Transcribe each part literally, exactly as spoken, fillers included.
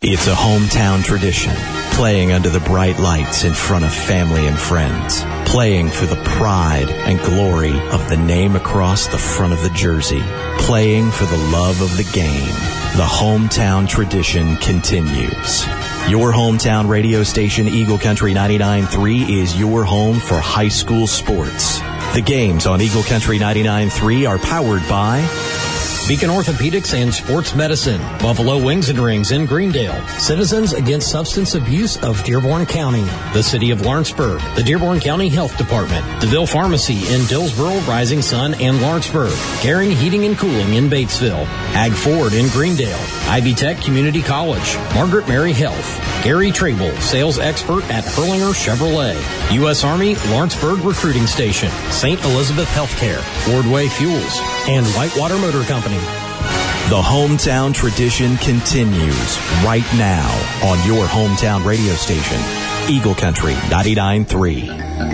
It's a hometown tradition, playing under the bright lights in front of family and friends, playing for the pride and glory of the name across the front of the jersey, playing for the love of the game. The hometown tradition continues. Your hometown radio station, Eagle Country ninety-nine point three, is your home for high school sports. The games on Eagle Country ninety-nine point three are powered by Beacon Orthopedics and Sports Medicine, Buffalo Wings and Rings in Greendale, Citizens Against Substance Abuse of Dearborn County, the City of Lawrenceburg, the Dearborn County Health Department, DeVille Pharmacy in Dillsboro, Rising Sun, and Lawrenceburg, Garing Heating and Cooling in Batesville, Ag Ford in Greendale, Ivy Tech Community College, Margaret Mary Health, Gary Trable, sales expert at Hurlinger Chevrolet, U S Army Lawrenceburg Recruiting Station, Saint Elizabeth Healthcare, Fordway Fuels, and Whitewater Motor Company. The hometown tradition continues right now on your hometown radio station, Eagle Country ninety-nine point three.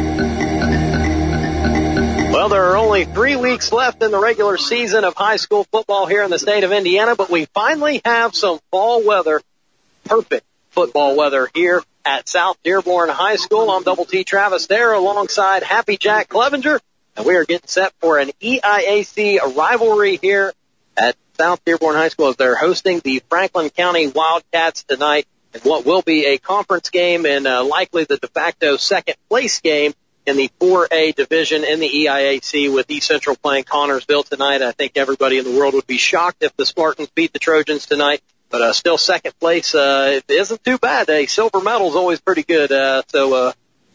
Well, there are only three weeks left in the regular season of high school football here in the state of Indiana, but we finally have some fall weather, perfect football weather here at South Dearborn High School. I'm Double T Travis there alongside Happy Jack Clevenger, and we are getting set for an E I A C rivalry here at South Dearborn High School as they're hosting the Franklin County Wildcats tonight in what will be a conference game and uh, likely the de facto second place game in the four A division in the E I A C with East Central playing Connorsville tonight. I think everybody in the world would be shocked if the Spartans beat the Trojans tonight, but uh, still second place uh, it isn't too bad. A silver medal is always pretty good. Uh, so uh,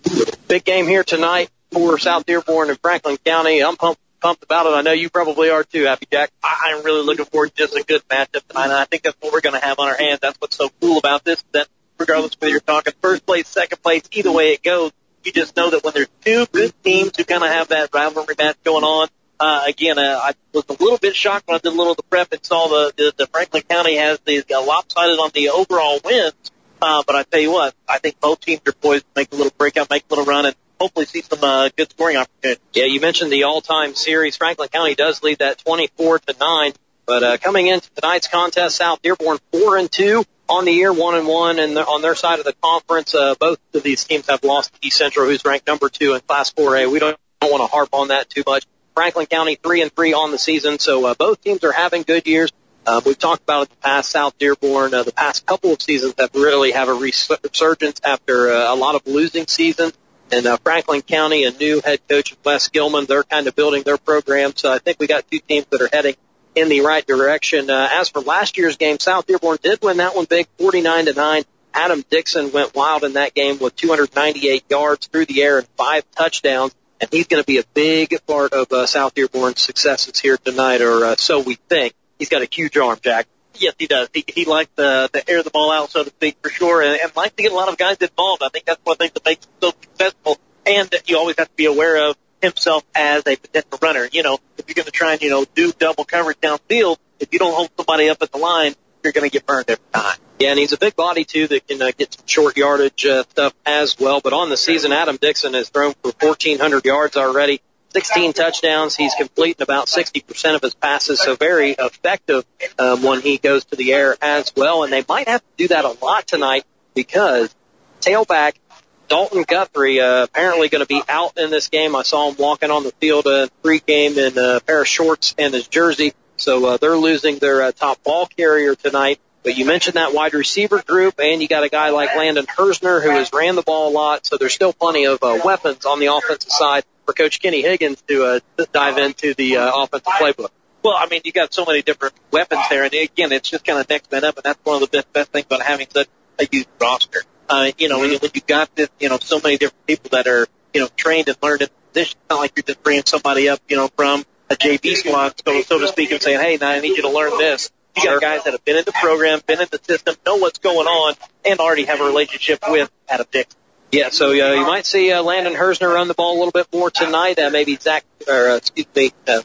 big game here tonight for South Dearborn and Franklin County. I'm pumped. pumped about it. I know you probably are too, Happy Jack. I'm really looking forward to just a good matchup tonight, and I think that's what we're going to have on our hands. That's what's so cool about this, that regardless of whether you're talking first place, second place, either way it goes, you just know that when there's two good teams who kind of have that rivalry match going on, uh, again, uh, I was a little bit shocked when I did a little of the prep and saw the, the, the Franklin County has the uh, lopsided on the overall wins, uh, but I tell you what, I think both teams are poised to make a little breakout, make a little run, and hopefully see some uh, good scoring opportunities. Yeah, you mentioned the all-time series. Franklin County does lead that twenty-four to nine. But uh, coming into tonight's contest, South Dearborn four and two on the year, one and one, and on their side of the conference, uh, both of these teams have lost to East Central, who's ranked number two in Class four A. We don't, don't want to harp on that too much. Franklin County three and three on the season, so uh, both teams are having good years. Uh, we've talked about it in the past. South Dearborn, uh, the past couple of seasons have really have a resurgence after uh, a lot of losing seasons. And uh, Franklin County, a new head coach, Wes Gilman, they're kind of building their program. So I think we got two teams that are heading in the right direction. Uh, as for last year's game, South Dearborn did win that one big, forty-nine to nine. Adam Dixon went wild in that game with two hundred ninety-eight yards through the air and five touchdowns. And he's going to be a big part of uh, South Dearborn's successes here tonight, or uh, so we think. He's got a huge arm, Jack. Yes, he does. He, he likes to, to air the ball out, so to speak, for sure, and, and likes to get a lot of guys involved. I think that's one thing that makes him so successful, and that you always have to be aware of himself as a potential runner. You know, if you're going to try and, you know, do double coverage downfield, if you don't hold somebody up at the line, you're going to get burned every time. Yeah, and he's a big body, too, that can uh, get some short yardage uh, stuff as well. But on the season, Adam Dixon has thrown for fourteen hundred yards already. sixteen touchdowns. He's completing about sixty percent of his passes, so very effective um, when he goes to the air as well. And they might have to do that a lot tonight because tailback Dalton Guthrie uh, apparently going to be out in this game. I saw him walking on the field uh, pre-game in a pair of shorts and his jersey. So uh, they're losing their uh, top ball carrier tonight. But you mentioned that wide receiver group, and you got a guy like Landon Hersner who has ran the ball a lot. So there's still plenty of uh, weapons on the offensive side for Coach Kenny Higgins to uh, dive into the uh, offensive playbook. Well, I mean, you got so many different weapons there, and again, it's just kind of next man up, and that's one of the best, best things about having such a huge roster. Uh, you know, when, you, when you got this, you know, so many different people that are, you know, trained and learned in the position, it's not like you're just bringing somebody up, you know, from a J V squad, so, so to speak, and saying, hey, now I need you to learn this. You got guys that have been in the program, been in the system, know what's going on, and already have a relationship with Adam Dixon. Yeah, so uh, you might see uh, Landon Hersner run the ball a little bit more tonight. Uh, maybe Zach, or uh, excuse me, uh,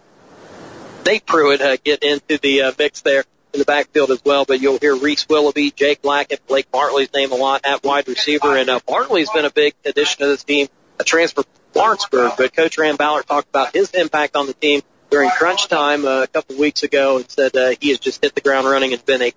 Nate Pruitt uh, get into the uh, mix there in the backfield as well. But you'll hear Reese Willoughby, Jake Black, and Blake Bartley's name a lot at wide receiver. And uh, Bartley's been a big addition to this team, a transfer from Lawrenceburg. But Coach Rand Ballard talked about his impact on the team during crunch time uh, a couple of weeks ago and said uh, he has just hit the ground running and been a great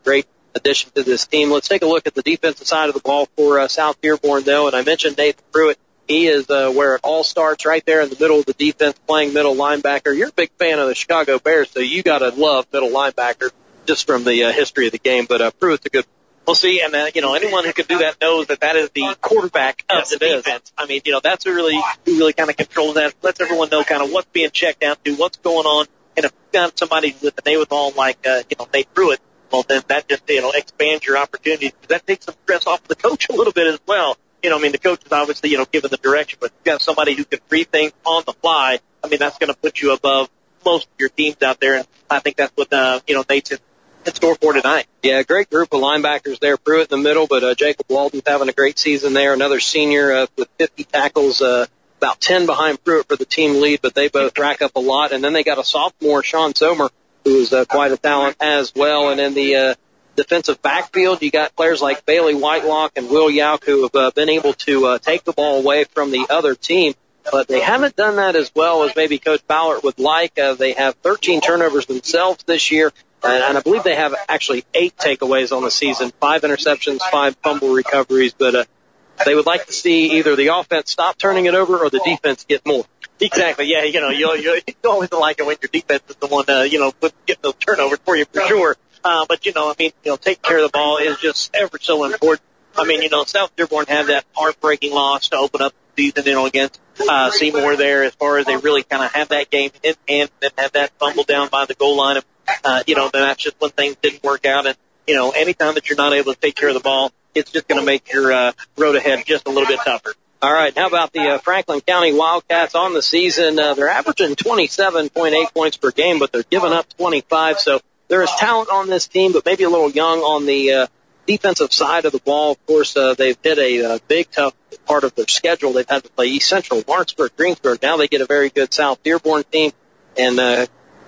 addition to this team. Let's take a look at the defensive side of the ball for uh, South Dearborn, though, and I mentioned Nathan Pruitt. He is uh, where it all starts, right there in the middle of the defense, playing middle linebacker. You're a big fan of the Chicago Bears, so you got to love middle linebacker just from the uh, history of the game. But uh, Pruitt's a good. We'll see, and uh, you know, anyone who can do that knows that that is the quarterback of yes, the defense. I mean, you know, that's who really who really kind of controls that. Lets everyone know kind of what's being checked out to, what's going on. And if you've got somebody with the name with all like uh, you know Nate Pruitt, well then that just you know expands your opportunities. That takes some stress off the coach a little bit as well. You know, I mean, the coach is obviously, you know, giving the direction, but you've got somebody who can read things on the fly. I mean, that's going to put you above most of your teams out there, and I think that's what, uh, you know, Nate's in, in store for tonight. Yeah, great group of linebackers there. Pruitt in the middle, but uh, Jacob Walden's having a great season there. Another senior uh, with fifty tackles, uh, about ten behind Pruitt for the team lead, but they both rack up a lot. And then they got a sophomore, Sean Somer, who is uh, quite a talent as well. And in the uh, defensive backfield, you got players like Bailey Whitelock and Will Yauk who have uh, been able to uh, take the ball away from the other team, but they haven't done that as well as maybe Coach Ballard would like. Uh, they have thirteen turnovers themselves this year, and, and I believe they have actually eight takeaways on the season, five interceptions, five fumble recoveries, but uh, they would like to see either the offense stop turning it over or the defense get more. Exactly, yeah, you know, you, you, you always like it when your defense is the one, uh, you know, getting those turnovers for you for sure. Uh, but, you know, I mean, you know, taking care of the ball is just ever so important. I mean, you know, South Dearborn had that heartbreaking loss to open up the season, you know, against uh, Seymour there as far as they really kind of had that game in hand and had that fumble down by the goal line. And, uh, you know, then that's just when things didn't work out. And, you know, anytime that you're not able to take care of the ball, it's just going to make your uh, road ahead just a little bit tougher. All right, how about the uh, Franklin County Wildcats on the season? Uh, they're averaging twenty-seven point eight points per game, but they're giving up twenty-five, so there is talent on this team, but maybe a little young on the uh, defensive side of the ball. Of course, uh, they've hit a, a big, tough part of their schedule. They've had to play East Central, Lawrenceburg, Greensburg. Now they get a very good South Dearborn team. And uh,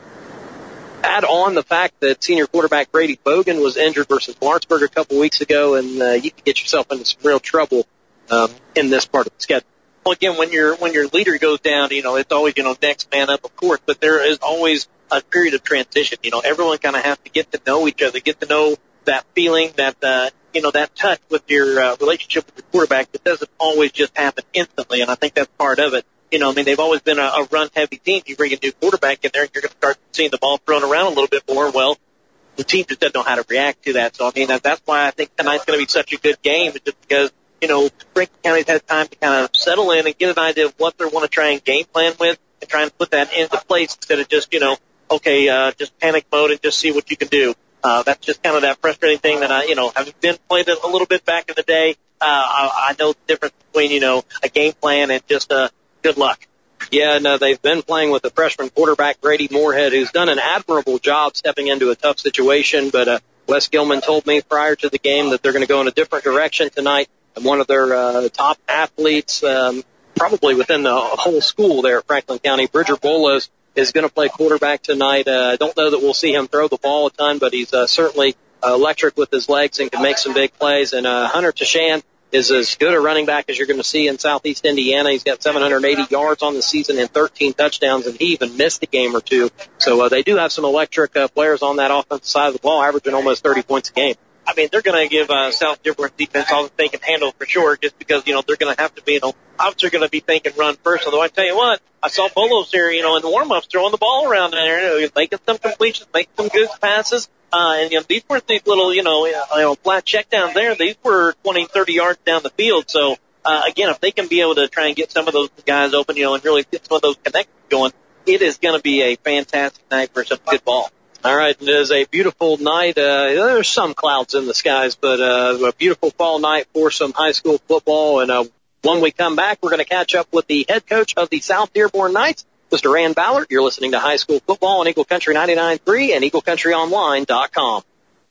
add on the fact that senior quarterback Brady Bogan was injured versus Lawrenceburg a couple weeks ago, and uh, you could get yourself into some real trouble um, in this part of the schedule. Well, again, when your when your leader goes down, you know, it's always, you know, next man up, of course, but there is always a period of transition. You know, everyone kind of has to get to know each other, get to know that feeling, that, uh, you know, that touch with your uh, relationship with your quarterback. It doesn't always just happen instantly, and I think that's part of it. You know, I mean, they've always been a, a run-heavy team. You bring a new quarterback in there, and you're going to start seeing the ball thrown around a little bit more. Well, the team just doesn't know how to react to that. So, I mean, that's why I think tonight's going to be such a good game, just because, you know, Franklin County's had time to kind of settle in and get an idea of what they want to try and game plan with and try and put that into place instead of just, you know, okay, uh, just panic mode and just see what you can do. Uh, that's just kind of that frustrating thing that I, you know, having been played it a little bit back in the day, uh, I, I know the difference between, you know, a game plan and just, uh, good luck. Yeah, no, they've been playing with the freshman quarterback, Grady Moorhead, who's done an admirable job stepping into a tough situation. But, uh, Wes Gilman told me prior to the game that they're going to go in a different direction tonight. And one of their, uh, top athletes, um, probably within the whole school there at Franklin County, Bridger Bolos, is going to play quarterback tonight. Uh, I don't know that we'll see him throw the ball a ton, but he's uh, certainly uh, electric with his legs and can make some big plays. And uh, Hunter Tashan is as good a running back as you're going to see in Southeast Indiana. He's got seven hundred eighty yards on the season and thirteen touchdowns, and he even missed a game or two. So uh, they do have some electric uh, players on that offensive side of the ball, averaging almost thirty points a game. I mean, they're going to give uh, South Dearborn defense all that they can handle for sure, just because, you know, they're going to have to be, you know, obviously going to be thinking run first. Although I tell you what, I saw Bolos here, you know, in the warm-ups throwing the ball around there, you know, making some completions, making some good passes. Uh, and, you know, these weren't these little, you know, you know, flat checkdowns there. These were twenty, thirty yards down the field. So, uh, again, if they can be able to try and get some of those guys open, you know, and really get some of those connections going, it is going to be a fantastic night for some good ball. All right, it is a beautiful night. Uh, there's some clouds in the skies, but uh, a beautiful fall night for some high school football. And uh, when we come back, we're going to catch up with the head coach of the South Dearborn Knights, Mister Rand Ballard. You're listening to High School Football on Eagle Country ninety-nine point three and eagle country online dot com.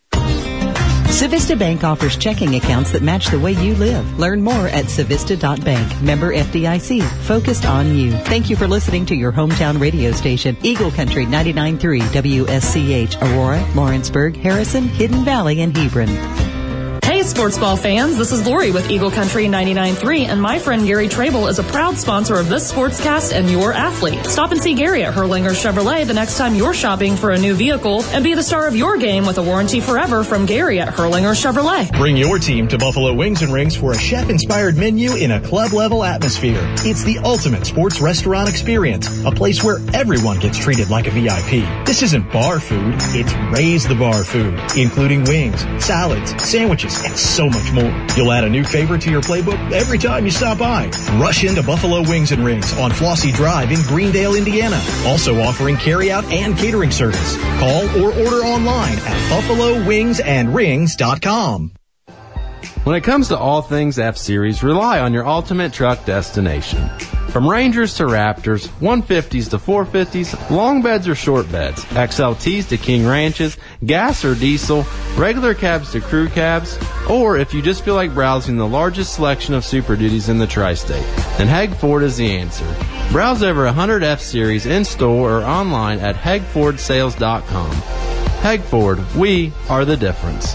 Civista Bank offers checking accounts that match the way you live. Learn more at civista dot bank. Member F D I C. Focused on you. Thank you for listening to your hometown radio station, Eagle Country ninety-nine point three W S C H, Aurora, Lawrenceburg, Harrison, Hidden Valley, and Hebron. Hey, sports ball fans. This is Lori with Eagle Country ninety-nine point three, and my friend Gary Trable is a proud sponsor of this sportscast and your athlete. Stop and see Gary at Hurlinger Chevrolet the next time you're shopping for a new vehicle, and be the star of your game with a warranty forever from Gary at Hurlinger Chevrolet. Bring your team to Buffalo Wings and Rings for a chef-inspired menu in a club-level atmosphere. It's the ultimate sports restaurant experience, a place where everyone gets treated like a V I P. This isn't bar food, it's raise the bar food, including wings, salads, sandwiches, and so much more. You'll add a new favorite to your playbook every time you stop by. Rush into Buffalo Wings and Rings on Flossie Drive in Greendale, Indiana. Also offering carry-out and catering service. Call or order online at buffalo wings and rings dot com. When it comes to all things F-Series, rely on your ultimate truck destination. From Rangers to Raptors, one fifties to four fifties, long beds or short beds, X L Ts to King Ranches, gas or diesel, regular cabs to crew cabs, or if you just feel like browsing the largest selection of Super Duties in the tri-state, then Heg Ford is the answer. Browse over one hundred F-Series in-store or online at heg ford sales dot com. Heg Ford, we are the difference.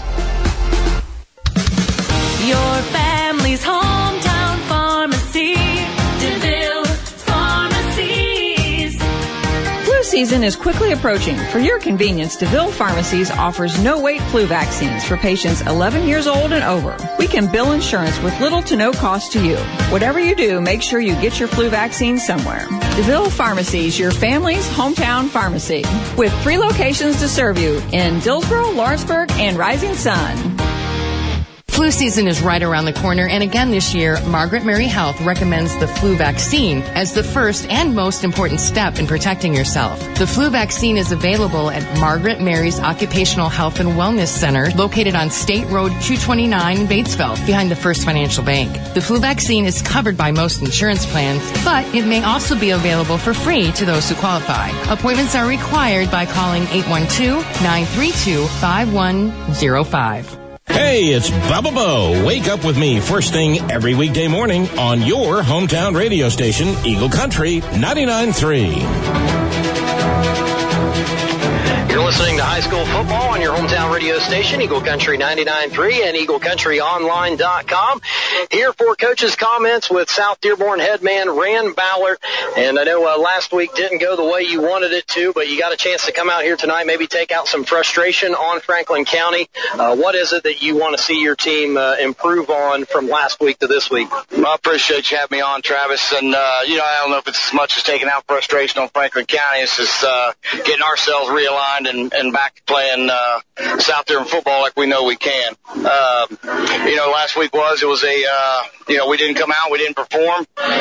Your family's hometown pharmacy, DeVille Pharmacies. Flu season is quickly approaching. For your convenience, DeVille Pharmacies offers no-wait flu vaccines for patients eleven years old and over. We can bill insurance with little to no cost to you. Whatever you do, make sure you get your flu vaccine somewhere. DeVille Pharmacies, your family's hometown pharmacy, with three locations to serve you in Dillsboro, Lawrenceburg, and Rising Sun. Flu season is right around the corner, and again this year, Margaret Mary Health recommends the flu vaccine as the first and most important step in protecting yourself. The flu vaccine is available at Margaret Mary's Occupational Health and Wellness Center, located on State Road two twenty-nine in Batesville, behind the First Financial Bank. The flu vaccine is covered by most insurance plans, but it may also be available for free to those who qualify. Appointments are required by calling eight one two, nine three two, five one zero five. Hey, it's Bubba Bo. Wake up with me first thing every weekday morning on your hometown radio station, Eagle Country ninety-nine point three. You're listening to high school football on your hometown radio station, Eagle Country ninety-nine point three and eagle country online dot com. Here for coaches' comments with South Dearborn head man Rand Ballard. And I know uh, last week didn't go the way you wanted it to, but you got a chance to come out here tonight, maybe take out some frustration on Franklin County. Uh, what is it that you want to see your team uh, improve on from last week to this week? Well, I appreciate you having me on, Travis. And, uh, you know, I don't know if it's as much as taking out frustration on Franklin County. It's just uh, getting ourselves realigned and, and back to playing uh, South Dearborn football like we know we can. Uh, you know, last week was, it was a, uh, you know, we didn't come out, we didn't perform.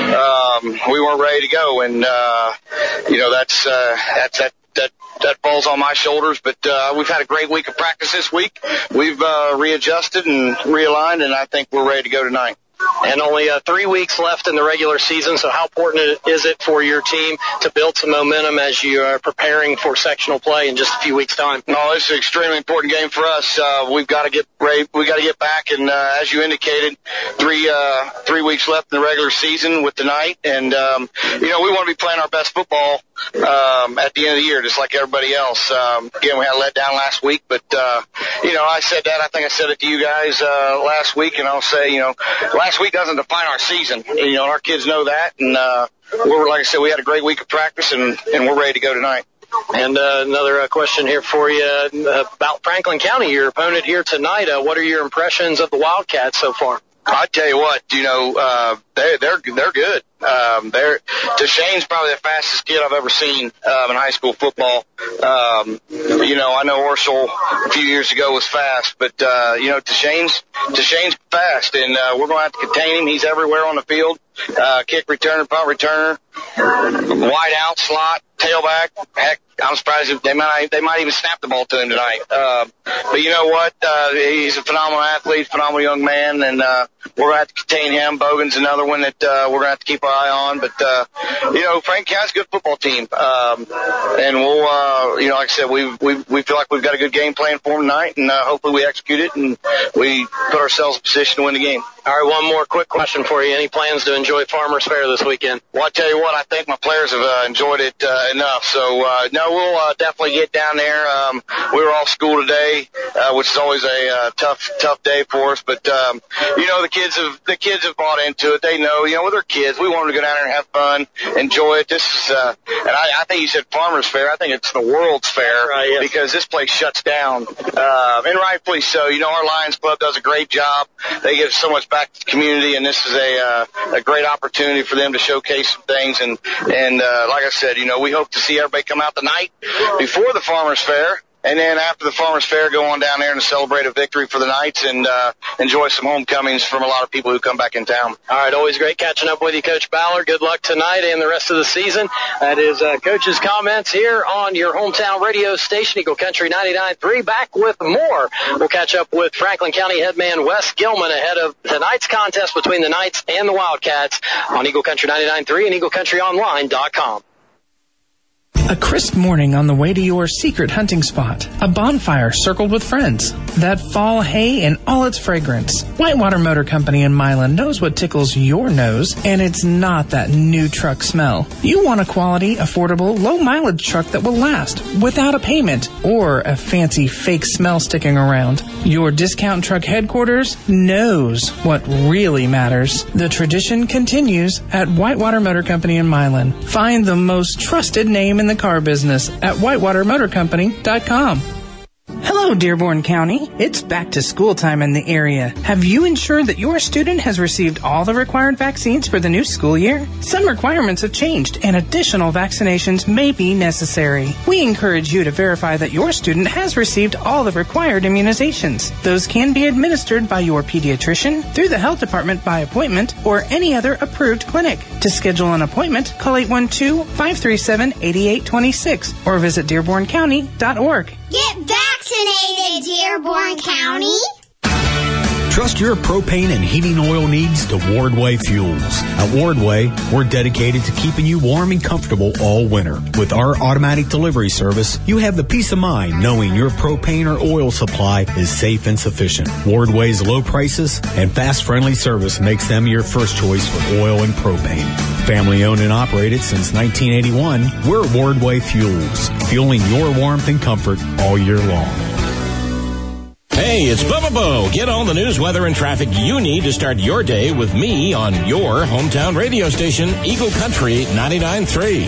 Um, we weren't ready to go. And, uh, you know, that's, uh, that's, that, that, that falls on my shoulders. But, uh, we've had a great week of practice this week. We've, uh, readjusted and realigned, and I think we're ready to go tonight. And only uh, three weeks left in the regular season, so how important is it for your team to build some momentum as you are preparing for sectional play in just a few weeks' time? No, it's an extremely important game for us. Uh, we've got to get ready. We've got to get back, and uh, as you indicated, three uh, three weeks left in the regular season with tonight, and um, you know we want to be playing our best football um, at the end of the year, just like everybody else. Um, again, we had a letdown last week, but uh, you know I said that. I think I said it to you guys uh, last week, and I'll say, you know, last week doesn't define our season. You know, our kids know that, and uh, we're like I said, we had a great week of practice, and, and we're ready to go tonight. And uh, another uh, question here for you uh, about Franklin County, your opponent here tonight. Uh, what are your impressions of the Wildcats so far? I tell you what, you know, uh, they they're they're good. Um, they're Deshane's probably the fastest kid I've ever seen um, in high school football. Um, you know, I know Orshel a few years ago was fast, but uh, you know, Deshane's Deshane's fast, and uh, we're going to have to contain him. He's everywhere on the field. Uh, kick returner, punt returner, wide out, slot, tailback. Heck, I'm surprised if they might they might even snap the ball to him tonight. Uh, but you know what? Uh, he's a phenomenal athlete, phenomenal young man, and uh, we're going to have to contain him. Bogan's another one that uh, we're going to have to keep our eye on. But, uh, you know, Franklin County's a good football team. Um, and we'll, uh, you know, like I said, we we we feel like we've got a good game plan for them tonight, and uh, hopefully we execute it and we put ourselves in position to win the game. All right, one more quick question for you. Any plans to enjoy Farmers Fair this weekend? Well, I tell you what, I think my players have uh, enjoyed it uh, enough. So, uh, no, we'll uh, definitely get down there. Um, we were off school today, uh, which is always a uh, tough, tough day for us. But, um, you know, the kids have the kids have bought into it. They know, you know, with their kids, we want them to go down there and have fun, enjoy it. This is, uh, and I, I think you said Farmers Fair. I think it's the World's Fair right, yes. because this place shuts down, uh, and rightfully so. You know, our Lions Club does a great job. They give so much back to the community. And this is a uh, a great opportunity for them to showcase some things. And, and uh, like I said, you know, we hope to see everybody come out tonight before the Farmers Fair. And then after the Farmers Fair, go on down there and celebrate a victory for the Knights and uh, enjoy some homecomings from a lot of people who come back in town. All right, always great catching up with you, Coach Ballard. Good luck tonight and the rest of the season. That is uh, Coach's comments here on your hometown radio station, Eagle Country ninety-nine point three. Back with more. We'll catch up with Franklin County headman Wes Gilman ahead of tonight's contest between the Knights and the Wildcats on Eagle Country ninety-nine point three and eagle country online dot com. A crisp morning on the way to your secret hunting spot. A bonfire circled with friends. That fall hay in all its fragrance. Whitewater Motor Company in Milan knows what tickles your nose, and it's not that new truck smell. You want a quality, affordable, low-mileage truck that will last without a payment or a fancy fake smell sticking around. Your discount truck headquarters knows what really matters. The tradition continues at Whitewater Motor Company in Milan. Find the most trusted name in the car business at whitewater motor company dot com. Hello, Dearborn County. It's back to school time in the area. Have you ensured that your student has received all the required vaccines for the new school year? Some requirements have changed and additional vaccinations may be necessary. We encourage you to verify that your student has received all the required immunizations. Those can be administered by your pediatrician, through the health department by appointment, or any other approved clinic. To schedule an appointment, call eight one two, five three seven, eight eight two six or visit dearborn county dot org. Get vaccinated, Dearborn County. Trust your propane and heating oil needs to Wardway Fuels. At Wardway, we're dedicated to keeping you warm and comfortable all winter. With our automatic delivery service, you have the peace of mind knowing your propane or oil supply is safe and sufficient. Wardway's low prices and fast, friendly service makes them your first choice for oil and propane. Family owned and operated since nineteen eighty-one, we're Wardway Fuels, fueling your warmth and comfort all year long. Hey, it's Bubba Bo. Get all the news, weather, and traffic you need to start your day with me on your hometown radio station, Eagle Country ninety-nine point three.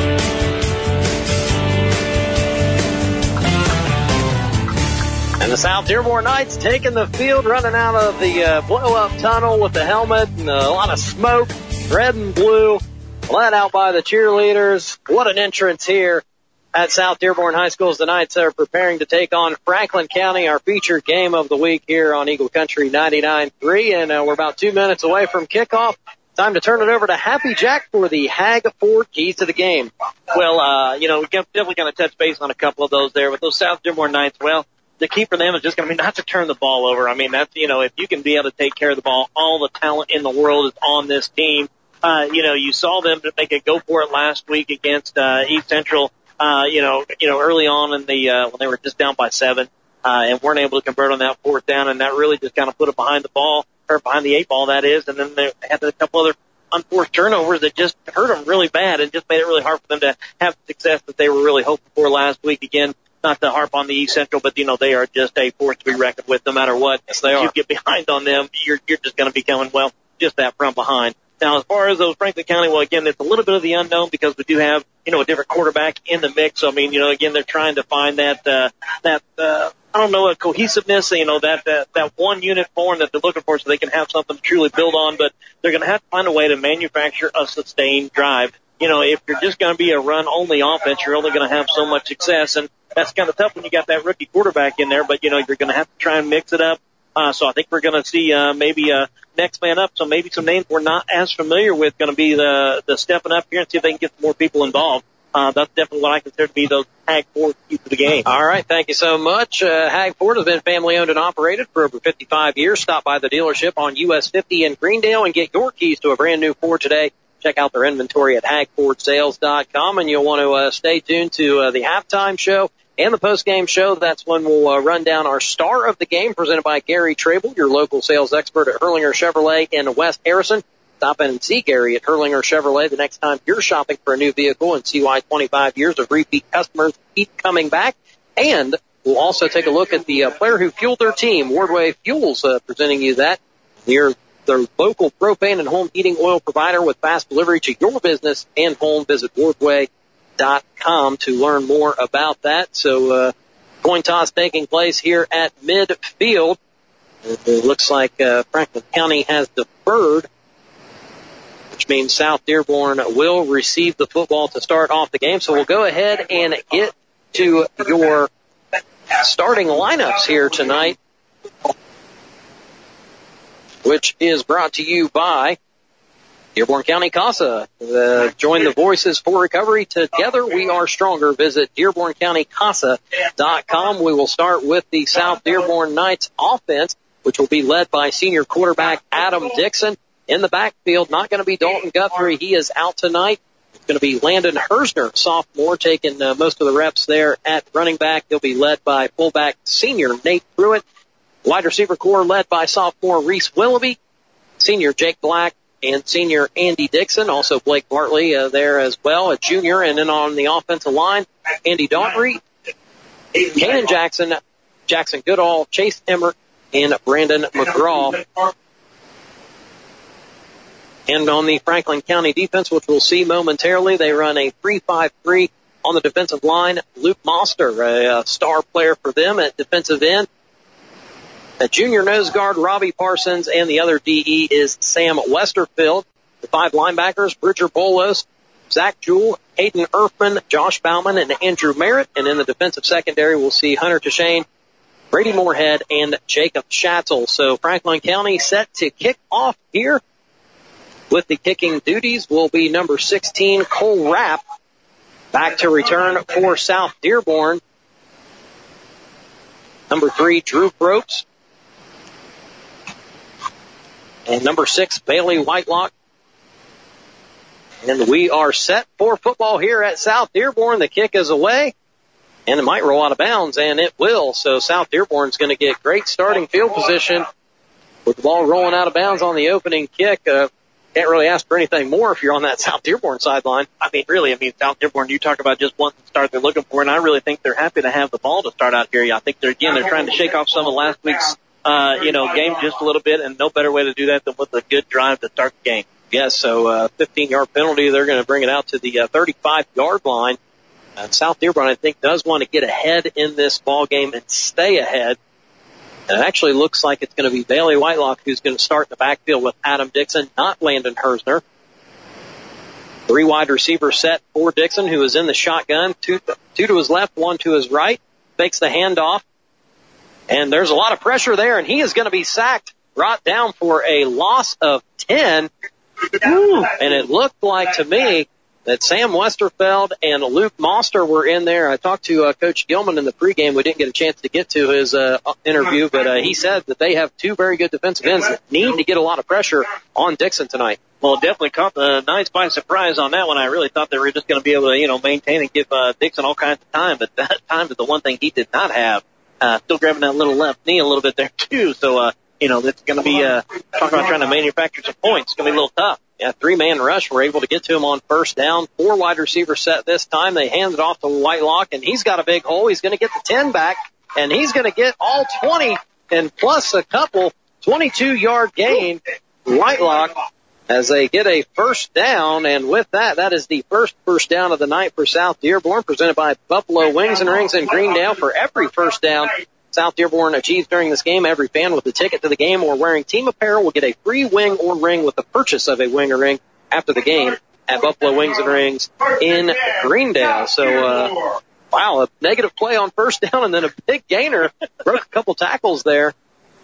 And the South Dearborn Knights taking the field, running out of the uh, blow-up tunnel with the helmet and a lot of smoke, red and blue, led out by the cheerleaders. What an entrance here at South Dearborn High School as the Knights are preparing to take on Franklin County, our featured game of the week here on Eagle Country ninety-nine point three. And uh, we're about two minutes away from kickoff. Time to turn it over to Happy Jack for the Hag Ford keys to the game. Well, uh, you know, we're definitely going to touch base on a couple of those there. With those South Dearborn Knights, well, the key for them is just going to be not to turn the ball over. I mean, that's, you know, if you can be able to take care of the ball, all the talent in the world is on this team. Uh, you know, you saw them to make a go for it last week against uh, East Central. Uh, you know, you know, early on in the, uh, when they were just down by seven, uh, and weren't able to convert on that fourth down, and that really just kind of put them behind the ball, or behind the eight ball, that is, and then they had a couple other unforced turnovers that just hurt them really bad and just made it really hard for them to have the success that they were really hoping for last week. Again, not to harp on the East Central, but, you know, they are just a force to be reckoned with no matter what. Yes, they if are. you get behind on them, you're, you're just going to be coming, well, just that from behind. Now, as far as those Franklin County, well, again, it's a little bit of the unknown because we do have, you know, a different quarterback in the mix. So, I mean, you know, again, they're trying to find that, uh, that, uh, I don't know, a cohesiveness, you know, that, that, that one unit form that they're looking for so they can have something to truly build on. But they're going to have to find a way to manufacture a sustained drive. You know, if you're just going to be a run-only offense, you're only going to have so much success. And that's kind of tough when you got that rookie quarterback in there. But, you know, you're going to have to try and mix it up. Uh, so I think we're going to see, uh, maybe, uh, next man up. So maybe some names we're not as familiar with going to be the, the stepping up here and see if they can get some more people involved. uh, that's definitely what I consider to be those Hag Ford keys to the game. All right, thank you so much. Uh, Hag Ford has been family-owned and operated for over fifty-five years. Stop by the dealership on U S fifty in Greendale and get your keys to a brand-new Ford today. Check out their inventory at hag ford sales dot com, and you'll want to uh, stay tuned to uh, the halftime show and the post-game show. That's when we'll uh, run down our star of the game, presented by Gary Trable, your local sales expert at Hurlinger Chevrolet in West Harrison. Stop in and see Gary at Hurlinger Chevrolet the next time you're shopping for a new vehicle and see why twenty-five years of repeat customers keep coming back. And we'll also take a look at the uh, player who fueled their team, Wardway Fuels, uh, presenting you that. You're their local propane and home heating oil provider with fast delivery to your business and home. Visit wardway dot com to learn more about that. So, uh, coin toss taking place here at midfield. It looks like, uh, Franklin County has deferred, which means South Dearborn will receive the football to start off the game. So we'll go ahead and get to your starting lineups here tonight, which is brought to you by Dearborn County CASA. Uh, join the Voices for Recovery. Together we are stronger. Visit dearborn county casa dot com. We will start with the South Dearborn Knights offense, which will be led by senior quarterback Adam Dixon. In the backfield, not going to be Dalton Guthrie. He is out tonight. It's going to be Landon Hersner, sophomore, taking uh, most of the reps there at running back. He'll be led by fullback senior Nate Pruitt. Wide receiver core led by sophomore Reese Willoughby, senior Jake Black, and senior Andy Dixon. Also Blake Bartley uh, there as well, a junior. And then on the offensive line, Andy Daughtry, Kanan Jackson, Jackson Goodall, Chase Emmert, and Brandon McGraw. And on the Franklin County defense, which we'll see momentarily, they run a three five three on the defensive line. Luke Moster, a, a star player for them at defensive end. A junior nose guard, Robbie Parsons, and the other D E is Sam Westerfield. The five linebackers, Bridger Bolos, Zach Jewell, Hayden Erfman, Josh Bauman, and Andrew Merritt. And in the defensive secondary, we'll see Hunter Tashane, Brady Moorhead, and Jacob Schatzel. So Franklin County set to kick off here. With the kicking duties will be number sixteen, Cole Rapp. Back to return for South Dearborn. Number three, Drew Probst. And number six, Bailey Whitelock. And we are set for football here at South Dearborn. The kick is away, and it might roll out of bounds, and it will. So South Dearborn's going to get great starting field position with the ball rolling out of bounds on the opening kick. Uh, Can't really ask for anything more if you're on that South Dearborn sideline. I mean, really, I mean, South Dearborn, you talk about just one start they're looking for, and I really think they're happy to have the ball to start out here. I think they're, again, they're trying to shake off some of last week's, uh, you know, game just a little bit, and no better way to do that than with a good drive to start the game. Yes, so uh fifteen-yard penalty. They're going to bring it out to the uh, thirty-five-yard line. Uh, South Dearborn, I think, does want to get ahead in this ball game and stay ahead. It actually looks like it's going to be Bailey Whitelock who's going to start in the backfield with Adam Dixon, not Landon Hersner. Three wide receiver set for Dixon, who is in the shotgun. Two, two to his left, one to his right. Fakes the handoff. And there's a lot of pressure there, and he is going to be sacked, brought down for a loss of ten. Ooh, and it looked like to me that Sam Westerfeld and Luke Moster were in there. I talked to uh, Coach Gilman in the pregame. We didn't get a chance to get to his uh, interview, but uh, he said that they have two very good defensive ends that need to get a lot of pressure on Dixon tonight. Well, it definitely caught the Knights by surprise on that one. I really thought they were just going to be able to, you know, maintain and give uh, Dixon all kinds of time, but that time is the one thing he did not have. Uh, still grabbing that little left knee a little bit there, too. So, uh, you know, it's going to be, uh, talking about trying to manufacture some points. It's going to be a little tough. Yeah, three-man rush. We're able to get to him on first down. Four wide receiver set this time. They hand it off to Whitelock, and he's got a big hole. He's going to get the ten back, and he's going to get all twenty and plus a couple. twenty-two-yard gain. Whitelock as they get a first down, and with that, that is the first first down of the night for South Dearborn, presented by Buffalo Wings and Rings in Greendale. For every first down South Dearborn achieves during this game, every fan with a ticket to the game or wearing team apparel will get a free wing or ring with the purchase of a wing or ring after the game at Buffalo Wings and Rings in Greendale. So, uh, wow, a negative play on first down and then a big gainer. Broke a couple tackles there.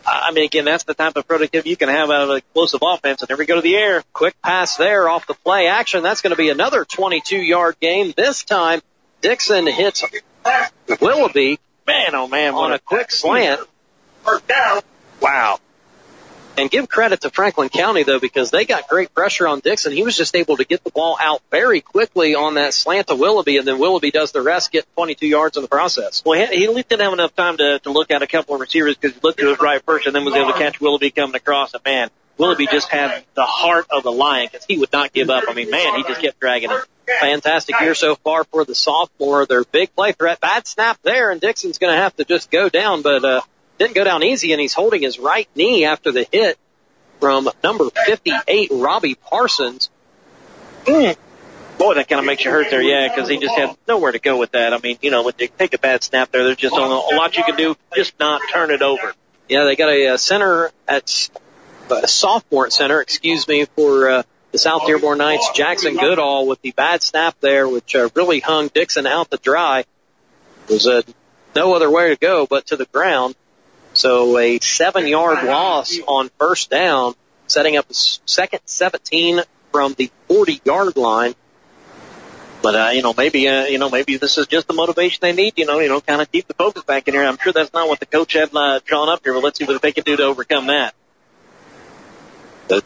I mean, again, that's the type of productivity you can have out of an explosive offense. And there we go to the air. Quick pass there off the play action. That's going to be another twenty-two-yard gain. This time, Dixon hits Willoughby. Man, oh, man. On a quick slant. First down. Wow. And give credit to Franklin County, though, because they got great pressure on Dixon. He was just able to get the ball out very quickly on that slant to Willoughby, and then Willoughby does the rest, get twenty-two yards in the process. Well, he, he at least didn't have enough time to, to look at a couple of receivers because he looked to his right first and then was able to catch Willoughby coming across. And, man, Willoughby just had the heart of the lion because he would not give up. I mean, man, he just kept dragging him. Fantastic year so far for the sophomore. Their big play threat. Bad snap there, and Dixon's going to have to just go down, but uh didn't go down easy, and he's holding his right knee after the hit from number fifty-eight, Robbie Parsons. Mm. Boy, that kind of makes you hurt there, yeah, because he just had nowhere to go with that. I mean, you know, when you take a bad snap there, there's just a lot you can do, just not turn it over. Yeah, they got a, a center at a sophomore at center, excuse me, for uh, the South Dearborn Knights, Jackson Goodall, with the bad snap there, which uh, really hung Dixon out to dry. There was uh, no other way to go but to the ground. So a seven-yard loss on first down, setting up a second seventeen from the forty-yard line. But, uh, you know, maybe, uh, you know, maybe this is just the motivation they need, you know, you know, kind of keep the focus back in here. I'm sure that's not what the coach had uh, drawn up here, but let's see what they can do to overcome that. The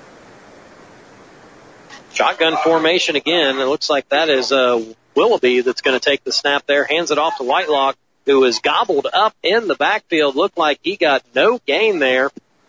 shotgun formation again. It looks like that is uh, Willoughby that's going to take the snap there, hands it off to Whitelock, who is gobbled up in the backfield. Looked like he got no gain there.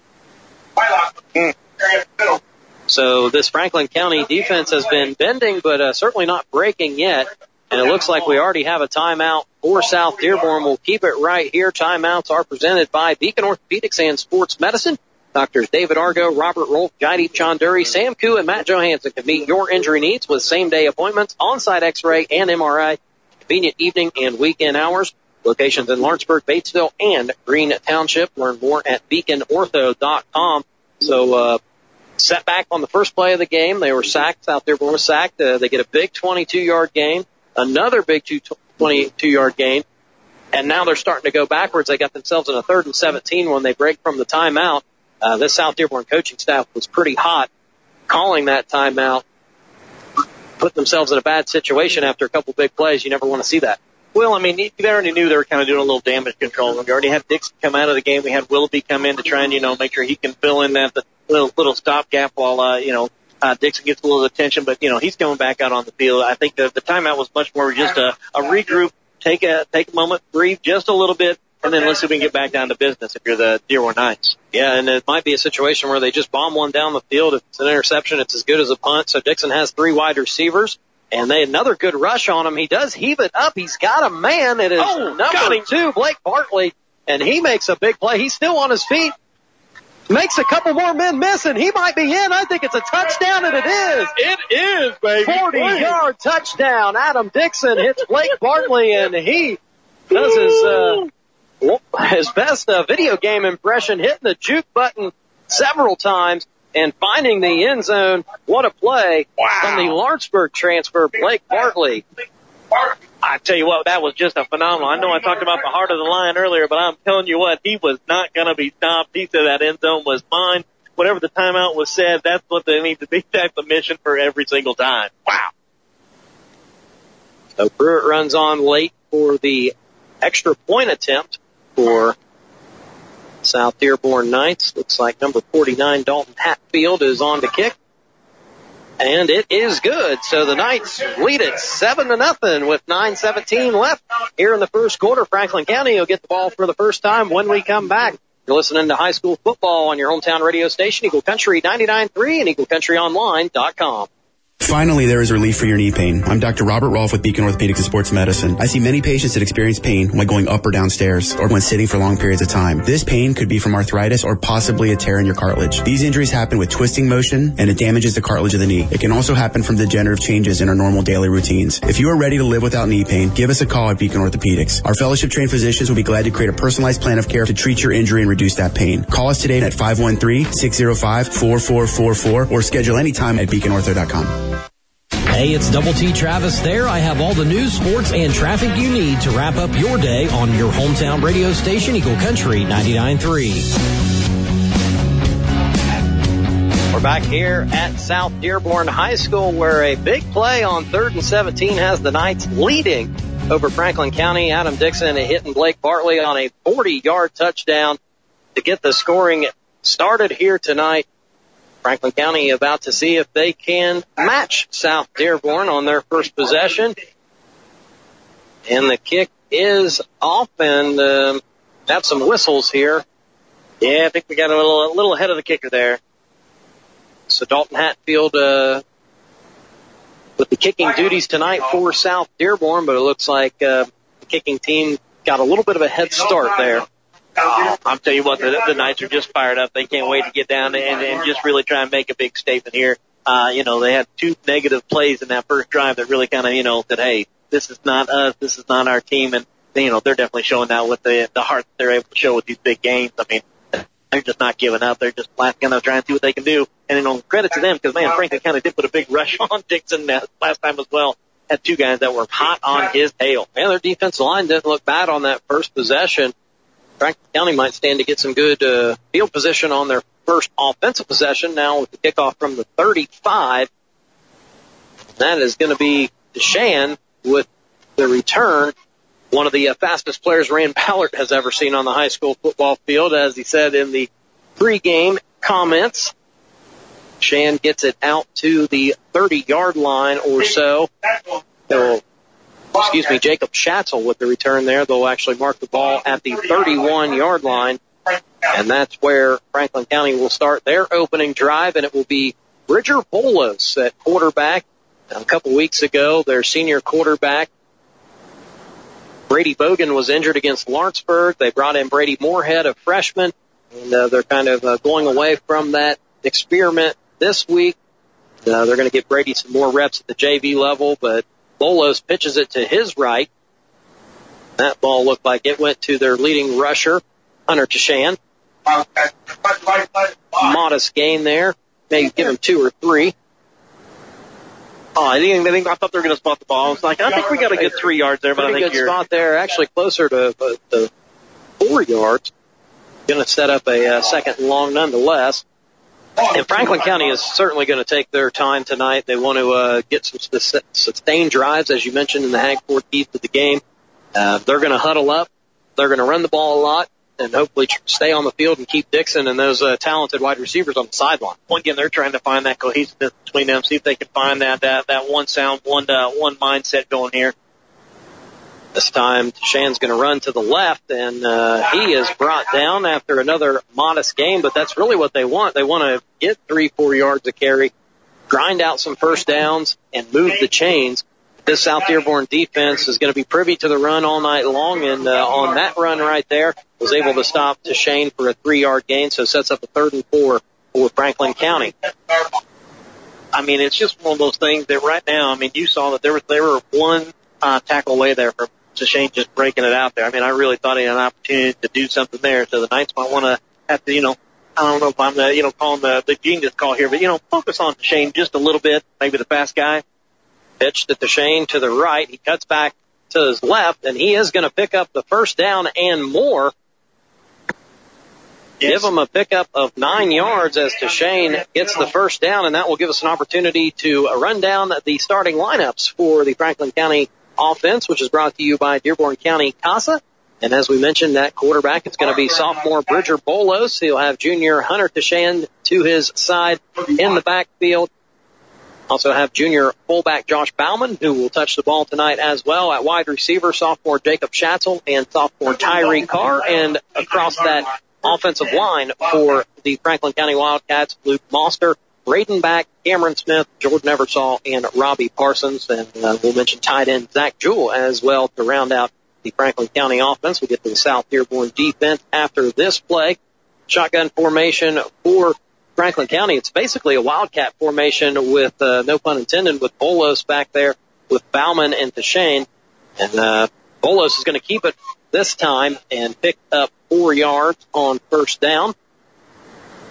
So this Franklin County defense has been bending, but uh, certainly not breaking yet. And it looks like we already have a timeout for South Dearborn. We'll keep it right here. Timeouts are presented by Beacon Orthopedics and Sports Medicine. Doctors David Argo, Robert Rolfe, Jaideep Chanduri, Sam Koo, and Matt Johansson can meet your injury needs with same-day appointments, on-site x-ray, and M R I, convenient evening and weekend hours. Locations in Lawrenceburg, Batesville, and Green Township. Learn more at beacon ortho dot com. So, uh, setback on the first play of the game. They were sacked. South Dearborn was sacked. Uh, they get a big twenty-two-yard gain, another big twenty-two-yard gain, and now they're starting to go backwards. They got themselves in a third and seventeen when they break from the timeout. Uh, this South Dearborn coaching staff was pretty hot calling that timeout, put themselves in a bad situation after a couple big plays. You never want to see that. Well, I mean, they already knew they were kind of doing a little damage control. We already had Dixon come out of the game. We had Willoughby come in to try and, you know, make sure he can fill in that little, little stopgap while, uh, you know, uh, Dixon gets a little attention. But, you know, he's coming back out on the field. I think the, the timeout was much more just a, a regroup, take a, take a moment, breathe just a little bit, and then let's see if we can get back down to business if you're the Dearborn Knights. Yeah, and it might be a situation where they just bomb one down the field. If it's an interception, it's as good as a punt. So Dixon has three wide receivers. And they another good rush on him. He does heave it up. He's got a man. It is oh, number two, Blake Bartley, and he makes a big play. He's still on his feet. Makes a couple more men miss, and he might be in. I think it's a touchdown, and it is. It is, baby. forty-yard touchdown. Adam Dixon hits Blake Bartley, and he does his uh, his best uh, video game impression, hitting the juke button several times. And finding the end zone, what a play wow. from the Lawrenceburg transfer, Blake Bartley. I tell you what, that was just a phenomenal. I know I talked about the heart of the lion earlier, but I'm telling you what, he was not going to be stopped. He said that end zone was mine. Whatever the timeout was said, that's what they need to be, type of mission for every single time. Wow. So Pruitt runs on late for the extra point attempt for South Dearborn Knights. Looks like number forty-nine, Dalton Hatfield, is on to kick. And it is good. So the Knights lead it seven to nothing with nine seventeen left here in the first quarter. Franklin County will get the ball for the first time when we come back. You're listening to high school football on your hometown radio station, Eagle Country ninety-nine point three and eagle country online dot com. Finally, there is relief for your knee pain. I'm Doctor Robert Rolfe with Beacon Orthopedics and Sports Medicine. I see many patients that experience pain when going up or down stairs or when sitting for long periods of time. This pain could be from arthritis or possibly a tear in your cartilage. These injuries happen with twisting motion and it damages the cartilage of the knee. It can also happen from degenerative changes in our normal daily routines. If you are ready to live without knee pain, give us a call at Beacon Orthopedics. Our fellowship-trained physicians will be glad to create a personalized plan of care to treat your injury and reduce that pain. Call us today at five one three, six zero five, four four four four or schedule anytime at beacon ortho dot com. Hey, it's Double T Travis there. I have all the news, sports, and traffic you need to wrap up your day on your hometown radio station, Eagle Country ninety-nine point three. We're back here at South Dearborn High School, where a big play on third and seventeen has the Knights leading over Franklin County. Adam Dixon hitting Blake Bartley on a forty-yard touchdown to get the scoring started here tonight. Franklin County about to see if they can match South Dearborn on their first possession. And the kick is off, and um, have some whistles here. Yeah, I think we got a little, a little ahead of the kicker there. So Dalton Hatfield uh, with the kicking duties tonight for South Dearborn, but it looks like uh, the kicking team got a little bit of a head start there. Oh, I'm telling you what, the, the Knights are just fired up. They can't wait to get down and, and just really try and make a big statement here. Uh, you know, they had two negative plays in that first drive that really kind of, you know, said, hey, this is not us, this is not our team, and, you know, they're definitely showing that with the, the heart that they're able to show with these big games. I mean, they're just not giving up. They're just flat going to try and see what they can do. And, you know, credit to them because, man, Franklin County did put a big rush on Dixon last time as well. Had two guys that were hot on his tail. Man, their defensive line didn't look bad on that first possession. Franklin County might stand to get some good uh, field position on their first offensive possession now with the kickoff from the thirty-five. That is going to be DeShan with the return. One of the uh, fastest players Rand Ballard has ever seen on the high school football field, as he said in the pregame comments. Shan gets it out to the thirty-yard line or so. They'll Excuse me, Jacob Schatzel with the return there. They'll actually mark the ball at the thirty-one-yard line, and that's where Franklin County will start their opening drive, and it will be Bridger Bolos at quarterback. A couple weeks ago, their senior quarterback, Brady Bogan, was injured against Lawrenceburg. They brought in Brady Moorhead, a freshman, and uh, they're kind of uh, going away from that experiment this week. Uh, they're going to give Brady some more reps at the J V level, but Bolos pitches it to his right. That ball looked like it went to their leading rusher, Hunter Tashan. Modest gain there. Maybe give him two or three. Oh, I think, I think I thought they were going to spot the ball. I was like, I think we got a good three yards there, but I think good you're spot there. Actually closer to, uh, to four yards. Going to set up a uh, second and long nonetheless. And Franklin County is certainly going to take their time tonight. They want to uh, get some sustained drives, as you mentioned in the Hagford piece of the game. Uh, they're going to huddle up. They're going to run the ball a lot and hopefully stay on the field and keep Dixon and those uh, talented wide receivers on the sideline. Well, again, they're trying to find that cohesiveness between them, see if they can find that that, that one sound, one uh, one mindset going here. This time, Shan's going to run to the left, and uh, he is brought down after another modest game, but that's really what they want. They want to get three, four yards of carry, grind out some first downs, and move the chains. This South Dearborn defense is going to be privy to the run all night long, and uh, on that run right there, was able to stop Shane for a three-yard gain, so sets up a third and four for Franklin County. I mean, it's just one of those things that right now, I mean, you saw that there was they were one uh, tackle away there from Shane just breaking it out there. I mean, I really thought he had an opportunity to do something there, so the Knights might want to have to, you know, I don't know if I'm the, you know, calling the, the genius call here, but, you know, focus on Shane just a little bit, maybe the fast guy. Pitched at Shane to the right. He cuts back to his left, and he is going to pick up the first down and more. Yes. Give him a pickup of nine yards as Shane gets the first down, and that will give us an opportunity to run down the starting lineups for the Franklin County offense, which is brought to you by Dearborn County CASA. And as we mentioned, that quarterback, it's going to be sophomore Bridger Bolos. He'll have junior Hunter Tashan to his side in the backfield. Also have junior fullback Josh Bauman, who will touch the ball tonight as well. At wide receiver, sophomore Jacob Schatzel and sophomore Tyree Carr. And across that offensive line for the Franklin County Wildcats, Luke Moster, Braden Back, Cameron Smith, Jordan Eversall, and Robbie Parsons. And uh, we'll mention tight end Zach Jewell as well to round out the Franklin County offense. We get to the South Dearborn defense after this play. Shotgun formation for Franklin County. It's basically a Wildcat formation with, uh, no pun intended, with Bolos back there with Bauman and Tashane. And uh, Bolos is going to keep it this time and pick up four yards on first down.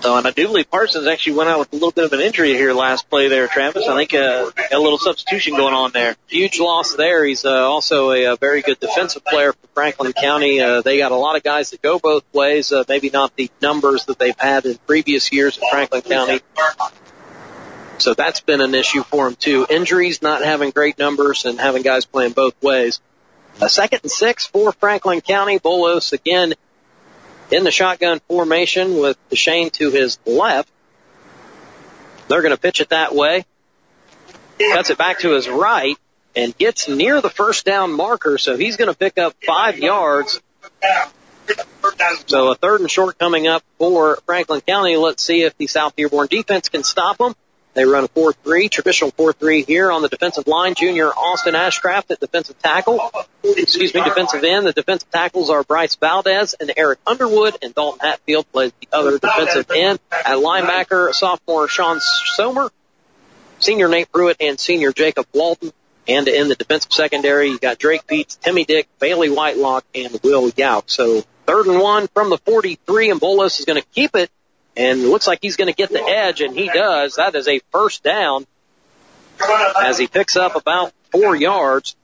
So, and I do believe Parsons actually went out with a little bit of an injury here last play there, Travis. I think uh, a little substitution going on there. Huge loss there. He's uh, also a, a very good defensive player for Franklin County. Uh, they got a lot of guys that go both ways, uh, maybe not the numbers that they've had in previous years at Franklin County. So that's been an issue for him, too. Injuries, not having great numbers, and having guys playing both ways. A second and six for Franklin County. Bolos again in the shotgun formation with Deshane to his left. They're going to pitch it that way. Cuts it back to his right and gets near the first down marker, so he's going to pick up five yards. So a third and short coming up for Franklin County. Let's see if the South Dearborn defense can stop them. They run a four three, traditional four three here on the defensive line. Junior Austin Ashcraft at defensive tackle. Excuse me, defensive end. The defensive tackles are Bryce Valdez and Eric Underwood, and Dalton Hatfield plays the other defensive end. At linebacker, sophomore Sean Somer, senior Nate Pruitt, and senior Jacob Walton. And in the defensive secondary, you got Drake Peets, Timmy Dick, Bailey Whitelock, and Will Yauk. So third and one from the forty-three, and Bolos is going to keep it. And it looks like he's going to get the edge, and he does. That is a first down as he picks up about four yards.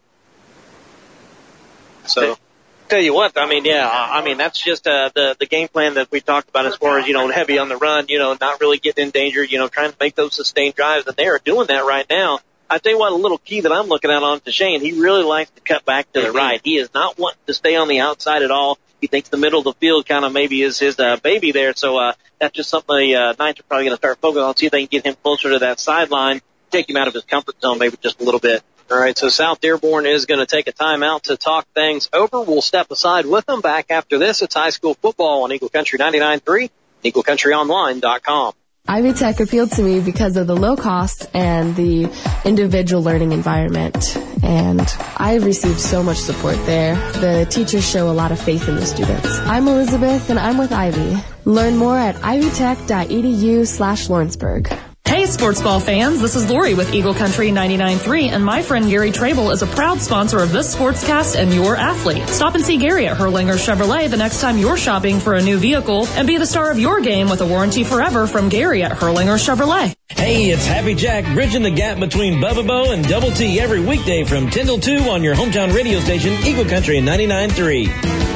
So, tell you what, I mean, yeah, I mean, that's just uh, the, the game plan that we talked about as far as, you know, heavy on the run, you know, not really getting in danger, you know, trying to make those sustained drives, and they are doing that right now. I tell you what, a little key that I'm looking at on Deshane, he really likes to cut back to the right. He is not wanting to stay on the outside at all. He thinks the middle of the field kind of maybe is his uh, baby there. So uh, that's just something the uh, Knights are probably going to start focusing on, see if they can get him closer to that sideline, take him out of his comfort zone maybe just a little bit. All right, so South Dearborn is going to take a timeout to talk things over. We'll step aside with them. Back after this, it's high school football on Eagle Country ninety-nine point three, eagle country online dot com. Ivy Tech appealed to me because of the low cost and the individual learning environment. And I've received so much support there. The teachers show a lot of faith in the students. I'm Elizabeth, and I'm with Ivy. Learn more at ivytech.edu slash Lawrenceburg. Hey, sports ball fans, this is Lori with Eagle Country ninety-nine point three, and my friend Gary Trable is a proud sponsor of this sportscast and your athlete. Stop and see Gary at Hurlinger Chevrolet the next time you're shopping for a new vehicle, and be the star of your game with a warranty forever from Gary at Hurlinger Chevrolet. Hey, it's Happy Jack, bridging the gap between Bubba Bo and Double T every weekday from ten till two on your hometown radio station, Eagle Country ninety-nine point three.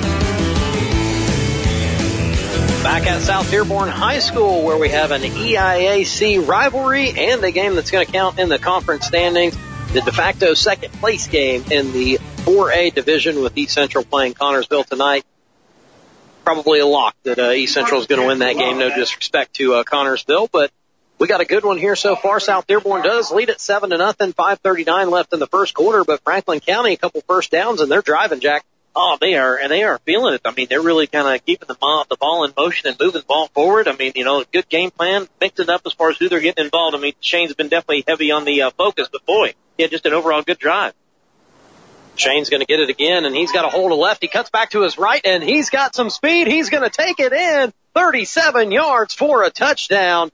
Back at South Dearborn High School, where we have an E I A C rivalry and a game that's going to count in the conference standings. The de facto second place game in the four A division with East Central playing Connorsville tonight. Probably a lock that uh, East Central is going to win that game. No disrespect to uh, Connorsville, but we got a good one here so far. South Dearborn does lead at seven to nothing. five thirty-nine left in the first quarter, but Franklin County a couple first downs and they're driving, Jack. Oh, they are, and they are feeling it. I mean, they're really kind of keeping the ball, the ball in motion and moving the ball forward. I mean, you know, good game plan, mixed it up as far as who they're getting involved. I mean, Shane's been definitely heavy on the uh, focus, but boy, yeah, just an overall good drive. Shane's going to get it again, and he's got a hold of left. He cuts back to his right, and he's got some speed. He's going to take it in. thirty-seven yards for a touchdown.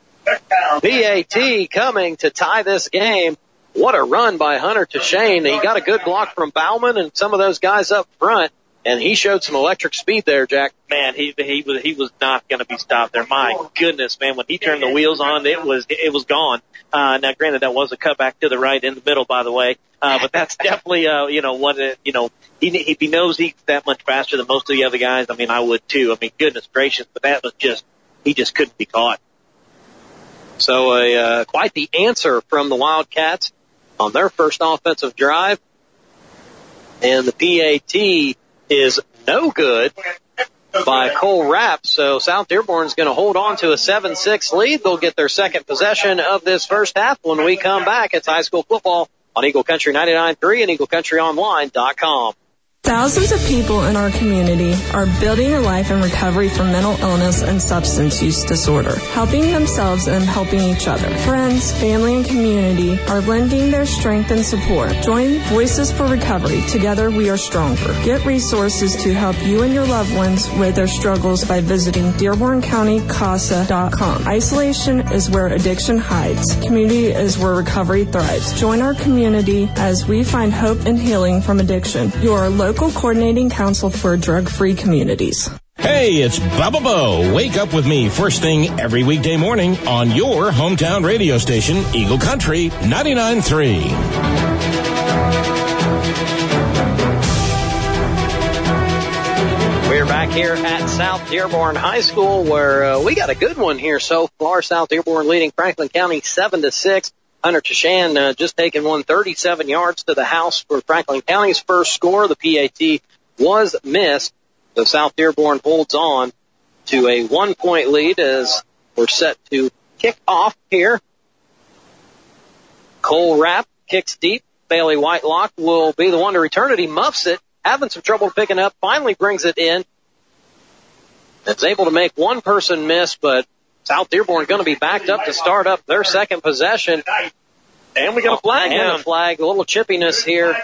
P A T coming to tie this game. What a run by Hunter Deshane. He got a good block from Bauman and some of those guys up front, and he showed some electric speed there, Jack. Man, he he was he was not going to be stopped there. My goodness, man, when he turned the wheels on, it was it was gone. Uh, now, granted, that was a cutback to the right in the middle, by the way, uh, but that's definitely uh, you know what it, you know he if he knows he's that much faster than most of the other guys. I mean, I would too. I mean, goodness gracious, but that was just he just couldn't be caught. So, uh, quite the answer from the Wildcats on their first offensive drive. And the P A T is no good by Cole Rapp. So South Dearborn's going to hold on to a seven six lead. They'll get their second possession of this first half when we come back. It's high school football on Eagle Country ninety-nine point three and eagle country online dot com. Thousands of people in our community are building a life in recovery from mental illness and substance use disorder, helping themselves and helping each other. Friends, family, and community are lending their strength and support. Join Voices for Recovery. Together we are stronger. Get resources to help you and your loved ones with their struggles by visiting dearborn county casa dot com. Isolation is where addiction hides. Community is where recovery thrives. Join our community as we find hope and healing from addiction. You are a local Coordinating Council for Drug-Free Communities. Hey, it's Bubba Bo. Wake up with me first thing every weekday morning on your hometown radio station, Eagle Country ninety-nine point three. We're back here at South Dearborn High School, where uh, we got a good one here so far. South Dearborn leading Franklin County seven to six. Hunter Chashan uh, just taking one thirty-seven yards to the house for Franklin County's first score. The P A T was missed. So South Dearborn holds on to a one-point lead as we're set to kick off here. Cole Rapp kicks deep. Bailey Whitelock will be the one to return it. He muffs it, having some trouble picking up, finally brings it in. It's able to make one person miss, but South Dearborn going to be backed up to start up their second possession. And we got a flag And down. a flag, a little chippiness here.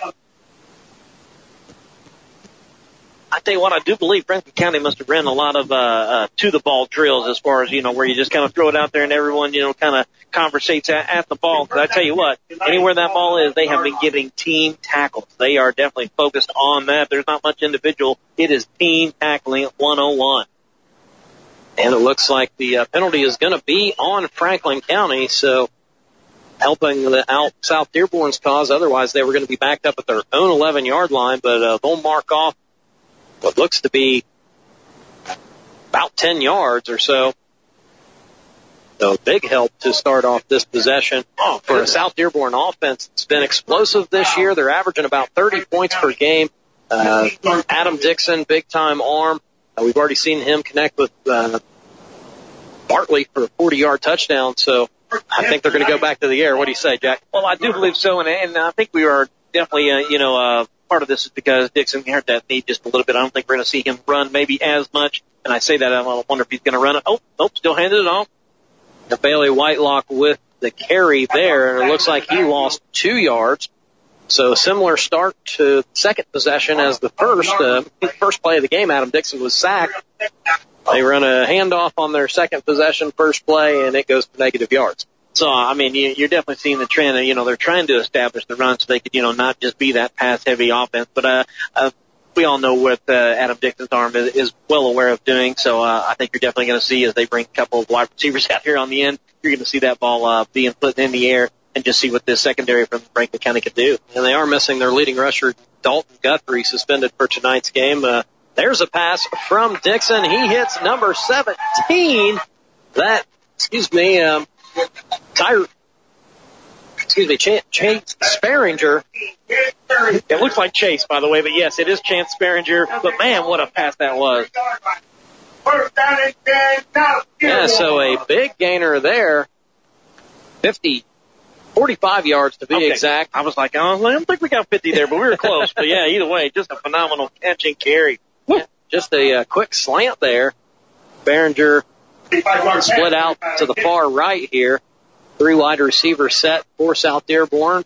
I tell you what, I do believe Franklin County must have ran a lot of uh, uh to-the-ball drills as far as, you know, where you just kind of throw it out there and everyone, you know, kind of conversates at, at the ball. Because I tell you what, anywhere that ball is, they have been getting team tackles. They are definitely focused on that. There's not much individual. It is team tackling one oh one. And it looks like the uh, penalty is going to be on Franklin County, so helping the out South Dearborn's cause. Otherwise, they were going to be backed up at their own eleven-yard line, but uh, they'll mark off what looks to be about ten yards or so. So big help to start off this possession for a South Dearborn offense. It's been explosive this year. They're averaging about thirty points per game. Uh, Adam Dixon, big-time arm. Uh, we've already seen him connect with uh, Bartley for a forty-yard touchdown, so I think they're going to go back to the air. What do you say, Jack? Well, I do believe so, and, and I think we are definitely, uh, you know, uh, part of this is because Dixon hurt that knee just a little bit. I don't think we're going to see him run maybe as much, and I say that I wonder if he's going to run it. Oh, nope, still handed it off. The Bailey Whitelock with the carry there, and it looks like he lost two yards. So similar start to second possession as the first. Uh, first play of the game, Adam Dixon was sacked. They run a handoff on their second possession, first play, and it goes for negative yards. So, I mean, you, you're definitely seeing the trend. You know, they're trying to establish the run so they could, you know, not just be that pass-heavy offense. But uh, uh, we all know what uh, Adam Dixon's arm is, is well aware of doing. So uh, I think you're definitely going to see as they bring a couple of wide receivers out here on the end, you're going to see that ball uh, being put in the air and just see what this secondary from Franklin County can do. And they are missing their leading rusher, Dalton Guthrie, suspended for tonight's game. Uh, there's a pass from Dixon. He hits number seventeen. That, excuse me, um, Tyre, excuse me, Ch- Chase Sparinger. It looks like Chase, by the way, but yes, it is Chance Sparinger. But man, what a pass that was. Yeah, so a big gainer there. fifty, forty-five yards to be Okay. exact. I was like, oh, I don't think we got fifty there, but we were close. But yeah, either way, just a phenomenal catch and carry. Yeah, just a uh, quick slant there. Sparinger split out to the far right here. Three wide receiver set for South Dearborn.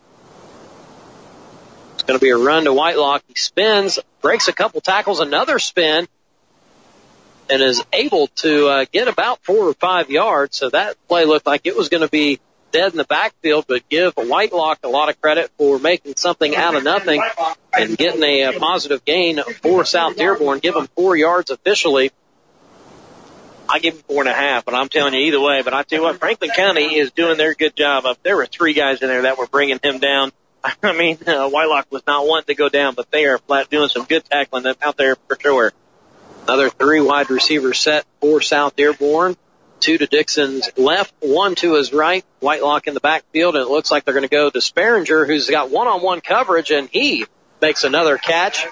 It's going to be a run to Whitelock. He spins, breaks a couple tackles, another spin, and is able to uh, get about four or five yards. So that play looked like it was going to be dead in the backfield, but give Whitelock a lot of credit for making something out of nothing and getting a, a positive gain for South Dearborn. Give them four yards officially. I give him four and a half, but I'm telling you either way. But I tell you what, Franklin County is doing their good job. Of there were three guys in there that were bringing him down. I mean, uh, Whitelock was not wanting to go down, but they are flat doing some good tackling out there for sure. Another three wide receiver set for South Dearborn. Two to Dixon's left, one to his right. Whitelock in the backfield, and it looks like they're going to go to Sparinger, who's got one-on-one coverage, and he makes another catch.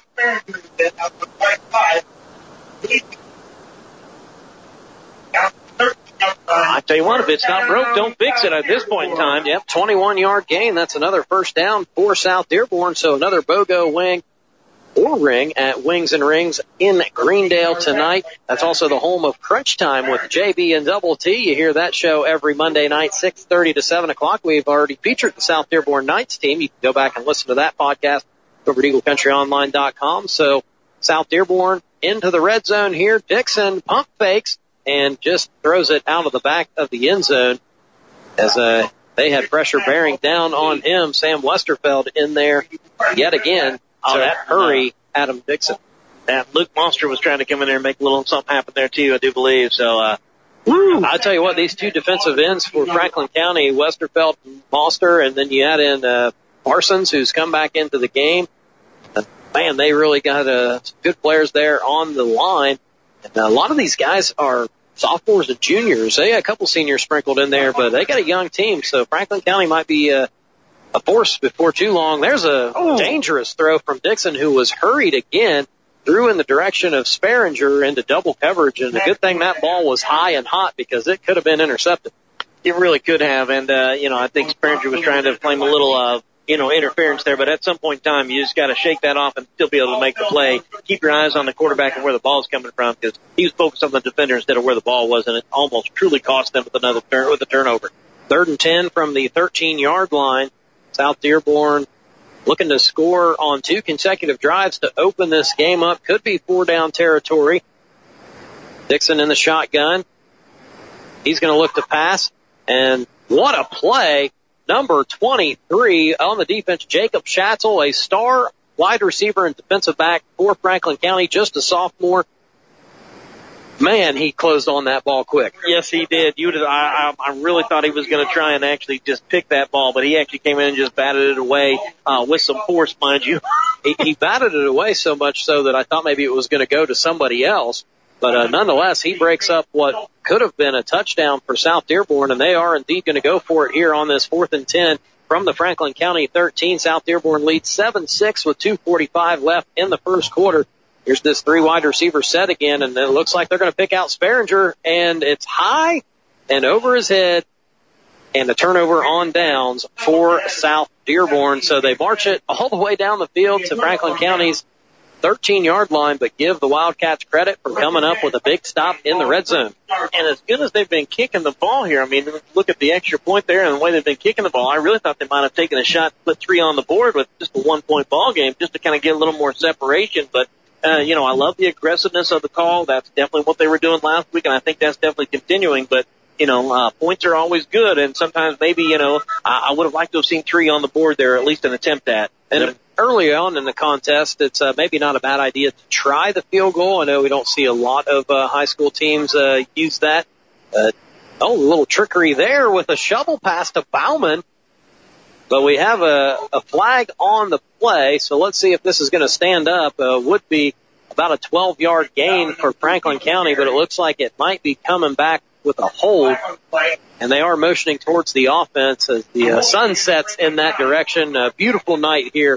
I tell you what, if it's not broke, don't fix it at this point in time. Yep, twenty-one-yard gain. That's another first down for South Dearborn. So another BOGO wing or ring at Wings and Rings in Greendale tonight. That's also the home of Crunch Time with J B and Double T. You hear that show every Monday night, six thirty to seven o'clock. We've already featured the South Dearborn Knights team. You can go back and listen to that podcast over at eagle country online dot com. So South Dearborn into the red zone here. Dixon pump fakes and just throws it out of the back of the end zone as uh, they had pressure bearing down on him. Sam Westerfeld in there yet again Oh, to that hurry Adam Dixon. And Luke Monster was trying to come in there and make a little something happen there, too, I do believe. So, uh, woo. I'll tell you what, these two defensive ends for Franklin County, Westerfeld and Monster, and then you add in uh, Parsons, who's come back into the game. Uh, man, they really got uh, some good players there on the line. And a lot of these guys are sophomores and juniors. They got a couple seniors sprinkled in there, but they got a young team. So Franklin County might be uh, a force before too long. There's a oh. dangerous throw from Dixon, who was hurried again, threw in the direction of Sperringer into double coverage. And the good thing that ball was high and hot, because it could have been intercepted. It really could have. And, uh, you know, I think Sperringer was trying to claim a little, uh, you know, interference there. But at some point in time, you just got to shake that off and still be able to make the play. Keep your eyes on the quarterback and where the ball's coming from, because he was focused on the defender instead of where the ball was, and it almost truly cost them with another turn, with a turnover. Third and ten from the thirteen-yard line. South Dearborn looking to score on two consecutive drives to open this game up. Could be four-down territory. Dixon in the shotgun. He's going to look to pass. And what a play. Number twenty-three on the defense, Jacob Schatzel, a star wide receiver and defensive back for Franklin County, just a sophomore. Man, he closed on that ball quick. Yes, he did. You, I, I really thought he was going to try and actually just pick that ball, but he actually came in and just batted it away uh, with some force, mind you. he, he batted it away so much so that I thought maybe it was going to go to somebody else. But uh, nonetheless, he breaks up what could have been a touchdown for South Dearborn, and they are indeed going to go for it here on this fourth and ten from the Franklin County thirteen. South Dearborn leads seven six with two forty-five left in the first quarter. Here's this three-wide receiver set again, and it looks like they're going to pick out Sperringer, and it's high and over his head, and a turnover on downs for South Dearborn. So they march it all the way down the field to Franklin County's thirteen-yard line, but give the Wildcats credit for coming up with a big stop in the red zone. And as good as they've been kicking the ball here, I mean, look at the extra point there and the way they've been kicking the ball. I really thought they might have taken a shot to put three on the board with just a one-point ball game, just to kind of get a little more separation. But, uh, you know, I love the aggressiveness of the call. That's definitely what they were doing last week, and I think that's definitely continuing. But, you know, uh, points are always good, and sometimes maybe, you know, I, I would have liked to have seen three on the board there, at least an attempt at. And yep. Early on in the contest, it's uh, maybe not a bad idea to try the field goal. I know we don't see a lot of uh, high school teams uh, use that. Uh, oh, a little trickery there with a shovel pass to Bauman. But we have a, a flag on the play, so let's see if this is going to stand up. Uh, would be about a twelve-yard gain for Franklin County, but it looks like it might be coming back with a hold. And they are motioning towards the offense as the uh, sun sets in that direction. A beautiful night here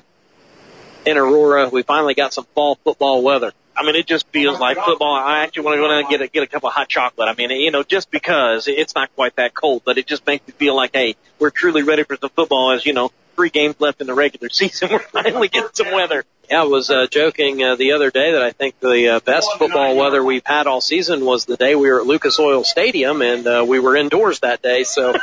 in Aurora. We finally got some fall football weather. I mean, it just feels like football. I actually want to go down and get a, get a cup of hot chocolate. I mean, you know, just because it's not quite that cold, but it just makes me feel like, hey, we're truly ready for some football. As you know, three games left in the regular season. We're finally getting some weather. Yeah, I was uh, joking uh, the other day that I think the uh, best football weather we've had all season was the day we were at Lucas Oil Stadium, and uh, we were indoors that day. So,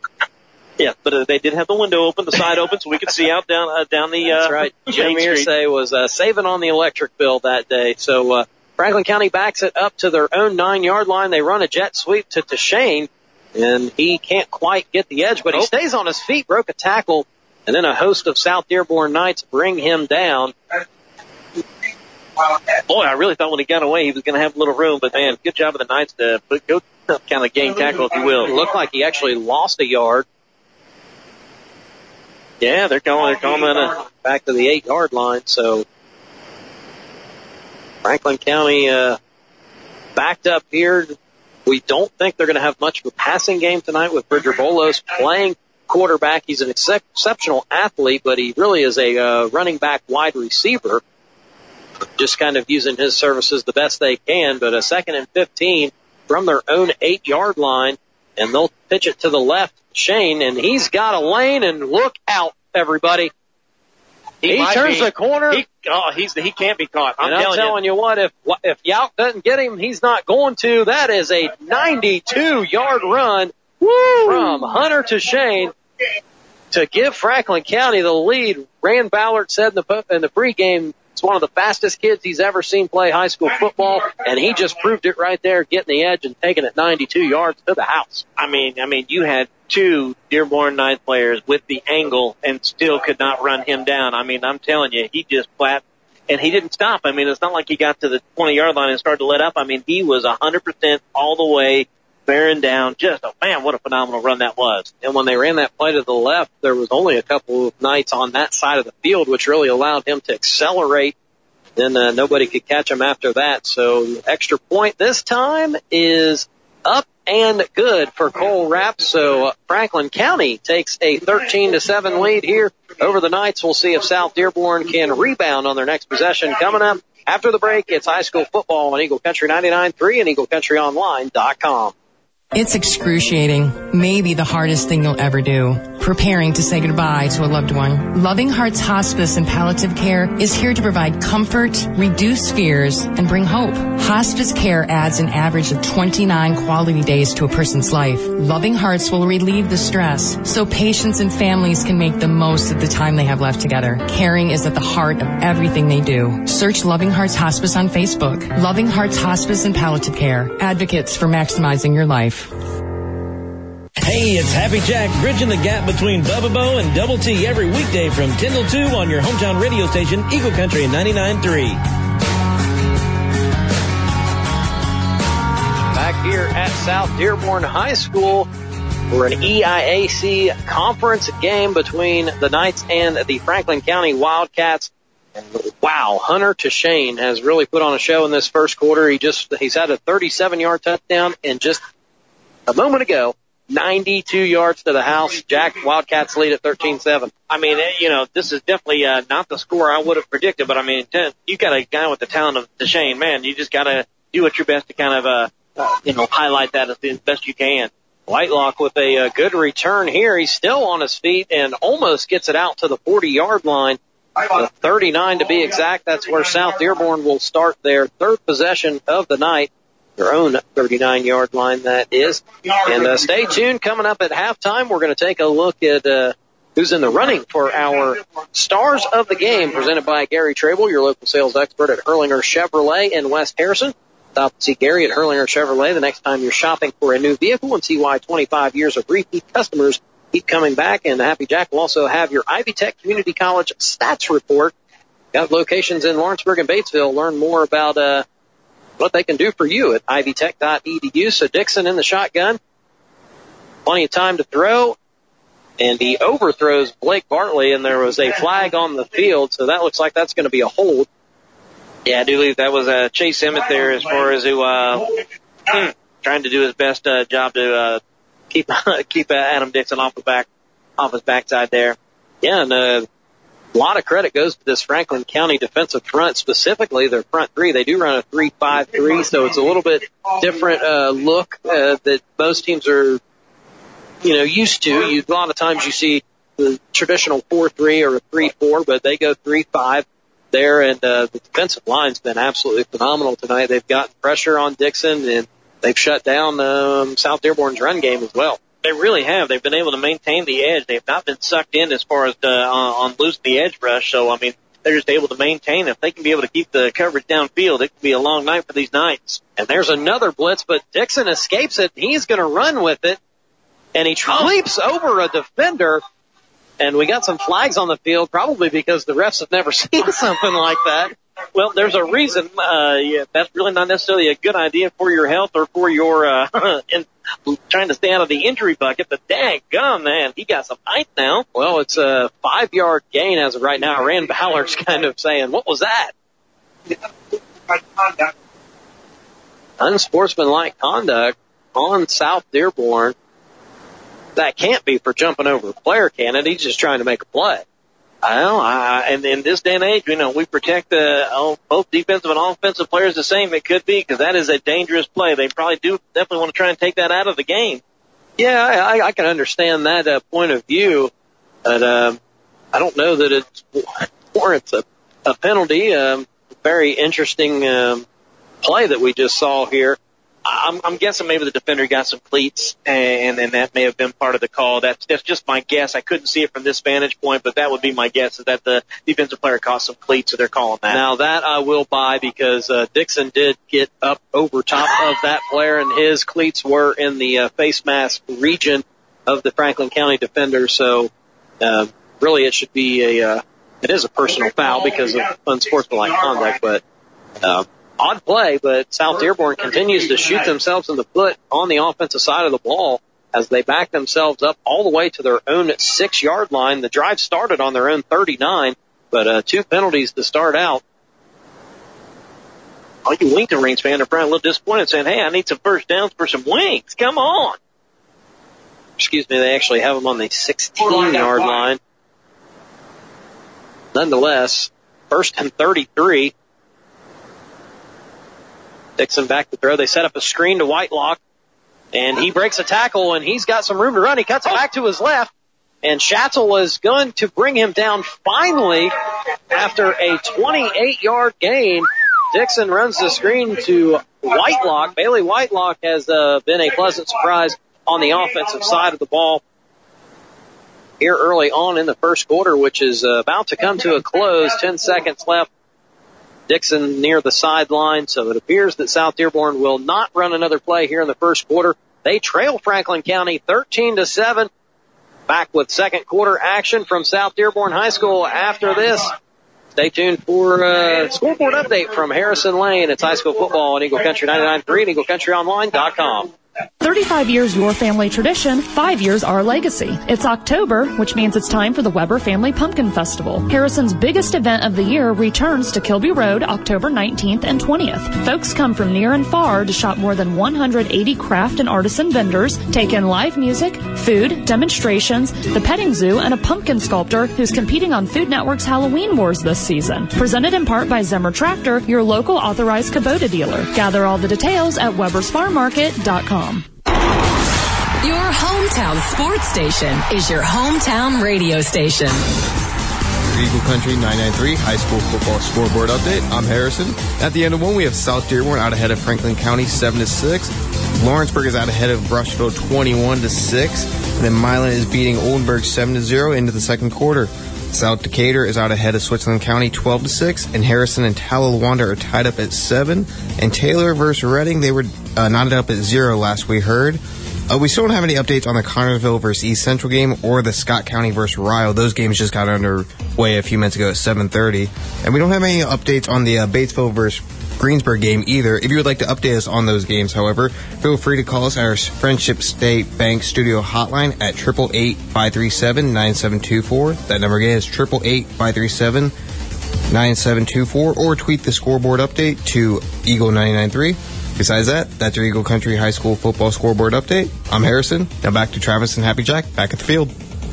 yeah, but uh, they did have the window open, the side open, so we could see out down uh, down the. Uh, That's right. Jim Irsay was uh, saving on the electric bill that day. So uh, Franklin County backs it up to their own nine-yard line. They run a jet sweep to Shane, and he can't quite get the edge, but he stays on his feet, broke a tackle. And then a host of South Dearborn Knights bring him down. Boy, I really thought when he got away he was going to have a little room, but man, good job of the Knights to put, go kind of game tackle, if you will. It looked like he actually lost a yard. Yeah, they're going, they're coming uh, back to the eight-yard line. So Franklin County uh, backed up here. We don't think they're going to have much of a passing game tonight with Bridger Bolos playing quarterback. He's an ex- exceptional athlete, but he really is a uh, running back wide receiver. Just kind of using his services the best they can, but a second and fifteen from their own eight-yard line, and they'll pitch it to the left, Shane, and he's got a lane, and look out, everybody. He, he turns be. the corner. He, oh, he's, he can't be caught. I'm, and telling, I'm telling you. you what, if if Yauk doesn't get him, he's not going to. That is a ninety-two-yard run Woo! From Hunter to Shane to give Franklin County the lead. Rand Ballard said in the, in the pregame, it's one of the fastest kids he's ever seen play high school football, and he just proved it right there, getting the edge and taking it ninety-two yards to the house. I mean, I mean, you had two Dearborn Knight players with the angle and still could not run him down. I mean, I'm telling you, he just flat, and he didn't stop. I mean, it's not like he got to the twenty-yard line and started to let up. I mean, he was one hundred percent all the way, bearing down. Just, oh, man, what a phenomenal run that was. And when they ran that play to the left, there was only a couple of Knights on that side of the field, which really allowed him to accelerate. Then uh, nobody could catch him after that. So extra point this time is up and good for Cole Rapp. So uh, Franklin County takes a thirteen to seven lead here over the Knights. We'll see if South Dearborn can rebound on their next possession. Coming up after the break, it's high school football on Eagle Country ninety-nine point three and eagle country online dot com. It's excruciating, maybe the hardest thing you'll ever do, preparing to say goodbye to a loved one. Loving Hearts Hospice and Palliative Care is here to provide comfort, reduce fears, and bring hope. Hospice care adds an average of twenty-nine quality days to a person's life. Loving Hearts will relieve the stress so patients and families can make the most of the time they have left together. Caring is at the heart of everything they do. Search Loving Hearts Hospice on Facebook. Loving Hearts Hospice and Palliative Care, advocates for maximizing your life. Hey, it's Happy Jack, bridging the gap between Bubba Bo and Double T every weekday from ten till two on your hometown radio station, Eagle Country ninety-nine point three. Back here at South Dearborn High School for an E I A C conference game between the Knights and the Franklin County Wildcats. And wow, Hunter Tushane has really put on a show in this first quarter. He just, he's had a thirty-seven yard touchdown and just a moment ago, ninety-two yards to the house. Jack, Wildcats lead at thirteen seven. I mean, you know, this is definitely uh, not the score I would have predicted, but I mean, you got a guy with the talent of Tushane, man. You just got to do what your best to kind of, uh, uh, you know, highlight that as best you can. Whitelock with a uh, good return here. He's still on his feet and almost gets it out to the forty yard line. The thirty-nine to be exact. That's where South Dearborn will start their third possession of the night. Their own thirty-nine yard line, that is. And uh, stay tuned. Coming up at halftime, we're going to take a look at uh, who's in the running for our Stars of the Game, presented by Gary Trable, your local sales expert at Hurlinger Chevrolet in West Harrison. Stop and see Gary at Hurlinger Chevrolet the next time you're shopping for a new vehicle and see why twenty-five years of repeat customers keep coming back. And Happy Jack will also have your Ivy Tech Community College stats report. Got locations in Lawrenceburg and Batesville. Learn more about uh, what they can do for you at ivy tech dot e d u. So Dixon in the shotgun. Plenty of time to throw. And he overthrows Blake Bartley, and there was a flag on the field, so that looks like that's going to be a hold. Yeah, I do believe that was uh, Chase Emmett there as far as who uh, trying to do his best uh, job to uh, keep keep uh, Adam Dixon off the back, off his backside there. Yeah, and uh, a lot of credit goes to this Franklin County defensive front, specifically their front three. They do run a three five three, so it's a little bit different uh, look uh, that most teams are, you know, used to. You, a lot of times you see the traditional four three or a three four, but they go three five there, and uh, the defensive line's been absolutely phenomenal tonight. They've gotten pressure on Dixon, and they've shut down um, South Dearborn's run game as well. They really have. They've been able to maintain the edge. They've not been sucked in as far as the, on, on losing the edge rush. So, I mean, they're just able to maintain. If they can be able to keep the coverage downfield, it could be a long night for these Knights. And there's another blitz, but Dixon escapes it. He's going to run with it, and he leaps over a defender. And we got some flags on the field, probably because the refs have never seen something like that. Well, there's a reason. Uh, yeah, that's really not necessarily a good idea for your health or for your uh, in, trying to stay out of the injury bucket. But dang gum, man, he got some height now. Well, it's a five-yard gain as of right now. Rand Ballard's kind of saying, what was that? Unsportsmanlike conduct on South Dearborn. That can't be for jumping over a player, can it? He's just trying to make a play. Well, I, and in this day and age, you know, we protect the, both defensive and offensive players the same. It could be because that is a dangerous play. They probably do definitely want to try and take that out of the game. Yeah, I, I can understand that uh, point of view, but um, I don't know that it warrants a, a penalty. Um, very interesting um, play that we just saw here. I'm, I'm guessing maybe the defender got some cleats, and, and that may have been part of the call. That's, that's just my guess. I couldn't see it from this vantage point, but that would be my guess, is that the defensive player caught some cleats, so they're calling that. Now, that I will buy, because uh, Dixon did get up over top of that player, and his cleats were in the uh, face mask region of the Franklin County defender. So, uh, really, it should be a uh, it is a personal foul because of unsportsmanlike conduct, but uh, odd play, but South Dearborn continues to shoot themselves in the foot on the offensive side of the ball as they back themselves up all the way to their own six-yard line. The drive started on their own thirty-nine, but uh, two penalties to start out. All you Wington Rings fans are probably a little disappointed, saying, hey, I need some first downs for some wings. Come on. Excuse me, they actually have them on the sixteen-yard line. Nonetheless, first and thirty-three. Dixon back to throw. They set up a screen to Whitelock, and he breaks a tackle, and he's got some room to run. He cuts it back to his left, and Schatzel is going to bring him down finally after a twenty-eight-yard gain. Dixon runs the screen to Whitelock. Bailey Whitelock has uh, been a pleasant surprise on the offensive side of the ball here early on in the first quarter, which is uh, about to come to a close. Ten seconds left. Dixon near the sideline, so it appears that South Dearborn will not run another play here in the first quarter. They trail Franklin County thirteen to seven. Back with second quarter action from South Dearborn High School after this. Stay tuned for a scoreboard update from Harrison Lane. It's high school football on Eagle Country ninety-nine point three and Eagle Country Online dot com. thirty-five years your family tradition, five years our legacy. It's October, which means it's time for the Weber Family Pumpkin Festival. Harrison's biggest event of the year returns to Kilby Road October nineteenth and twentieth. Folks come from near and far to shop more than one hundred eighty craft and artisan vendors, take in live music, food, demonstrations, the petting zoo, and a pumpkin sculptor who's competing on Food Network's Halloween Wars this season. Presented in part by Zimmer Tractor, your local authorized Kubota dealer. Gather all the details at Weber's Farm Market dot com. Your hometown sports station is your hometown radio station. Eagle Country ninety-nine point three High School Football Scoreboard Update. I'm Harrison. At the end of one, we have South Dearborn out ahead of Franklin County seven to six. Lawrenceburg is out ahead of Brushville twenty-one to six. And then Milan is beating Oldenburg seven to zero into the second quarter. South Decatur is out ahead of Switzerland County twelve to six, and Harrison and Talawanda are tied up at seven. And Taylor versus Reading, they were uh, knotted up at zero last we heard. Uh, we still don't have any updates on the Connersville versus East Central game or the Scott County versus Ryle. Those games just got underway a few minutes ago at seven thirty. And we don't have any updates on the uh, Batesville versus Greensburg game either. If you would like to update us on those games, however, feel free to call us at our Friendship State Bank Studio hotline at eight eight eight, five three seven, nine seven two four. That number again is eight eight eight, five three seven, nine seven two four, or tweet the scoreboard update to Eagle ninety-nine point three. Besides that, that's your Eagle Country High School Football Scoreboard Update. I'm Harrison. Now back to Travis and Happy Jack back at the field.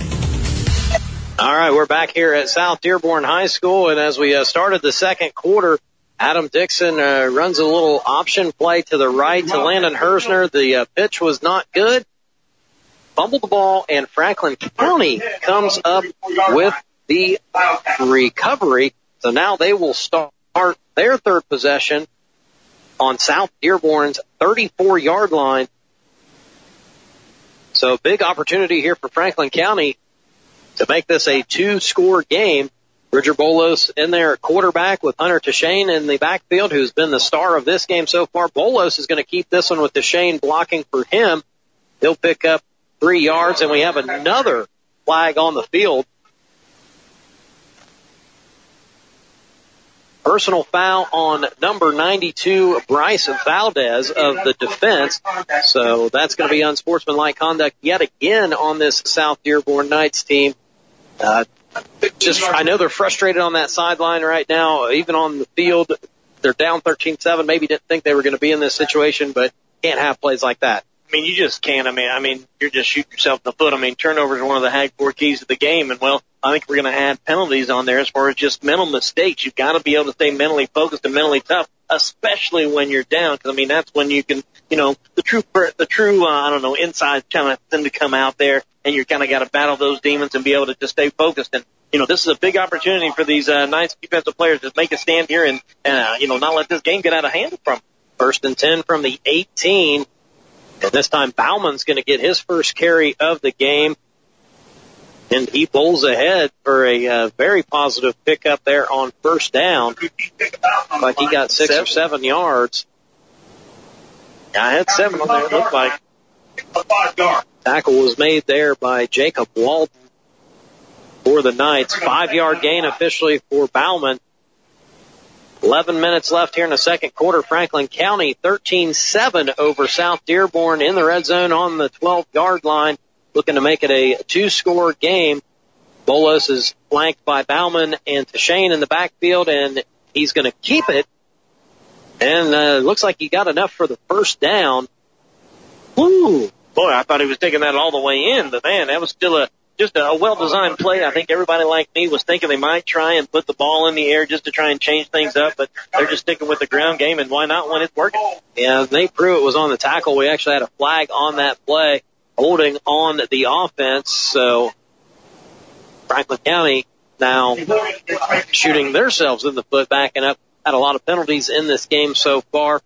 All right, we're back here at South Dearborn High School, and as we uh, started the second quarter, Adam Dixon uh, runs a little option play to the right to Landon Hersner. The uh, pitch was not good. Fumbled the ball, and Franklin County comes up with the recovery. So now they will start their third possession on South Dearborn's thirty-four-yard line. So big opportunity here for Franklin County to make this a two-score game. Bridger Bolos in there at quarterback with Hunter Teshane in the backfield, who's been the star of this game so far. Bolos is going to keep this one with Teshane blocking for him. He'll pick up three yards, and we have another flag on the field. Personal foul on number ninety-two, Bryce Valdez of the defense. So that's going to be unsportsmanlike conduct yet again on this South Dearborn Knights team. Uh, just, I know they're frustrated on that sideline right now. Even on the field, they're down thirteen seven. Maybe didn't think they were going to be in this situation, but can't have plays like that. I mean, you just can't. I mean, I mean, you're just shooting yourself in the foot. I mean, turnovers are one of the Hag four keys of the game, and well, I think we're going to add penalties on there as far as just mental mistakes. You've got to be able to stay mentally focused and mentally tough, especially when you're down, because I mean that's when you can, you know, the true, the true, uh, I don't know, inside kind of thing to come out there, and you kind of got to battle those demons and be able to just stay focused. And you know, this is a big opportunity for these uh, Knights defensive players to make a stand here and, and uh, you know, not let this game get out of hand from them. First and ten from the eighteen. And this time Bauman's going to get his first carry of the game. And he bowls ahead for a uh, very positive pickup there on first down. Like he got six seven. or seven yards. I had seven on there, it looked like. Tackle was made there by Jacob Walton. for the Knights. Five-yard gain officially for Bauman. eleven minutes left here in the second quarter. Franklin County thirteen seven over South Dearborn in the red zone on the twelve-yard line, looking to make it a two-score game. Bolos is flanked by Bauman and Tashane in the backfield, and he's going to keep it. And uh, looks like he got enough for the first down. Woo! Boy, I thought he was taking that all the way in, but man, that was still a just a well-designed play. I think everybody like me was thinking they might try and put the ball in the air just to try and change things up, but they're just sticking with the ground game, and why not when it's working? Yeah, Nate Pruitt was on the tackle. We actually had a flag on that play, holding on the offense. So Franklin County now shooting themselves in the foot, backing up. Had a lot of penalties in this game so far.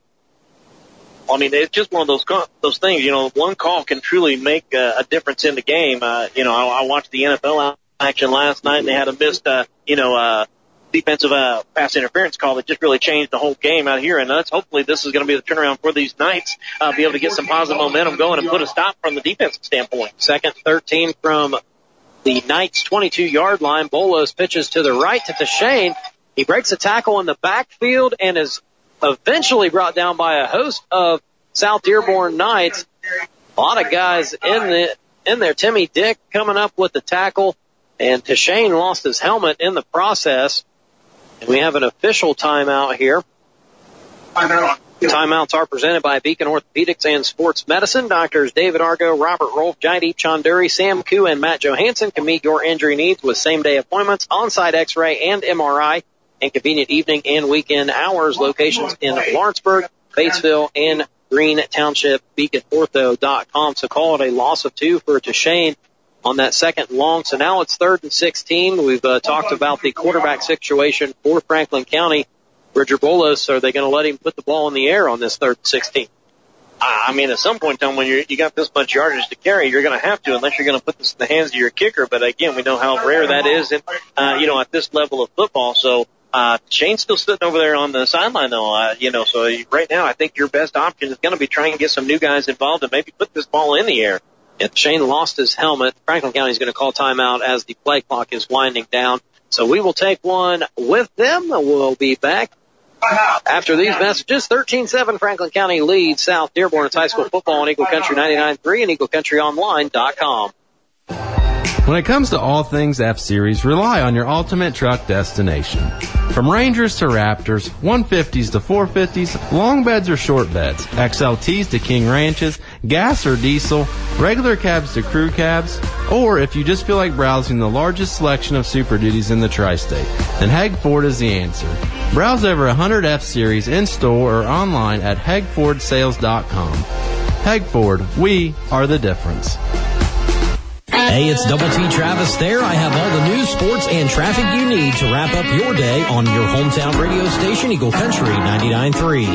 I mean, it's just one of those those things. You know, one call can truly make a, a difference in the game. Uh, you know, I, I watched the N F L action last night, and they had a missed, uh, you know, uh, defensive uh, pass interference call that just really changed the whole game out here. And let's hopefully this is going to be the turnaround for these Knights, uh, be able to get some positive momentum going and put a stop from the defensive standpoint. Second thirteen from the Knights' twenty-two-yard line. Bolos pitches to the right to Tashane. He breaks a tackle in the backfield and is eventually brought down by a host of South Dearborn Knights. A lot of guys in the in there. Timmy Dick coming up with the tackle, and Tashane lost his helmet in the process. And we have an official timeout here. Timeouts are presented by Beacon Orthopedics and Sports Medicine. Doctors David Argo, Robert Rolfe, Jaideep Chanduri, Sam Koo, and Matt Johansson can meet your injury needs with same-day appointments, on-site x-ray, and M R I, and convenient evening and weekend hours. Locations in Lawrenceburg, Batesville, and Green Township, beacon ortho dot com. So call it a loss of two for Tashane on that second long. So now it's third and sixteen. We've uh, talked about the quarterback situation for Franklin County. Bridger Bolos, are they going to let him put the ball in the air on this third and sixteen? I mean, at some point in time when you're, you got this much yardage to carry, you're going to have to, unless you're going to put this in the hands of your kicker. But again, we know how rare that is, and uh, you know, at this level of football. So uh, Shane's still sitting over there on the sideline, though. Uh, you know, so right now, I think your best option is going to be trying to get some new guys involved and maybe put this ball in the air. If Shane lost his helmet, Franklin County is going to call timeout as the play clock is winding down. So we will take one with them. We'll be back after these messages. thirteen seven Franklin County leads South Dearborn. It's high school football on Eagle Country ninety-nine point three and eagle country online dot com. When it comes to all things F-Series, rely on your ultimate truck destination. From Rangers to Raptors, one fifties to four fifties, long beds or short beds, X L Ts to King Ranches, gas or diesel, regular cabs to crew cabs, or if you just feel like browsing the largest selection of Super Duties in the tri-state, then Heg Ford is the answer. Browse over one hundred F-Series in-store or online at heg ford sales dot com. Heg Ford, we are the difference. Hey, it's Double T Travis there. I have all the news, sports, and traffic you need to wrap up your day on your hometown radio station, Eagle Country ninety-nine point three.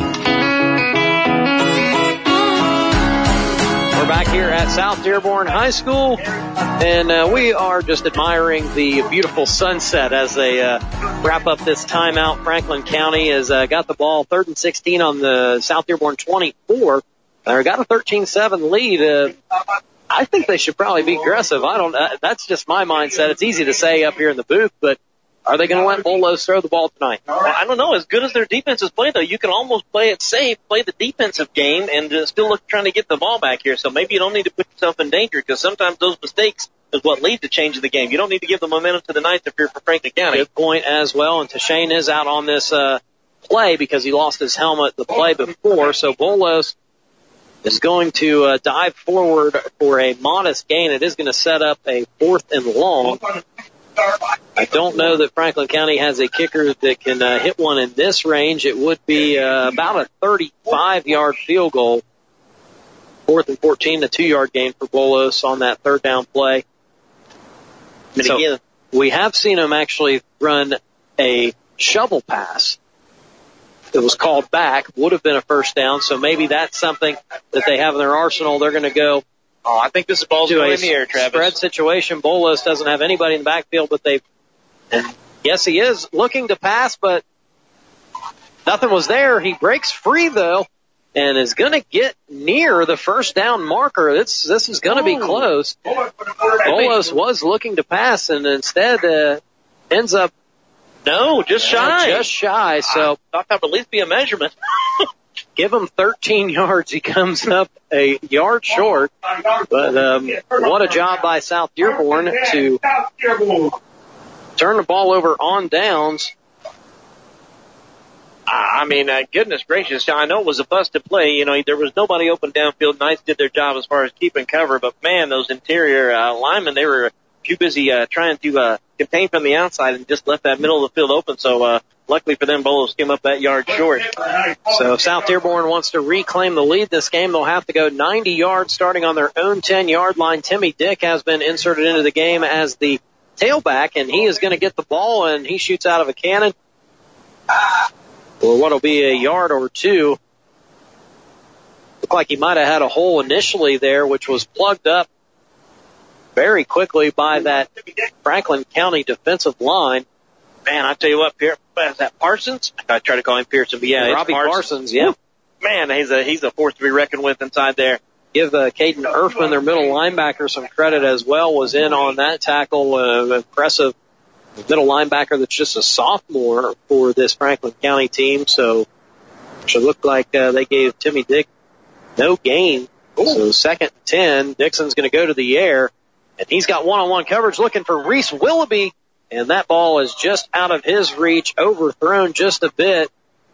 We're back here at South Dearborn High School, and uh, we are just admiring the beautiful sunset as they uh, wrap up this timeout. Franklin County has uh, got the ball third and sixteen on the South Dearborn twenty-four. They got a thirteen seven lead. Uh, I think they should probably be aggressive. I don't, uh, that's just my mindset. It's easy to say up here in the booth, but are they going to let Bolos throw the ball tonight? Well, I don't know. As good as their defense is played, though, you can almost play it safe, play the defensive game, and uh, still look trying to get the ball back here. So maybe you don't need to put yourself in danger, because sometimes those mistakes is what lead to changing the game. You don't need to give the momentum to the Knights if you're for Franklin County. Good point as well. And Tashane is out on this uh, play because he lost his helmet the play before. So Bolos is going to uh, dive forward for a modest gain. It is going to set up a fourth and long. I don't know that Franklin County has a kicker that can uh, hit one in this range. It would be uh, about a thirty-five-yard field goal. Fourth and fourteen, a two-yard gain for Bolos on that third down play. And so again, we have seen him actually run a shovel pass. It was called back, would have been a first down, so maybe that's something that they have in their arsenal. They're going to go Oh, I think this ball's to going a in the air, Travis. Spread situation. Bolos doesn't have anybody in the backfield, but they, yes, he is looking to pass, but nothing was there. He breaks free, though, and is going to get near the first down marker. This, this is going to be close. Bolos was looking to pass, and instead uh, ends up No, just shy. just shy. So I thought that would at least be a measurement. give him thirteen yards. He comes up a yard short. But um, what a job by South Dearborn to turn the ball over on downs. I mean, uh, goodness gracious, I know it was a busted play. You know, there was nobody open downfield. Knights did their job as far as keeping cover, but man, those interior uh, linemen, they were too busy uh, trying to uh, contain from the outside and just left that middle of the field open. So uh, luckily for them, Bolos came up that yard short. So if South Dearborn wants to reclaim the lead this game, they'll have to go ninety yards starting on their own ten-yard line. Timmy Dick has been inserted into the game as the tailback, and he is going to get the ball, and he shoots out of a cannon for what'll be a yard or two. Looked like he might have had a hole initially there, which was plugged up very quickly by that Franklin County defensive line. Man, I tell you what, Pierre, is that Parsons? I try to call him Pearson, but yeah, Robbie it's Parsons. Parsons, yeah. Man, he's a he's a force to be reckoned with inside there. Give uh, Caden Erfman, their middle linebacker, some credit as well. Was in on that tackle. Uh, impressive middle linebacker that's just a sophomore for this Franklin County team. So it should look like uh, they gave Timmy Dick no gain. Ooh. So second and ten. Dixon's going to go to the air, and he's got one-on-one coverage looking for Reese Willoughby, and that ball is just out of his reach, overthrown just a bit.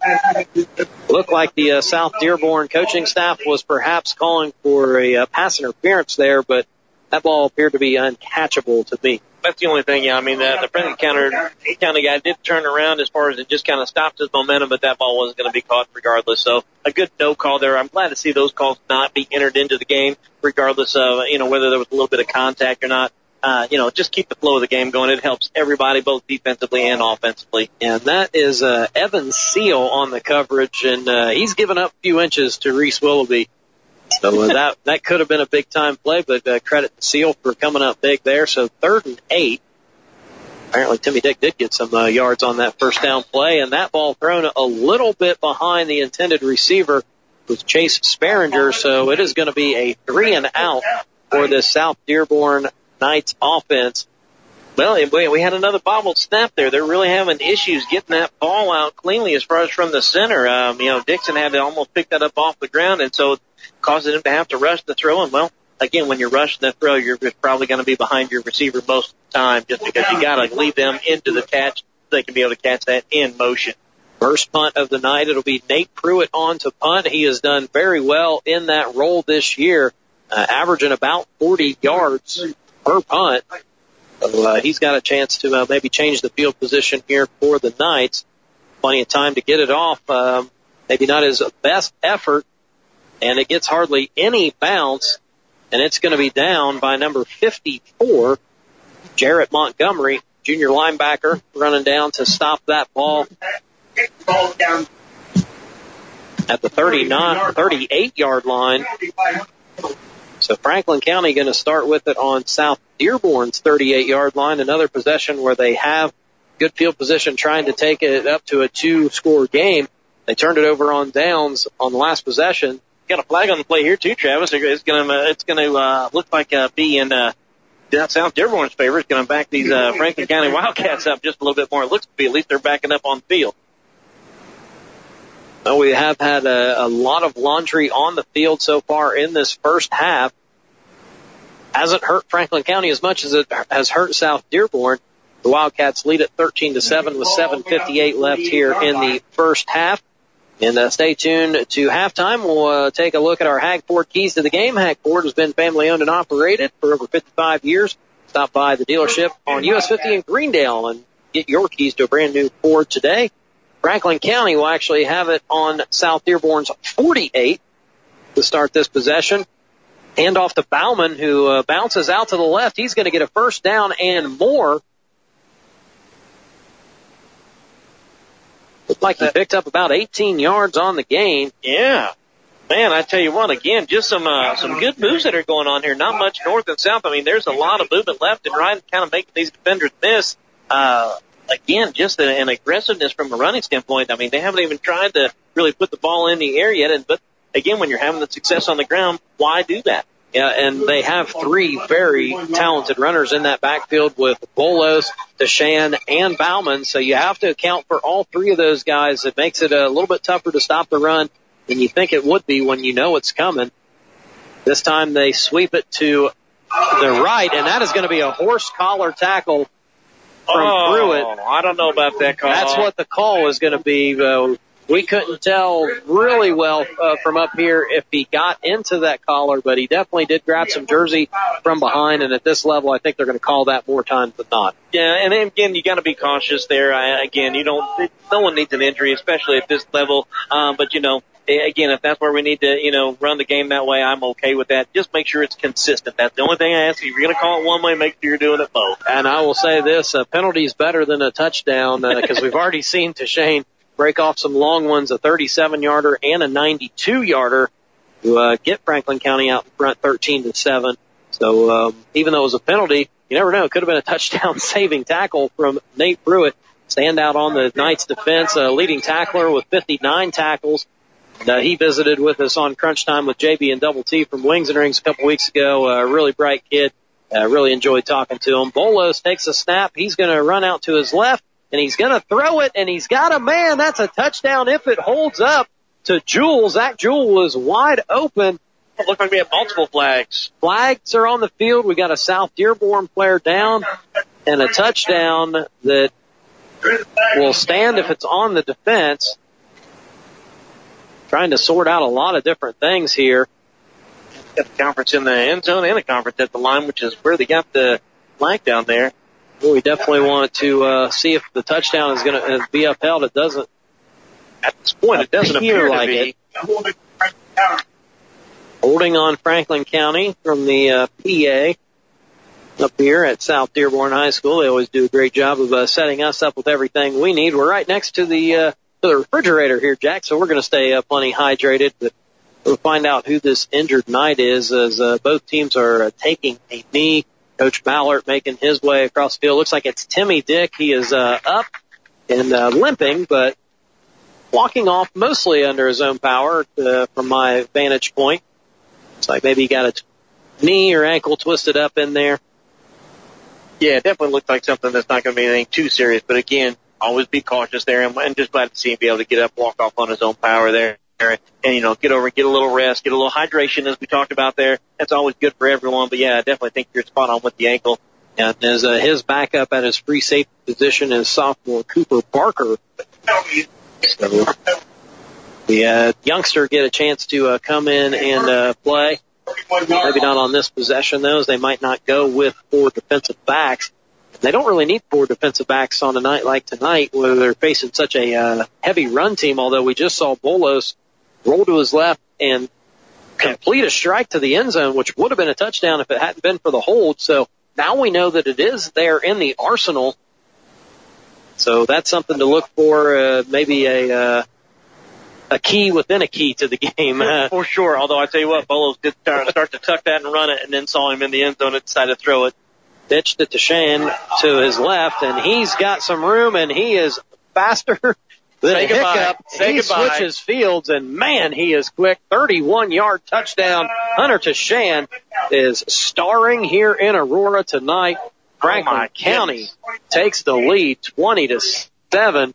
Looked like the uh, South Dearborn coaching staff was perhaps calling for a uh, pass interference there, but that ball appeared to be uncatchable to me. That's the only thing, yeah. I mean, the, the Franklin County, County guy did turn around as far as it just kind of stopped his momentum, but that ball wasn't going to be caught regardless. So a good no call there. I'm glad to see those calls not be entered into the game, regardless of, you know, whether there was a little bit of contact or not. Uh, you know, just keep the flow of the game going. It helps everybody, both defensively and offensively. And that is uh, Evan Seal on the coverage, and uh, he's given up a few inches to Reese Willoughby. So uh, that that could have been a big-time play, but uh, credit to Seal for coming up big there. So third and eight. Apparently Timmy Dick did get some uh, yards on that first down play, and that ball thrown a little bit behind the intended receiver with Chase Sparringer. So it is going to be a three and out for this South Dearborn Knights offense. Well, we had another bobbled snap there. They're really having issues getting that ball out cleanly as far as from the center. Um, you know, Dixon had to almost pick that up off the ground, and so it caused him to have to rush the throw. And, well, again, when you're rushing the throw, you're probably going to be behind your receiver most of the time just because you got to lead them into the catch so they can be able to catch that in motion. First punt of the night, it'll be Nate Pruitt on to punt. He has done very well in that role this year, uh, averaging about forty yards per punt. So uh, he's got a chance to uh, maybe change the field position here for the Knights. Plenty of time to get it off. Um, maybe not his best effort, and it gets hardly any bounce, and it's going to be down by number fifty-four, Jarrett Montgomery, junior linebacker, running down to stop that ball at the thirty-nine, thirty-eight-yard line. So Franklin County going to start with it on South Dearborn's thirty-eight-yard line, another possession where they have good field position trying to take it up to a two-score game. They turned it over on downs on the last possession. Got a flag on the play here too, Travis. It's going to it's going to uh, look like uh, be in uh, South Dearborn's favor. It's going to back these uh, Franklin County Wildcats up just a little bit more. It looks to be at least they're backing up on the field. Well, we have had a, a lot of laundry on the field so far in this first half. Hasn't hurt Franklin County as much as it has hurt South Dearborn. The Wildcats lead at thirteen to seven with seven fifty-eight left here in the first half. And uh, stay tuned to halftime. We'll uh, take a look at our Hag Ford keys to the game. Hag Ford has been family owned and operated for over fifty-five years. Stop by the dealership on U S fifty in Greendale and get your keys to a brand new Ford today. Franklin County will actually have it on South Dearborn's forty-eight to start this possession. Hand off to Bauman, who uh, bounces out to the left. He's going to get a first down and more. Looked like he picked up about eighteen yards on the gain. Yeah. Man, I tell you what, again, just some uh, some good moves that are going on here. Not much north and south. I mean, there's a lot of movement left and right, kind of making these defenders miss. Uh, again, just an aggressiveness from a running standpoint. I mean, they haven't even tried to really put the ball in the air yet, and, but again, when you're having the success on the ground, why do that? Yeah, and they have three very talented runners in that backfield with Bolos, DeShan, and Bauman. So you have to account for all three of those guys. It makes it a little bit tougher to stop the run than you think it would be when you know it's coming. This time they sweep it to the right, and that is going to be a horse collar tackle from oh, Pruitt. I don't know about that call. That's what the call was going to be. Uh, we couldn't tell really well uh, from up here if he got into that collar, but he definitely did grab some jersey from behind, and at this level, I think they're going to call that more times than not. Yeah, and then again, you got to be cautious there. I, again, you don't. No one needs an injury, especially at this level. Um, but you know, again, if that's where we need to, you know, run the game that way, I'm okay with that. Just make sure it's consistent. That's the only thing I ask. If you're going to call it one way, make sure you're doing it both. And I will say this: a penalty is better than a touchdown because uh, we've already seen Tashane break off some long ones, a thirty-seven yarder and a ninety-two yarder to uh, get Franklin County out in front thirteen to seven. So um, even though it was a penalty, you never know. It could have been a touchdown saving tackle from Nate Pruitt. Stand out on the Knights defense, a leading tackler with fifty-nine tackles. And, uh, he visited with us on Crunch Time with J B and Double T from Wings and Rings a couple weeks ago. A uh, really bright kid. Uh, really enjoyed talking to him. Bolos takes a snap. He's going to run out to his left. And he's going to throw it, and he's got a man. That's a touchdown if it holds up to Jewell. Zach Jewell was wide open. It looked like we have multiple flags. Flags are on the field. We got a South Dearborn player down and a touchdown that will stand if it's on the defense. Trying to sort out a lot of different things here. Got the conference in the end zone and a conference at the line, which is where they got the flag down there. Well, we definitely want to uh, see if the touchdown is going to be upheld. It doesn't. At this point, it doesn't appear like to be. It. Holding on Franklin County from the uh, P A up here at South Dearborn High School. They always do a great job of uh, setting us up with everything we need. We're right next to the uh, to the refrigerator here, Jack, so we're going to stay uh, plenty hydrated. But we'll find out who this injured Knight is as uh, both teams are uh, taking a knee. Coach Ballard making his way across the field. Looks like it's Timmy Dick. He is uh, up and uh, limping, but walking off mostly under his own power uh, from my vantage point. Looks like maybe he got a t- knee or ankle twisted up in there. Yeah, it definitely looks like something that's not going to be anything too serious. But again, always be cautious there, and, and just glad to see him be able to get up, walk off on his own power there. And, you know, get over and get a little rest, get a little hydration as we talked about there. That's always good for everyone. But, yeah, I definitely think you're spot on with the ankle. And as uh, his backup at his free safety position is sophomore Cooper Barker. So the uh, youngster get a chance to uh, come in and uh, play. Maybe not on this possession, though, as they might not go with four defensive backs. They don't really need four defensive backs on a night like tonight where they're facing such a uh, heavy run team, although we just saw Bolos roll to his left and complete a strike to the end zone, which would have been a touchdown if it hadn't been for the hold. So now we know that it is there in the arsenal. So that's something to look for, uh, maybe a uh, a key within a key to the game. Uh, for sure, although I tell you what, Bolos did start, start to tuck that and run it, and then saw him in the end zone and decided to throw it. Pitched it to Shane to his left, and he's got some room, and he is faster than Say a goodbye. hiccup. Say he goodbye. switches fields, and man, he is quick. thirty-one yard touchdown. Hunter Tashan is starring here in Aurora tonight. Franklin oh County takes the lead twenty to seven.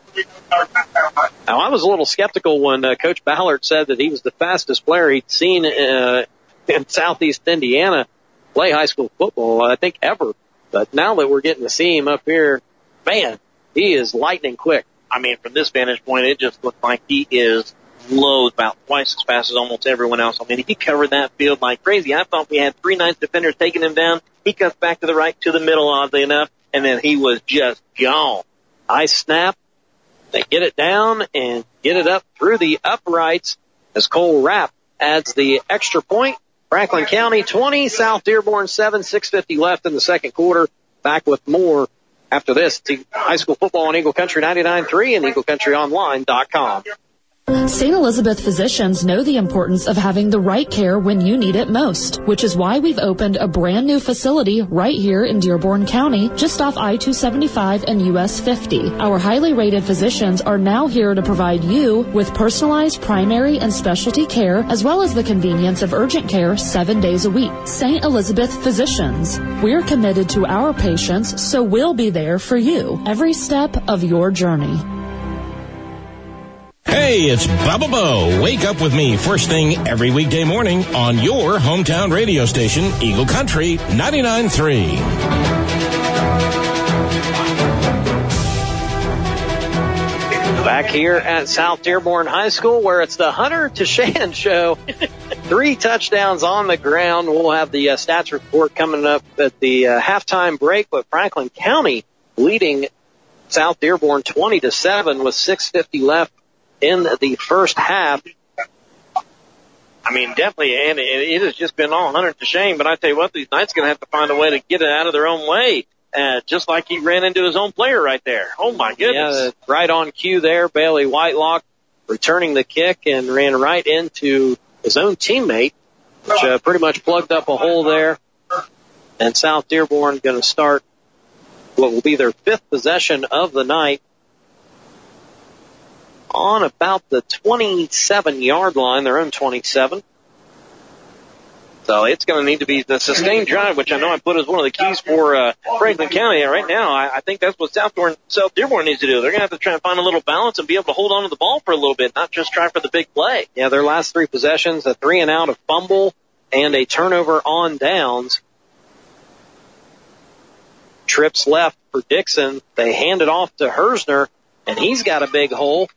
Now, I was a little skeptical when uh, Coach Ballard said that he was the fastest player he'd seen uh, in Southeast Indiana play high school football, I think, ever. But now that we're getting to see him up here, man, he is lightning quick. I mean, from this vantage point, it just looks like he is low, about twice as fast as almost everyone else. I mean, he covered that field like crazy. I thought we had three nice defenders taking him down. He cuts back to the right, to the middle, oddly enough, and then he was just gone. High snap. They get it down and get it up through the uprights as Cole Rapp adds the extra point. Franklin County twenty, South Dearborn seven, six fifty left in the second quarter. Back with more after this to high school football on Eagle Country ninety-nine point three and eagle country online dot com. Saint Elizabeth physicians know the importance of having the right care when you need it most, which is why we've opened a brand new facility right here in Dearborn County, just off I two seventy-five and U S fifty. Our highly rated physicians are now here to provide you with personalized primary and specialty care, as well as the convenience of urgent care seven days a week. Saint Elizabeth Physicians. We're committed to our patients, so we'll be there for you every step of your journey. Hey, it's Bubba Bo. Wake up with me first thing every weekday morning on your hometown radio station, Eagle Country ninety-nine point three. Back here at South Dearborn High School, where it's the Hunter Tashan Show. Three touchdowns on the ground. We'll have the uh, stats report coming up at the uh, halftime break, but Franklin County leading South Dearborn twenty to seven with six fifty left in the first half. I mean, definitely, and it, it has just been all Hunter Tashan, but I tell you what, these Knights going to have to find a way to get it out of their own way, uh, just like he ran into his own player right there. Oh, my goodness. Yeah, right on cue there. Bailey Whitelock returning the kick and ran right into his own teammate, which uh, pretty much plugged up a hole there. And South Dearborn going to start what will be their fifth possession of the night on about the twenty-seven-yard line, their own twenty-seven. So it's going to need to be the sustained drive, which I know I put as one of the keys for uh, Franklin County. Right now, I, I think that's what South Dearborn, South Dearborn needs to do. They're going to have to try and find a little balance and be able to hold on to the ball for a little bit, not just try for the big play. Yeah, their last three possessions, a three and out, a fumble, and a turnover on downs. Trips left for Dixon. They hand it off to Hersner, and he's got a big hole.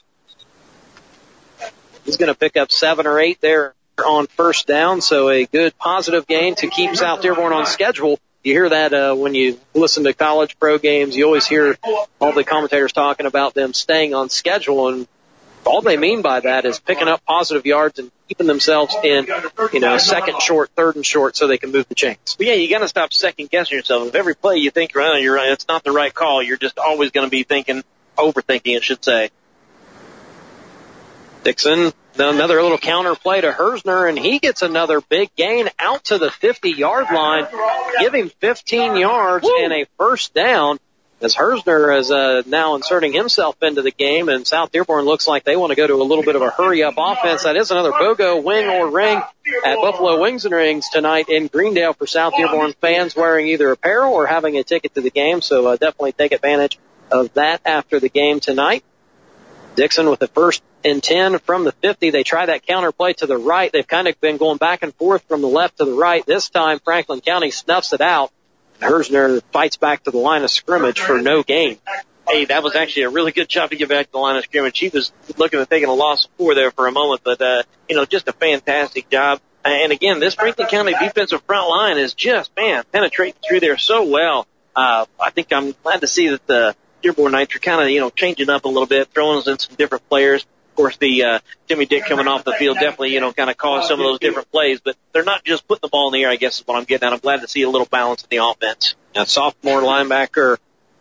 He's going to pick up seven or eight there on first down, so a good positive gain to keep South Dearborn on schedule. You hear that uh, when you listen to college pro games. You always hear all the commentators talking about them staying on schedule, and all they mean by that is picking up positive yards and keeping themselves in, you know, second short, third and short, so they can move the chains. But yeah, you got to stop second guessing yourself. If every play you think, well, you're right, it's not the right call, you're just always going to be thinking, overthinking, it should say. Dixon, another little counter play to Hersner, and he gets another big gain out to the fifty-yard line, give him fifteen yards Woo! And a first down, as Hersner is uh, now inserting himself into the game, and South Dearborn looks like they want to go to a little bit of a hurry-up offense. That is another BOGO wing or ring at Buffalo Wings and Rings tonight in Greendale for South Dearborn fans wearing either apparel or having a ticket to the game, so uh, definitely take advantage of that after the game tonight. Dixon with the first and ten from the fifty. They try that counter play to the right. They've kind of been going back and forth from the left to the right. This time, Franklin County snuffs it out. Hersner fights back to the line of scrimmage for no gain. Hey, that was actually a really good job to get back to the line of scrimmage. He was looking at taking a loss of four there for a moment, but, uh, you know, just a fantastic job. And again, this Franklin County defensive front line is just, man, penetrating through there so well. Uh, I think I'm glad to see that the Dearborn Knights are kind of, you know, changing up a little bit, throwing us in some different players. Of course, the uh, Jimmy Dick coming off the field definitely, you know, kind of caused some of those different plays, but they're not just putting the ball in the air, I guess is what I'm getting at. I'm glad to see a little balance in the offense. Now, sophomore linebacker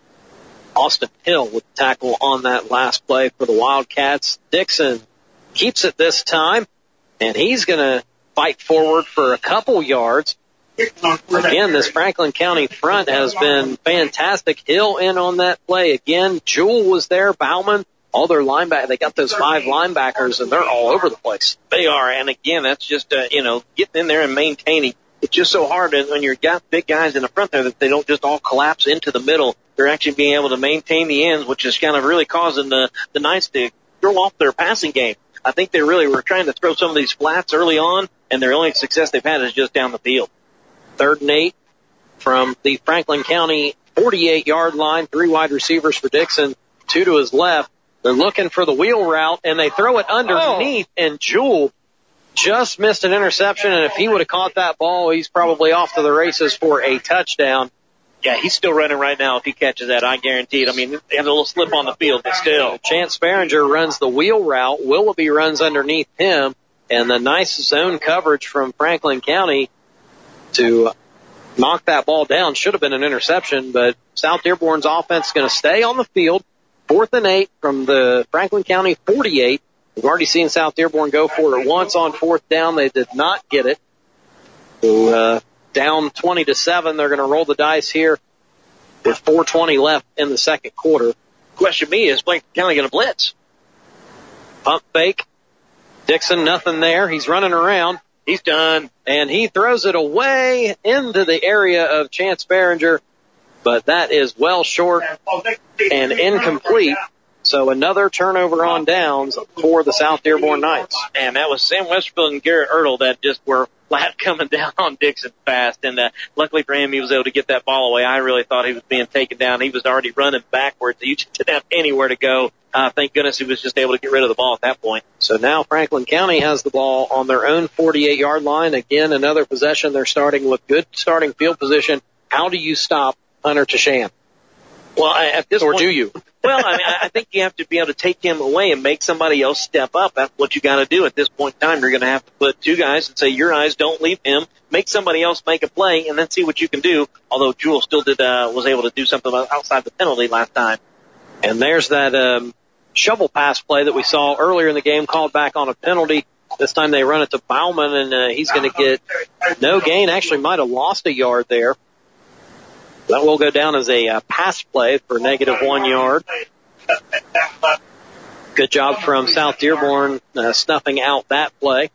Austin Hill with the tackle on that last play for the Wildcats. Dixon keeps it this time, and he's going to fight forward for a couple yards. Again, this Franklin County front has been fantastic. Hill in on that play again. Jewell was there. Bauman, all their linebackers. They got those five linebackers, and they're all over the place. They are, and again, that's just, uh, you know, getting in there and maintaining. It's just so hard when you've got big guys in the front there that they don't just all collapse into the middle. They're actually being able to maintain the ends, which is kind of really causing the, the Knights to throw off their passing game. I think they really were trying to throw some of these flats early on, and their only success they've had is just down the field. Third and eight from the Franklin County forty-eight-yard line. Three wide receivers for Dixon, two to his left. They're looking for the wheel route, and they throw it underneath, oh. and Jewell just missed an interception, and if he would have caught that ball, he's probably off to the races for a touchdown. Yeah, he's still running right now if he catches that, I guarantee it. I mean, they have a little slip on the field, but still. Chance Farringer runs the wheel route. Willoughby runs underneath him, and the nice zone coverage from Franklin County to knock that ball down. Should have been an interception, but South Dearborn's offense is going to stay on the field. Fourth and eight from the Franklin County forty-eight. We've already seen South Dearborn go for it once on fourth down. They did not get it. So, uh, down twenty to seven. They're going to roll the dice here with four twenty left in the second quarter. Question me, is Franklin County going to blitz? Pump fake. Dixon, nothing there. He's running around. He's done. And he throws it away into the area of Chance Behringer, but that is well short and incomplete. So another turnover on downs for the South Dearborn Knights. And that was Sam Westerfield and Garrett Ertl that just were flat coming down on Dixon fast. And uh, luckily for him, he was able to get that ball away. I really thought he was being taken down. He was already running backwards. He just didn't have anywhere to go. Uh, thank goodness he was just able to get rid of the ball at that point. So now Franklin County has the ball on their own forty-eight-yard line. Again, another possession. They're starting with good starting field position. How do you stop Hunter Tashan? Well, at this or point, do you? Well, I mean, I think you have to be able to take him away and make somebody else step up. That's what you got to do at this point in time. You're going to have to put two guys and say, your eyes, don't leave him. Make somebody else make a play, and then see what you can do. Although Jewell still did uh, was able to do something outside the penalty last time. And there's that um, shovel pass play that we saw earlier in the game, called back on a penalty. This time they run it to Bauman, and uh, he's going to get no gain. Actually, might have lost a yard there. That will go down as a uh, pass play for negative one yard. Good job from South Dearborn uh, snuffing out that play.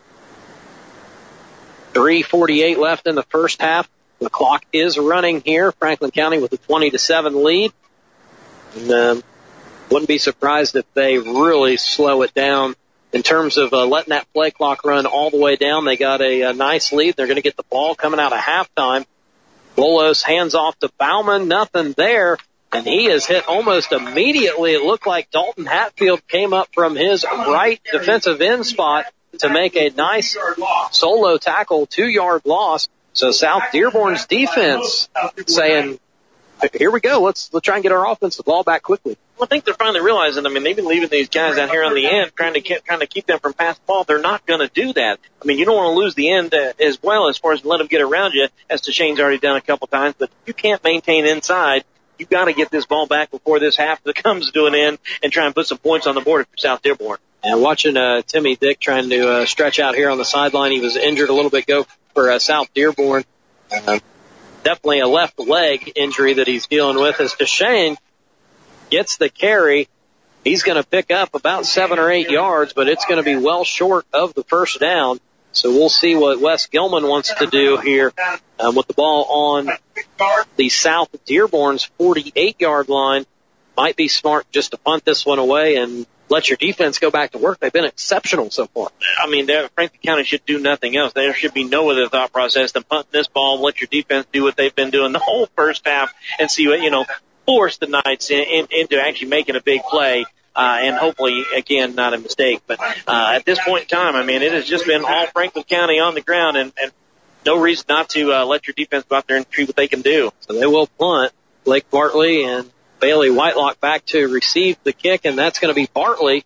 three forty-eight left in the first half. The clock is running here. Franklin County with a twenty to seven lead. And, um, wouldn't be surprised if they really slow it down in terms of uh, letting that play clock run all the way down. They got a, a nice lead. They're going to get the ball coming out of halftime. Bolos hands off to Bauman, nothing there, and he is hit almost immediately. It looked like Dalton Hatfield came up from his right defensive end spot to make a nice solo tackle, two-yard loss. So South Dearborn's defense saying, here we go, let's let's try and get our offense the ball back quickly. Well, I think they're finally realizing, I mean, they've been leaving these guys out here on the end, trying to get, trying to keep them from passing the ball. They're not going to do that. I mean, you don't want to lose the end uh, as well as far as let them get around you, as Tashane's already done a couple times, but you can't maintain inside. You've got to get this ball back before this half comes to an end and try and put some points on the board for South Dearborn. And watching uh, Timmy Dick trying to uh, stretch out here on the sideline, he was injured a little bit ago for uh, South Dearborn. Uh, definitely a left leg injury that he's dealing with as Tashane gets the carry. He's going to pick up about seven or eight yards, but it's going to be well short of the first down. So we'll see what Wes Gilman wants to do here um, with the ball on the South Dearborn's forty-eight-yard line. Might be smart just to punt this one away and let your defense go back to work. They've been exceptional so far. I mean, Franklin County should do nothing else. There should be no other thought process than punting this ball, let your defense do what they've been doing the whole first half, and see what, you know, force the Knights in, in, into actually making a big play. Uh, and hopefully, again, not a mistake. But uh, at this point in time, I mean, it has just been all Franklin County on the ground, and, and no reason not to uh, let your defense go out there and see what they can do. So they will punt. Blake Bartley and Bailey Whitelock back to receive the kick, and that's going to be Bartley.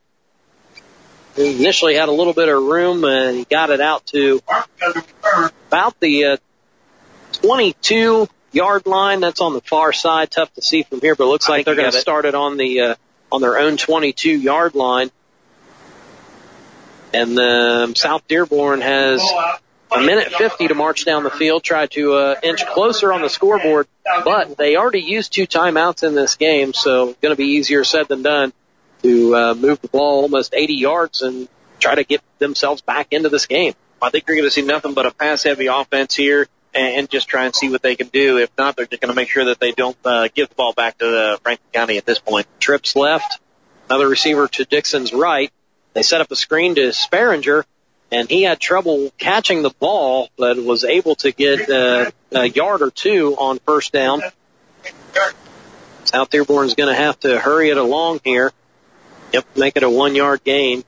He initially had a little bit of room, and he got it out to about the uh, twenty-two-yard line. That's on the far side. Tough to see from here, but it looks like they're going to start it on the uh, on their own twenty-two-yard line. And um, South Dearborn has a minute fifty to march down the field, try to uh, inch closer on the scoreboard, but they already used two timeouts in this game, so going to be easier said than done to uh, move the ball almost eighty yards and try to get themselves back into this game. I think you're going to see nothing but a pass-heavy offense here and, and just try and see what they can do. If not, they're just going to make sure that they don't uh, give the ball back to uh, Franklin County at this point. Trips left, another receiver to Dixon's right. They set up a screen to Sperringer, and he had trouble catching the ball, but was able to get uh, a yard or two on first down. South Dearborn's going to have to hurry it along here. Yep, make it a one-yard gain.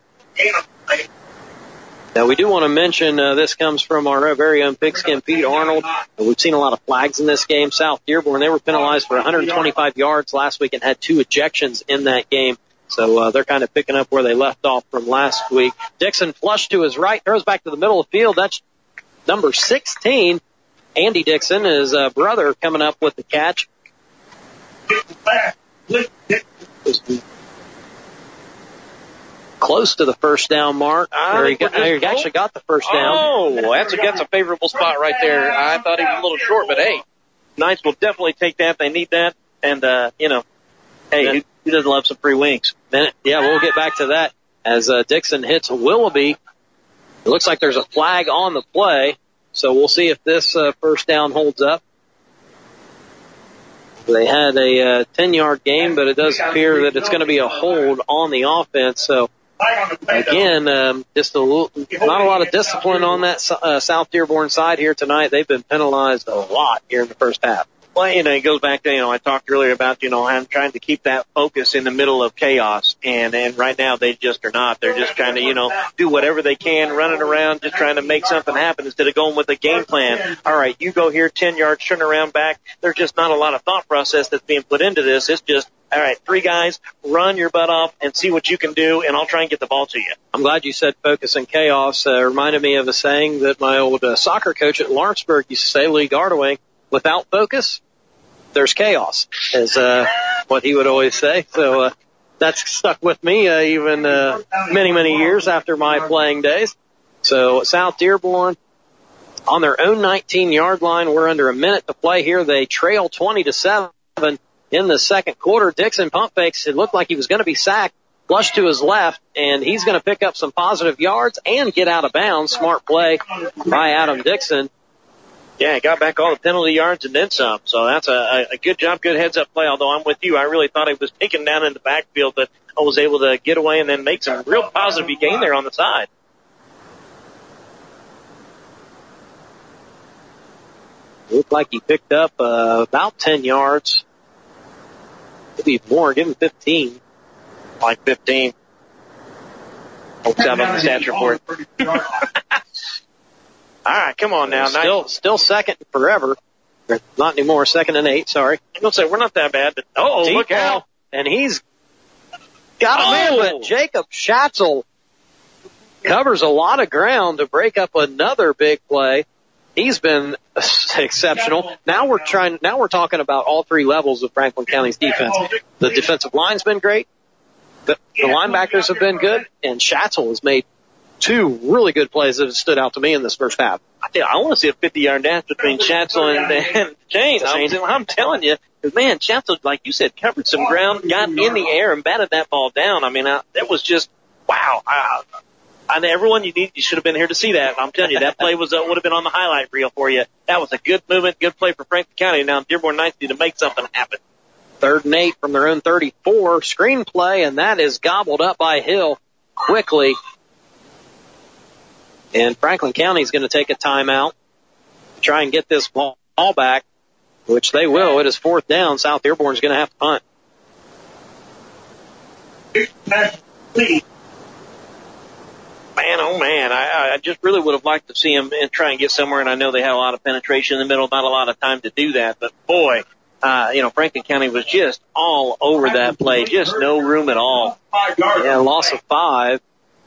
Now, we do want to mention uh, this comes from our very own Pigskin Pete Arnold. We've seen a lot of flags in this game. South Dearborn, they were penalized for one hundred twenty-five yards last week and had two ejections in that game. So uh, they're kind of picking up where they left off from last week. Dixon flushed to his right, throws back to the middle of the field. That's number sixteen. Andy Dixon, his uh, brother, coming up with the catch. close to the first down mark. Or he, got, he actually got the first down. Oh, that's a, that's a favorable spot right there. I thought he was a little short, but hey, Knights will definitely take that. They need that. And, uh, you know, hey, who, who doesn't love some free wings? Then, yeah, we'll get back to that as uh, Dixon hits Willoughby. It looks like there's a flag on the play, so we'll see if this uh, first down holds up. They had a uh, ten-yard gain, but it does appear that it's going to be a hold on the offense. So, again, um, just a little, not a lot of discipline on that uh, South Dearborn side here tonight. They've been penalized a lot here in the first half. Well, you know, it goes back to, you know, I talked earlier about, you know, I'm trying to keep that focus in the middle of chaos. And, and right now they just are not. They're just trying to, you know, do whatever they can, running around, just trying to make something happen instead of going with a game plan. All right, you go here, ten yards, turn around back. There's just not a lot of thought process that's being put into this. It's just, all right, three guys, run your butt off and see what you can do, and I'll try and get the ball to you. I'm glad you said focus and chaos. Uh, reminded me of a saying that my old uh, soccer coach at Lawrenceburg used to say, Lee Gardaway, without focus, there's chaos, is uh, what he would always say. So uh, that's stuck with me uh, even uh, many, many years after my playing days. So South Dearborn on their own nineteen-yard line. We're under a minute to play here. They trail twenty to seven in the second quarter. Dixon pump fakes. It looked like he was going to be sacked. Flush to his left, and he's going to pick up some positive yards and get out of bounds. Smart play by Adam Dixon. Yeah, he got back all the penalty yards and then some. So that's a, a good job, good heads-up play, although I'm with you. I really thought he was taken down in the backfield, but I was able to get away and then make some real positive gain there on the side. Looked like he picked up uh, about ten yards. Maybe more. Give him fifteen. Like fifteen. Folks out on the stats report. All right, come on now. Still, still second forever. Not anymore. Second and eight. Sorry. I'm gonna say we're not that bad, but oh, Deep look out! And he's got him oh. in, but Jacob Schatzel covers a lot of ground to break up another big play. He's been exceptional. Now we're trying. Now we're talking about all three levels of Franklin County's defense. The defensive line's been great. The, the linebackers have been good, and Schatzel has made two really good plays that have stood out to me in this first half. I, tell you, I want to see a fifty-yard dash between Schatzel and, and James. I'm, I'm telling you, because, man, Schatzel, like you said, covered some ground, got in the air, and batted that ball down. I mean, I, that was just, wow. I, I, everyone, you need, you should have been here to see that. I'm telling you, that play was uh, would have been on the highlight reel for you. That was a good movement, good play for Franklin County. Now Dearborn Knights need to make something happen. Third and eight from their own thirty-four. Screen play, and that is gobbled up by Hill quickly. And Franklin County is going to take a timeout to try and get this ball back, which they will. It is fourth down. South Dearborn is going to have to punt. Man, oh man, I, I just really would have liked to see him and try and get somewhere, and I know they had a lot of penetration in the middle, not a lot of time to do that, but boy, uh, you know, Franklin County was just all over that play, just no room at all. Yeah, loss of five.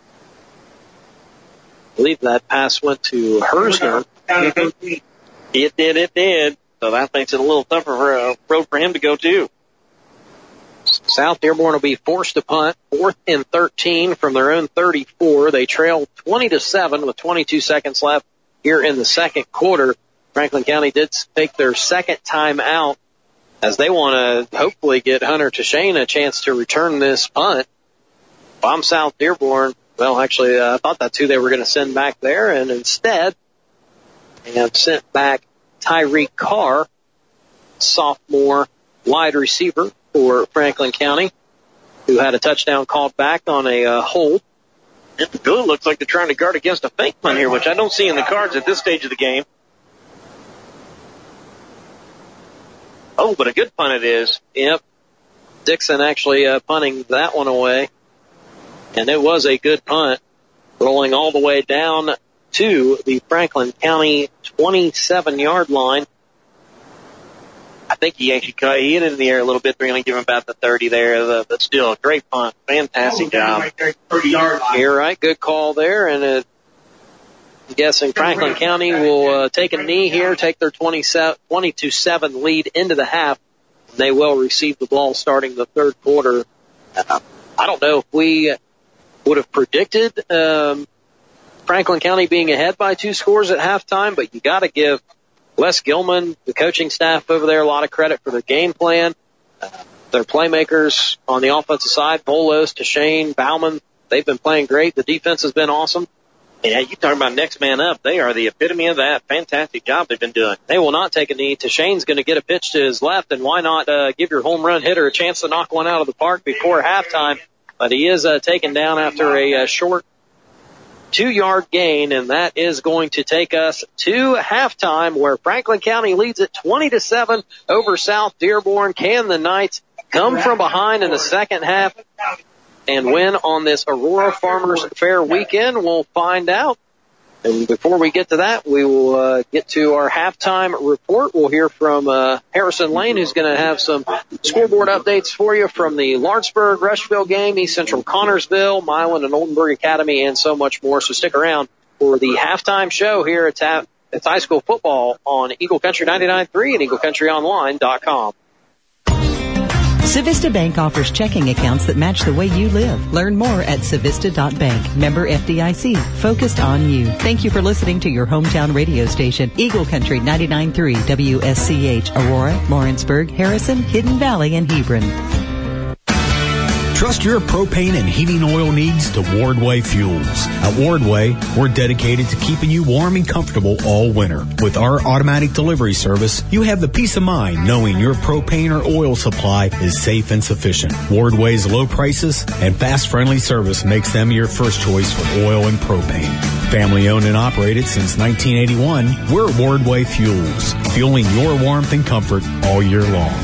I believe that pass went to Hersner. It did, it did. So that makes it a little tougher for a road for him to go to. South Dearborn will be forced to punt. Fourth and thirteen from their own thirty-four. They trail twenty to seven with twenty-two seconds left here in the second quarter. Franklin County did take their second time out as they want to hopefully get Hunter Tashane a chance to return this punt. If I'm South Dearborn, well, actually, uh, I thought that's who they were going to send back there, and instead they have sent back Tyreek Carr, sophomore wide receiver for Franklin County, who had a touchdown called back on a uh, hold. It really looks like they're trying to guard against a fake punt here, which I don't see in the cards at this stage of the game. Oh, but a good punt it is. Yep. Dixon actually uh, punting that one away. And it was a good punt, rolling all the way down to the Franklin County twenty-seven-yard line. I think he actually cut, he hit it in the air a little bit. They're going to give him about the thirty there. But still, a great punt. Fantastic job. You're right. Good call there. And uh, I'm guessing Franklin County will uh, take a knee here, take their twenty-two seven lead into the half. They will receive the ball starting the third quarter. Uh, I don't know if we would have predicted um, Franklin County being ahead by two scores at halftime, but you got to give Les Gilman, the coaching staff over there, a lot of credit for their game plan. Uh, their playmakers on the offensive side, Bolos, Tashane, Bauman, they've been playing great. The defense has been awesome. Yeah, you talking about next man up. They are the epitome of that. Fantastic job they've been doing. They will not take a knee. Tashane's going to get a pitch to his left, and why not uh, give your home run hitter a chance to knock one out of the park before halftime. But he is uh, taken down after a uh, short two-yard gain, and that is going to take us to halftime, where Franklin County leads at twenty to seven over South Dearborn. Can the Knights come from behind in the second half and win on this Aurora Farmers Fair weekend? We'll find out. And before we get to that, we will uh, get to our halftime report. We'll hear from uh, Harrison Lane, who's going to have some scoreboard updates for you from the Lawrenceburg-Rushville game, East Central Connorsville, Milan and Oldenburg Academy, and so much more. So stick around for the halftime show here at Ta- it's high school football on Eagle Country ninety-nine point three and eagle country online dot com. Civista Bank offers checking accounts that match the way you live. Learn more at civista dot bank. Member F D I C. Focused on you. Thank you for listening to your hometown radio station, Eagle Country ninety-nine point three W S C H, Aurora, Lawrenceburg, Harrison, Hidden Valley, and Hebron. Trust your propane and heating oil needs to Wardway Fuels. At Wardway, we're dedicated to keeping you warm and comfortable all winter. With our automatic delivery service, you have the peace of mind knowing your propane or oil supply is safe and sufficient. Wardway's low prices and fast, friendly service makes them your first choice for oil and propane. Family owned and operated since nineteen eighty-one, we're Wardway Fuels, fueling your warmth and comfort all year long.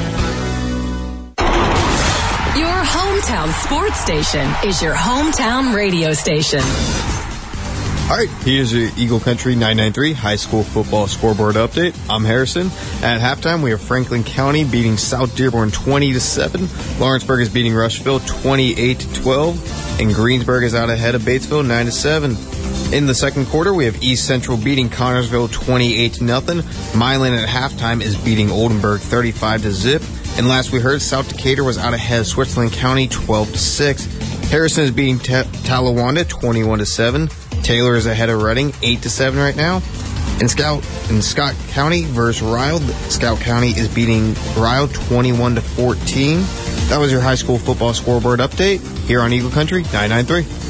Hometown sports station is your hometown radio station. All right, here's your Eagle Country ninety-nine point three high school football scoreboard update. I'm Harrison. At halftime, we have Franklin County beating South Dearborn twenty to seven. Lawrenceburg is beating Rushville twenty-eight to twelve. And Greensburg is out ahead of Batesville nine to seven. In the second quarter, we have East Central beating Connorsville twenty-eight to nothing. Milan at halftime is beating Oldenburg thirty-five to zip. And last we heard, South Decatur was out ahead of Switzerland County twelve to six. Harrison is beating T- Talawanda twenty-one to seven. Taylor is ahead of Reading eight to seven right now. In Scout in Scott County versus Ryle, Scout County is beating Ryle twenty-one to fourteen. That was your high school football scoreboard update here on Eagle Country ninety-nine point three.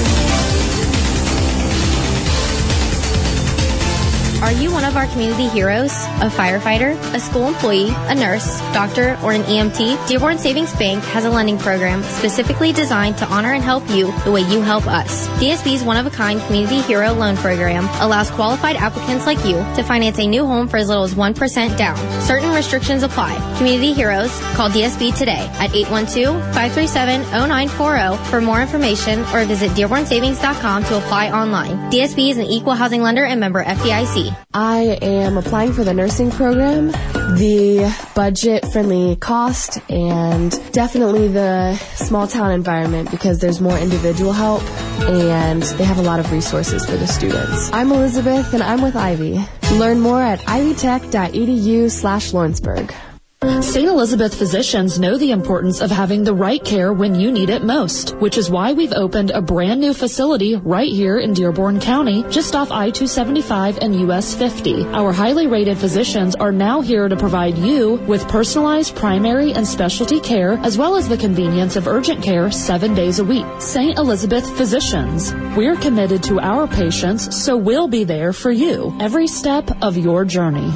Are you one of our community heroes? A firefighter, a school employee, a nurse, doctor, or an E M T? Dearborn Savings Bank has a lending program specifically designed to honor and help you the way you help us. D S B's one-of-a-kind Community Hero Loan Program allows qualified applicants like you to finance a new home for as little as one percent down. Certain restrictions apply. Community Heroes, call D S B today at eight one two, five three seven, zero nine four zero for more information or visit dearborn savings dot com to apply online. D S B is an equal housing lender and member F D I C. I am applying for the nursing program. The budget-friendly cost and definitely the small-town environment because there's more individual help and they have a lot of resources for the students. I'm Elizabeth and I'm with Ivy. Learn more at ivy tech dot e d u slash Lawrenceburg. Saint Elizabeth physicians know the importance of having the right care when you need it most, which is why we've opened a brand new facility right here in Dearborn County, just off I two seventy-five and U S fifty. Our highly rated physicians are now here to provide you with personalized primary and specialty care, as well as the convenience of urgent care seven days a week. Saint Elizabeth Physicians. We're committed to our patients, so we'll be there for you every step of your journey.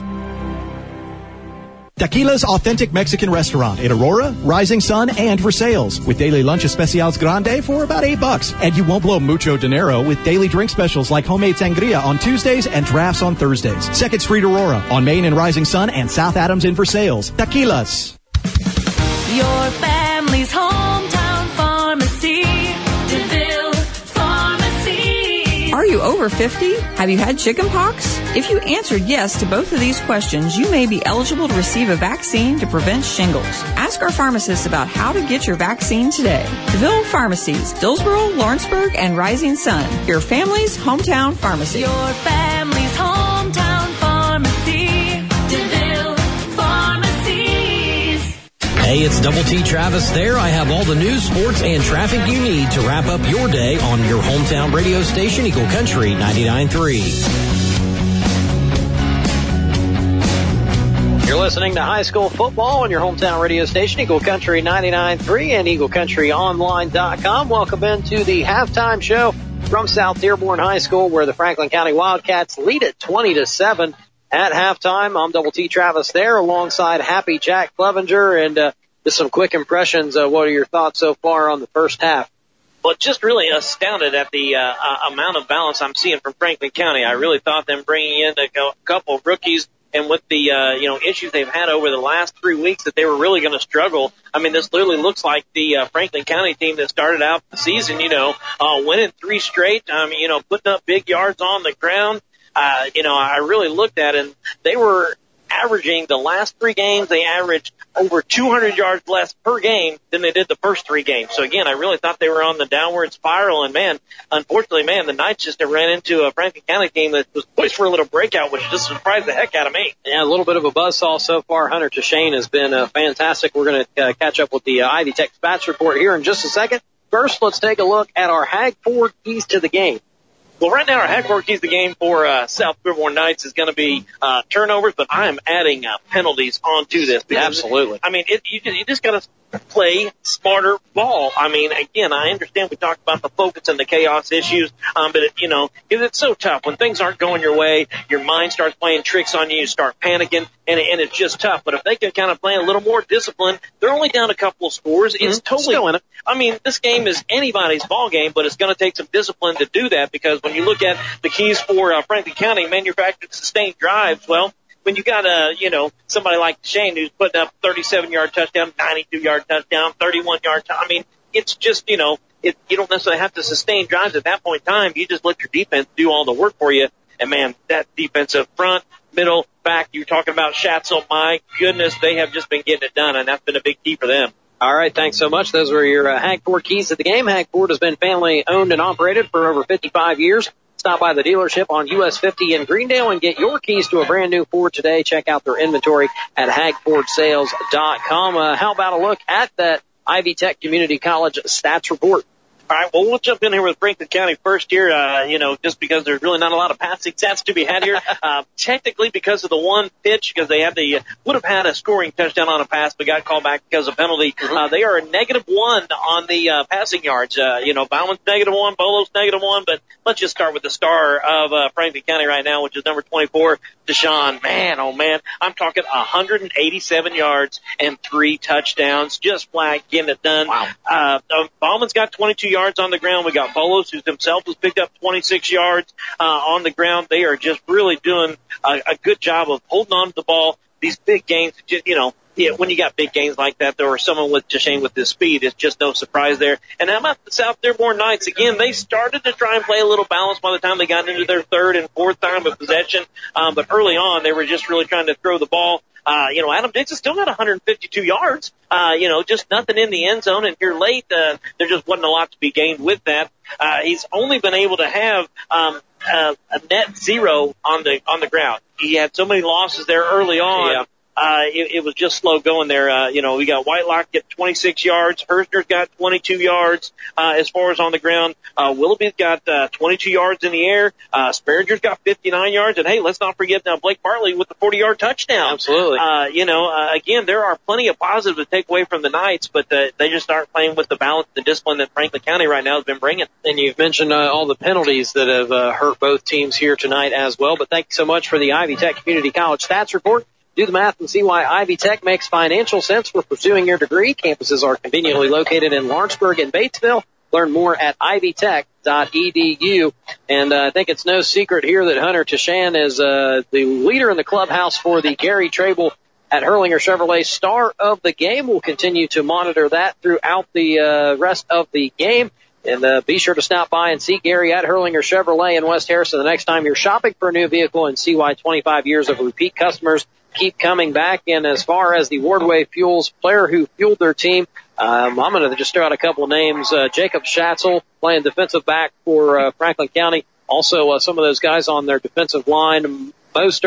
Tequila's Authentic Mexican Restaurant in Aurora, Rising Sun, and Versailles with daily lunch especials grande for about eight bucks. And you won't blow mucho dinero with daily drink specials like homemade sangria on Tuesdays and drafts on Thursdays. Second Street Aurora on Main and Rising Sun and South Adams in Versailles. Tequila's. Your family's hometown pharmacy, DeVille Pharmacy. Are you over fifty? Have you had chicken pox? If you answered yes to both of these questions, you may be eligible to receive a vaccine to prevent shingles. Ask our pharmacists about how to get your vaccine today. DeVille Pharmacies, Dillsboro, Lawrenceburg, and Rising Sun. Your family's hometown pharmacy. Your family's hometown pharmacy, DeVille Pharmacies. Hey, it's Double T Travis there. I have all the news, sports, and traffic you need to wrap up your day on your hometown radio station, Eagle Country ninety-nine point three. You're listening to high school football on your hometown radio station, Eagle Country ninety-nine point three and eagle country online dot com. Welcome into the halftime show from South Dearborn High School, where the Franklin County Wildcats lead at twenty to seven at halftime. I'm Double T Travis there alongside Happy Jack Clevenger, and uh, just some quick impressions. Uh, what are your thoughts so far on the first half? Well, just really astounded at the uh, uh, amount of balance I'm seeing from Franklin County. I really thought them bringing in a couple of rookies, and with the, uh, you know, issues they've had over the last three weeks, that they were really going to struggle. I mean, this literally looks like the uh, Franklin County team that started out the season, you know, uh, winning three straight, I mean, you know, putting up big yards on the ground. Uh, you know, I really looked at it, and they were averaging the last three games, they averaged over two hundred yards less per game than they did the first three games. So again, I really thought they were on the downward spiral, and man, unfortunately, man, the Knights just ran into a Franklin County team that was poised for a little breakout, which just surprised the heck out of me. Yeah, a little bit of a buzzsaw so far. Hunter Tashane has been uh, fantastic. We're going to uh, catch up with the uh, Ivy Tech Spats report here in just a second. First, let's take a look at our Hag Ford keys to the game. Well, right now our Hag Ford keys to the game for uh, South Dearborn Knights is going to be uh, turnovers, but I am adding uh, penalties onto this. Absolutely. I mean, it, you, you just got to play smarter ball. I mean, again, I understand we talked about the focus and the chaos issues, um, but, it, you know, it's so tough. When things aren't going your way, your mind starts playing tricks on you, you start panicking, and, and it's just tough. But if they can kind of play a little more discipline, they're only down a couple of scores. It's Mm-hmm. totally Still in it. I mean, this game is anybody's ball game, but it's going to take some discipline to do that, because when you look at the keys for uh, Franklin County, manufactured sustained drives, well, when you got a, you know, somebody like Shane who's putting up thirty-seven yard touchdown, ninety-two yard touchdown, thirty-one yard touchdown, I mean, it's just, you know, it, you don't necessarily have to sustain drives at that point in time. You just let your defense do all the work for you. And man, that defensive front, middle, back, you're talking about Schatzel, my goodness, they have just been getting it done, and that's been a big key for them. All right, thanks so much. Those were your uh, Hag Ford keys to the game. Hag Ford has been family owned and operated for over fifty-five years. Stop by the dealership on U S fifty in Greendale and get your keys to a brand new Ford today. Check out their inventory at hag ford sales dot com. Uh, how about a look at that Ivy Tech Community College stats report? All right, well, we'll jump in here with Franklin County first here, uh, you know, just because there's really not a lot of passing stats to be had here. Uh, technically because of the one pitch, because they had the, uh, would have had a scoring touchdown on a pass, but got called back because of penalty. Uh, they are a negative one on the, uh, passing yards. Uh, you know, Bauman's negative one, Bolo's negative one, but let's just start with the star of, uh, Franklin County right now, which is number twenty-four, Deshaun. Man, oh man, I'm talking one hundred eighty-seven yards and three touchdowns, just flat, getting it done. Wow. Uh, uh Bauman's got twenty-two yards on the ground. We got Bolos, who himself has picked up twenty-six yards uh, on the ground. They are just really doing a, a good job of holding on to the ball. These big gains, you know, yeah, when you got big gains like that, there or someone with Tashane with his speed, it's just no surprise there. And how about the South Dearborn Knights? Again, they started to try and play a little balance by the time they got into their third and fourth time of possession. Um, but early on, they were just really trying to throw the ball. Uh, you know, Adam Diggs has still got one hundred fifty-two yards, uh, you know, just nothing in the end zone. And here late, uh, there just wasn't a lot to be gained with that. Uh, he's only been able to have, um, uh, a net zero on the, on the ground. He had so many losses there early on. Yeah. Uh, it, it was just slow going there. Uh, you know, we got Whitelock get twenty-six yards. Hersner's got twenty-two yards, uh, as far as on the ground. Uh, Willoughby's got, uh, twenty-two yards in the air. Uh, Sparinger's got fifty-nine yards. And hey, let's not forget now Blake Bartley with the forty yard touchdown. Absolutely. Uh, you know, uh, again, there are plenty of positives to take away from the Knights, but, uh, they just aren't playing with the balance and discipline that Franklin County right now has been bringing. And you've mentioned, uh, all the penalties that have, uh, hurt both teams here tonight as well. But thank you so much for the Ivy Tech Community College stats report. Do the math and see why Ivy Tech makes financial sense for pursuing your degree. Campuses are conveniently located in Lawrenceburg and Batesville. Learn more at ivy tech dot e d u. And uh, I think it's no secret here that Hunter Tashane is uh, the leader in the clubhouse for the Gary Trable at Hurlinger Chevrolet Star of the Game. We'll continue to monitor that throughout the uh, rest of the game. And uh, be sure to stop by and see Gary at Hurlinger Chevrolet in West Harrison the next time you're shopping for a new vehicle, and see why twenty-five years of repeat customers keep coming back. And as far as the Wardway Fuels player who fueled their team, um, I'm going to just throw out a couple of names. Uh, Jacob Schatzel playing defensive back for uh, Franklin County. Also, uh, some of those guys on their defensive line, Moster,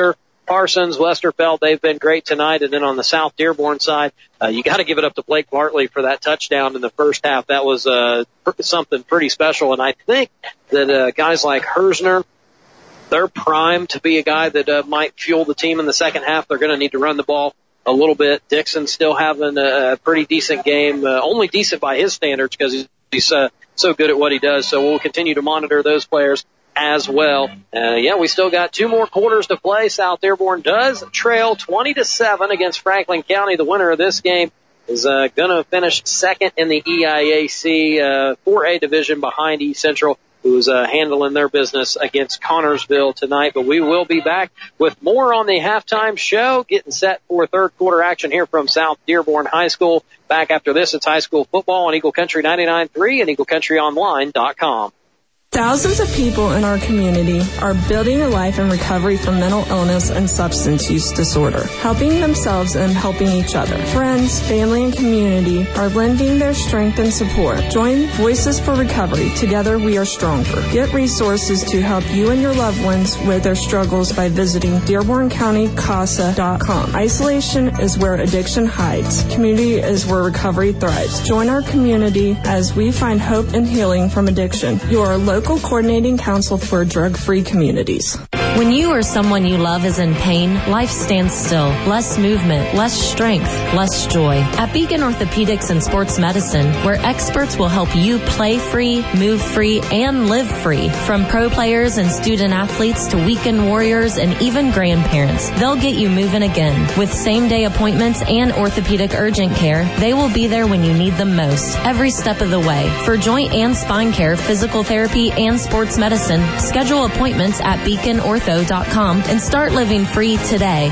Parsons, Westerfeld, they've been great tonight. And then on the South Dearborn side, uh, you got to give it up to Blake Bartley for that touchdown in the first half. That was uh, something pretty special. And I think that uh, guys like Hersner, they're primed to be a guy that uh, might fuel the team in the second half. They're going to need to run the ball a little bit. Dixon's still having a pretty decent game, uh, only decent by his standards because he's, he's uh, so good at what he does. So we'll continue to monitor those players as well. Uh, yeah, we still got two more quarters to play. South Dearborn does trail twenty to seven against Franklin County. The winner of this game is uh, going to finish second in the E I A C uh, four A division behind East Central, who's uh, handling their business against Connorsville tonight. But we will be back with more on the halftime show, getting set for third quarter action here from South Dearborn High School. Back after this, it's high school football on Eagle Country ninety-nine point three and eagle country online dot com. Thousands of people in our community are building a life in recovery from mental illness and substance use disorder, helping themselves and helping each other. Friends, family, and community are lending their strength and support. Join Voices for Recovery. Together we are stronger. Get resources to help you and your loved ones with their struggles by visiting dearborn county casa dot com. Isolation is where addiction hides. Community is where recovery thrives. Join our community as we find hope and healing from addiction. You are a local coordinating council for drug-free communities. When you or someone you love is in pain, life stands still. Less movement, less strength, less joy. At Beacon Orthopedics and Sports Medicine, where experts will help you play free, move free, and live free. From pro players and student athletes to weekend warriors and even grandparents, they'll get you moving again. With same-day appointments and orthopedic urgent care, they will be there when you need them most, every step of the way. For joint and spine care, physical therapy, and sports medicine, schedule appointments at beacon ortho dot com and start living free today.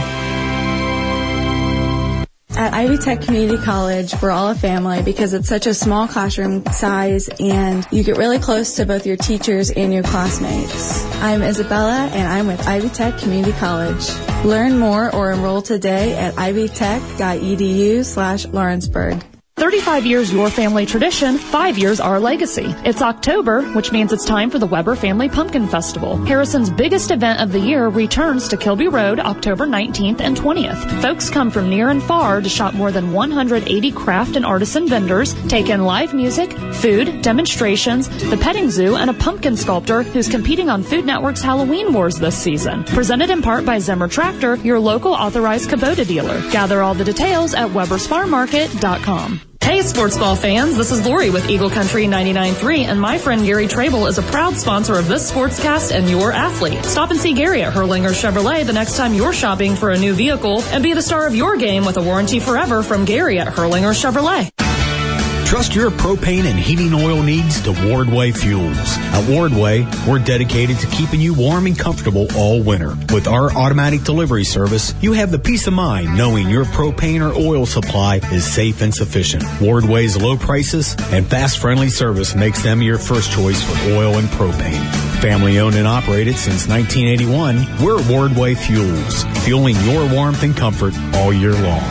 At Ivy Tech Community College, we're all a family because it's such a small classroom size and you get really close to both your teachers and your classmates. I'm Isabella and I'm with Ivy Tech Community College. Learn more or enroll today at ivy tech dot e d u slash lawrenceburg. thirty-five years your family tradition, five years our legacy. It's October, which means it's time for the Weber Family Pumpkin Festival. Harrison's biggest event of the year returns to Kilby Road October nineteenth and twentieth. Folks come from near and far to shop more than one hundred eighty craft and artisan vendors, take in live music, food, demonstrations, the petting zoo, and a pumpkin sculptor who's competing on Food Network's Halloween Wars this season. Presented in part by Zimmer Tractor, your local authorized Kubota dealer. Gather all the details at webers farm market dot com. Hey, sports ball fans, this is Lori with Eagle Country ninety-nine point three, and my friend Gary Trable is a proud sponsor of this sportscast and your athlete. Stop and see Gary at Hurlinger Chevrolet the next time you're shopping for a new vehicle, and be the star of your game with a warranty forever from Gary at Hurlinger Chevrolet. Trust your propane and heating oil needs to Wardway Fuels. At Wardway, we're dedicated to keeping you warm and comfortable all winter. With our automatic delivery service, you have the peace of mind knowing your propane or oil supply is safe and sufficient. Wardway's low prices and fast, friendly service makes them your first choice for oil and propane. Family owned and operated since nineteen eighty-one, we're Wardway Fuels, fueling your warmth and comfort all year long.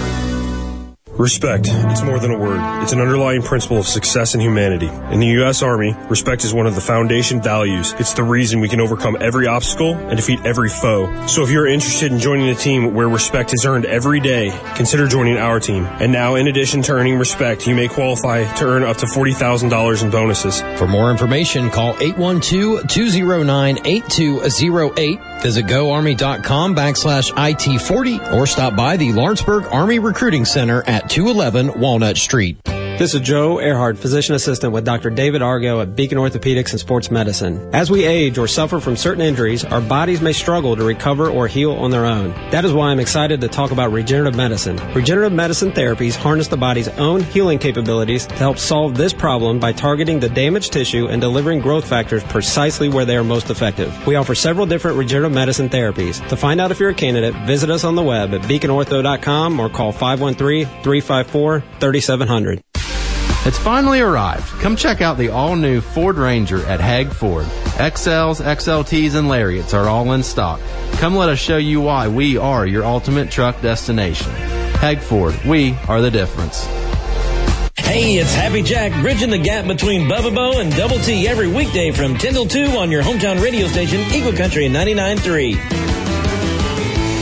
Respect. It's more than a word. It's an underlying principle of success in humanity. In the U S Army, respect is one of the foundation values. It's the reason we can overcome every obstacle and defeat every foe. So if you're interested in joining a team where respect is earned every day, consider joining our team. And now, in addition to earning respect, you may qualify to earn up to forty thousand dollars in bonuses. For more information, call eight one two, two zero nine, eight two zero eight. Visit goarmy.com backslash IT40 or stop by the Lawrenceburg Army Recruiting Center at two eleven Walnut Street. This is Joe Earhart, physician assistant with Doctor David Argo at Beacon Orthopedics and Sports Medicine. As we age or suffer from certain injuries, our bodies may struggle to recover or heal on their own. That is why I'm excited to talk about regenerative medicine. Regenerative medicine therapies harness the body's own healing capabilities to help solve this problem by targeting the damaged tissue and delivering growth factors precisely where they are most effective. We offer several different regenerative medicine therapies. To find out if you're a candidate, visit us on the web at beacon ortho dot com or call five one three, three five four, three seven zero zero. It's finally arrived. Come check out the all-new Ford Ranger at Hague Ford. X Ls, X L Ts, and Lariats are all in stock. Come let us show you why we are your ultimate truck destination. Hague Ford, we are the difference. Hey, it's Happy Jack, bridging the gap between Bubba Bo and Double T every weekday from ten till two on your hometown radio station, Eagle Country ninety-nine point three.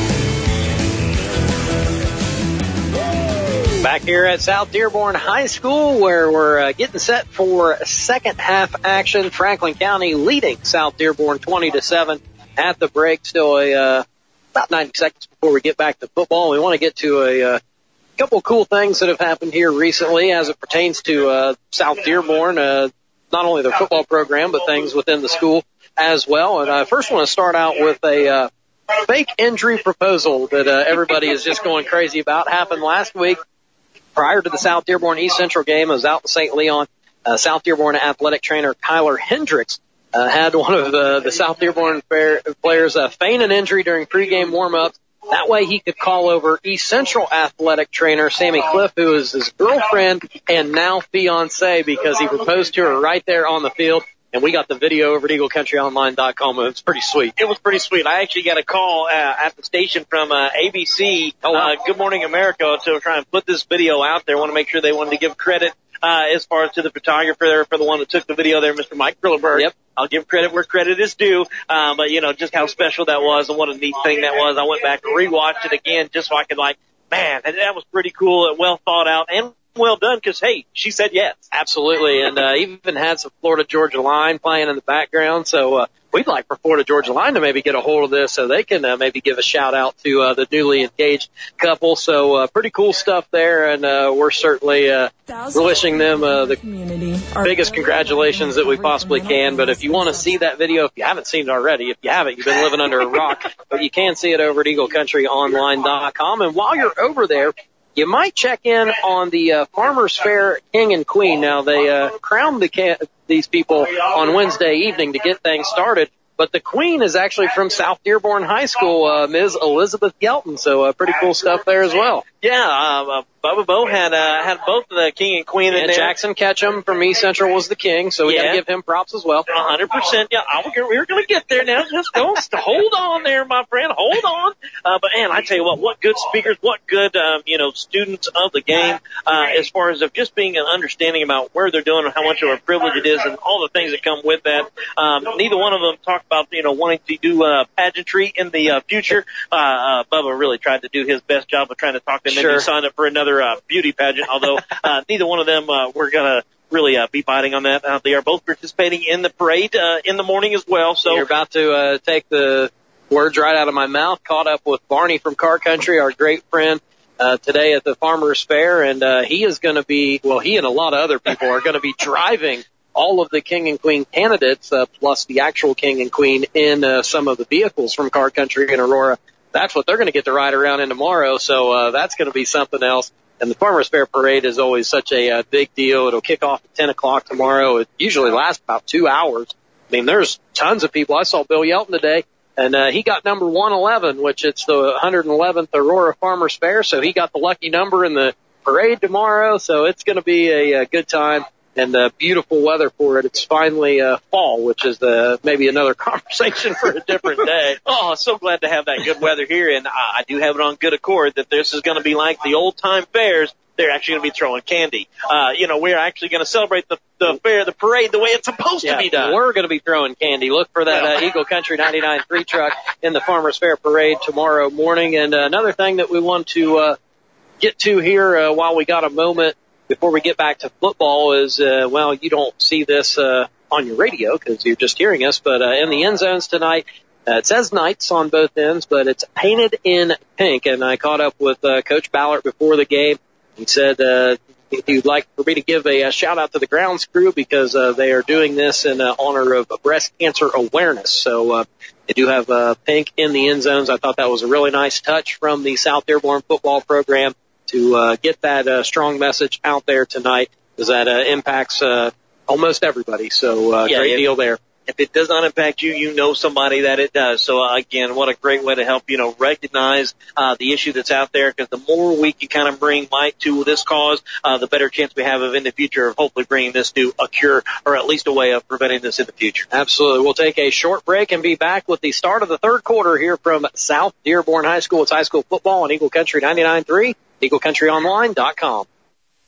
Back here at South Dearborn High School, where we're uh, getting set for second half action. Franklin County leading South Dearborn twenty to seven at the break. Still a, uh, about ninety seconds before we get back to football. We want to get to a, uh, couple of cool things that have happened here recently as it pertains to, uh, South Dearborn, uh, not only their football program, but things within the school as well. And I first want to start out with a, uh, fake injury proposal that, uh, everybody is just going crazy about. Happened last week. Prior to the South Dearborn East Central game, I was out in Saint Leon. Uh, South Dearborn athletic trainer Tyler Hendricks uh, had one of the, the South Dearborn fair, players uh, feign an injury during pregame warm-ups. That way he could call over East Central athletic trainer Sammy Cliff, who is his girlfriend and now fiancée, because he proposed to her right there on the field. And we got the video over at Eagle Country Online dot com. It was pretty sweet. It was pretty sweet. I actually got a call uh, at the station from uh, A B C, oh, wow. uh, Good Morning America, to try and put this video out there. I want to make sure they wanted to give credit uh, as far as to the photographer there, for the one that took the video there, Mister Mike Grillerberg. Yep. I'll give credit where credit is due. Uh, but, you know, just how special that was and what a neat thing that was. I went back and rewatched it again just so I could, like, man, that, that was pretty cool and well thought out and well done, because, hey, she said yes. Absolutely, and uh, even had some Florida-Georgia Line playing in the background, so uh, we'd like for Florida-Georgia Line to maybe get a hold of this so they can uh, maybe give a shout-out to uh, the newly engaged couple. So uh, pretty cool stuff there, and uh, we're certainly uh, wishing them uh, the biggest congratulations that we possibly can. But if you want to see that video, if you haven't seen it already, if you haven't, you've been living under a rock, but you can see it over at Eagle Country Online dot com. And while you're over there, you might check in on the uh, Farmers Fair King and Queen. Now, they uh, crowned the ca- these people on Wednesday evening to get things started, but the Queen is actually from South Dearborn High School, uh, Miz Elizabeth Gelton, so uh, pretty cool stuff there as well. Yeah, uh, uh, Bubba Bo had uh, had both the King and Queen in and there. Jackson Ketchum from East Central was the king, so we yeah. got to give him props as well. one hundred percent. Yeah, I, we're going to get there now. Just don't hold on there, my friend. Hold on. Uh, but, man, I tell you what, what good speakers, what good, um, you know, students of the game, uh, as far as of just being an understanding about where they're doing and how much of a privilege it is and all the things that come with that. Um, neither one of them talked about, you know, wanting to do uh, pageantry in the uh, future. Uh, uh, Bubba really tried to do his best job of trying to talk them sure. into sign up for another uh, beauty pageant, although uh, neither one of them uh, were going to really uh, be biting on that. Uh, they are both participating in the parade uh, in the morning as well. So you're about to uh, take the words right out of my mouth. Caught up with Barney from Car Country, our great friend, uh, today at the Farmers Fair, and uh, he is going to be, well, he and a lot of other people are going to be driving all of the King and Queen candidates, uh, plus the actual King and Queen in uh, some of the vehicles from Car Country and Aurora. That's what they're going to get to ride around in tomorrow, so uh, that's going to be something else. And the Farmers Fair Parade is always such a uh, big deal. It'll kick off at ten o'clock tomorrow. It usually lasts about two hours. I mean, there's tons of people. I saw Bill Yelton today, and uh, he got number one eleven, which it's the one hundred eleventh Aurora Farmers Fair, so he got the lucky number in the parade tomorrow, so it's going to be a, a good time. And uh, beautiful weather for it. It's finally uh, fall, which is uh, maybe another conversation for a different day. Oh, so glad to have that good weather here, and I, I do have it on good accord that this is going to be like the old-time fairs. They're actually going to be throwing candy. Uh, you know, we're actually going to celebrate the, the fair, the parade, the way it's supposed yeah, to be done. We're going to be throwing candy. Look for that uh, Eagle Country ninety-nine three truck in the Farmers Fair Parade tomorrow morning. And uh, another thing that we want to uh, get to here uh, while we got a moment before we get back to football is, uh, well, you don't see this uh, on your radio because you're just hearing us, but uh, in the end zones tonight, uh, it says Knights on both ends, but it's painted in pink. And I caught up with uh, Coach Ballard before the game. He said uh, he'd like for me to give a, a shout-out to the grounds crew because uh, they are doing this in uh, honor of breast cancer awareness. So uh, they do have uh, pink in the end zones. I thought that was a really nice touch from the South Dearborn football program to uh, get that uh, strong message out there tonight, because that uh, impacts uh, almost everybody. So uh, yeah, great if, deal there. If it does not impact you, you know somebody that it does. So uh, again, what a great way to help, you know, recognize uh, the issue that's out there, because the more we can kind of bring light to this cause, uh, the better chance we have of in the future of hopefully bringing this to a cure, or at least a way of preventing this in the future. Absolutely. We'll take a short break and be back with the start of the third quarter here from South Dearborn High School. It's high school football on Eagle Country ninety-nine three, Eagle Country Online dot com.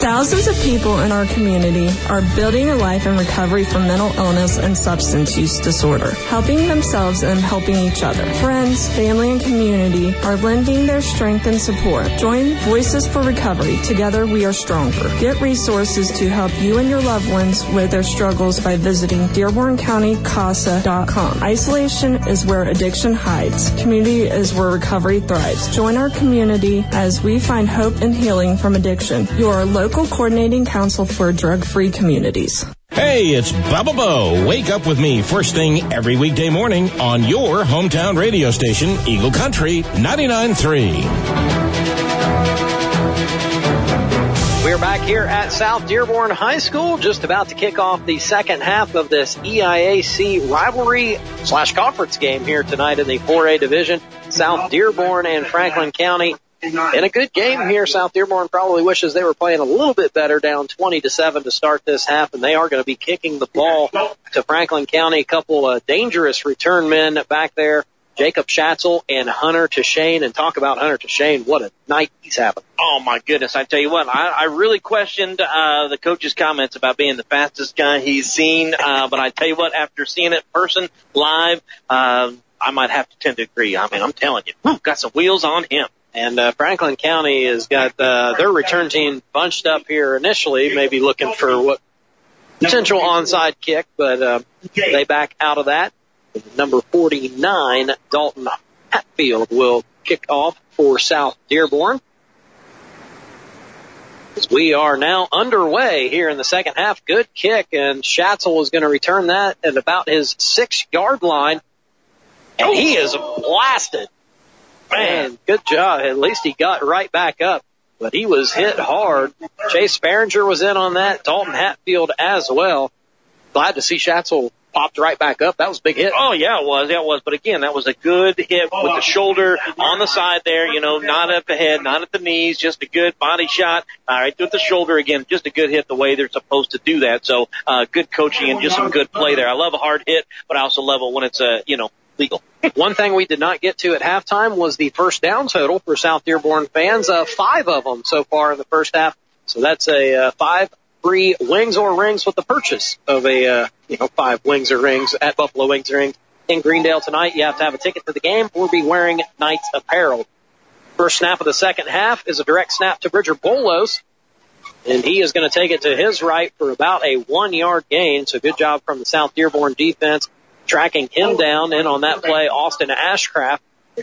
Thousands of people in our community are building a life in recovery from mental illness and substance use disorder, helping themselves and helping each other. Friends, family, and community are lending their strength and support. Join Voices for Recovery. Together we are stronger. Get resources to help you and your loved ones with their struggles by visiting Dearborn County C A S A dot com. Isolation is where addiction hides. Community is where recovery thrives. Join our community as we find hope and healing from addiction. Your local coordinating council for drug-free communities. Hey, it's Bubba Bo. Wake up with me first thing every weekday morning on your hometown radio station, Eagle Country ninety-nine point three. We're back here at South Dearborn High School, just about to kick off the second half of this E I A C rivalry slash conference game here tonight in the four A division. South Dearborn and Franklin County in a good game here. South Dearborn probably wishes they were playing a little bit better, down twenty to seven to start this half, and they are going to be kicking the ball to Franklin County. A couple of dangerous return men back there, Jacob Schatzel and Hunter Tashane. And talk about Hunter Tashane, what a night he's having. Oh, my goodness. I tell you what, I, I really questioned uh, the coach's comments about being the fastest guy he's seen. Uh, but I tell you what, after seeing it in person, live, uh, I might have to tend to agree. I mean, I'm telling you, whew, got some wheels on him. And uh, Franklin County has got uh, their return team bunched up here initially, maybe looking for what potential onside kick, but uh, they back out of that. Number forty-nine, Dalton Hatfield, will kick off for South Dearborn. As we are now underway here in the second half. Good kick, and Schatzel is going to return that at about his six-yard line. And he is blasted. Man, good job. At least he got right back up, but he was hit hard. Chase Farringer was in on that, Dalton Hatfield as well. Glad to see Schatzel popped right back up. That was a big hit. Oh, yeah, it was. Yeah, it was. But again, that was a good hit with the shoulder on the side there, you know, not at the head, not at the knees, just a good body shot. All right, with the shoulder, again, just a good hit the way they're supposed to do that. So, uh, good coaching and just some good play there. I love a hard hit, but I also love it when it's, uh, you know, legal. One thing we did not get to at halftime was the first down total for South Dearborn fans. Uh, five of them so far in the first half. So that's a uh, five free wings or rings with the purchase of a, uh, you know, five wings or rings at Buffalo Wings and Rings in Greendale tonight. You have to have a ticket to the game or be wearing Knights apparel. First snap of the second half is a direct snap to Bridger Bolos, and he is going to take it to his right for about a one-yard gain. So good job from the South Dearborn defense tracking him down. And on that play, Austin Ashcraft.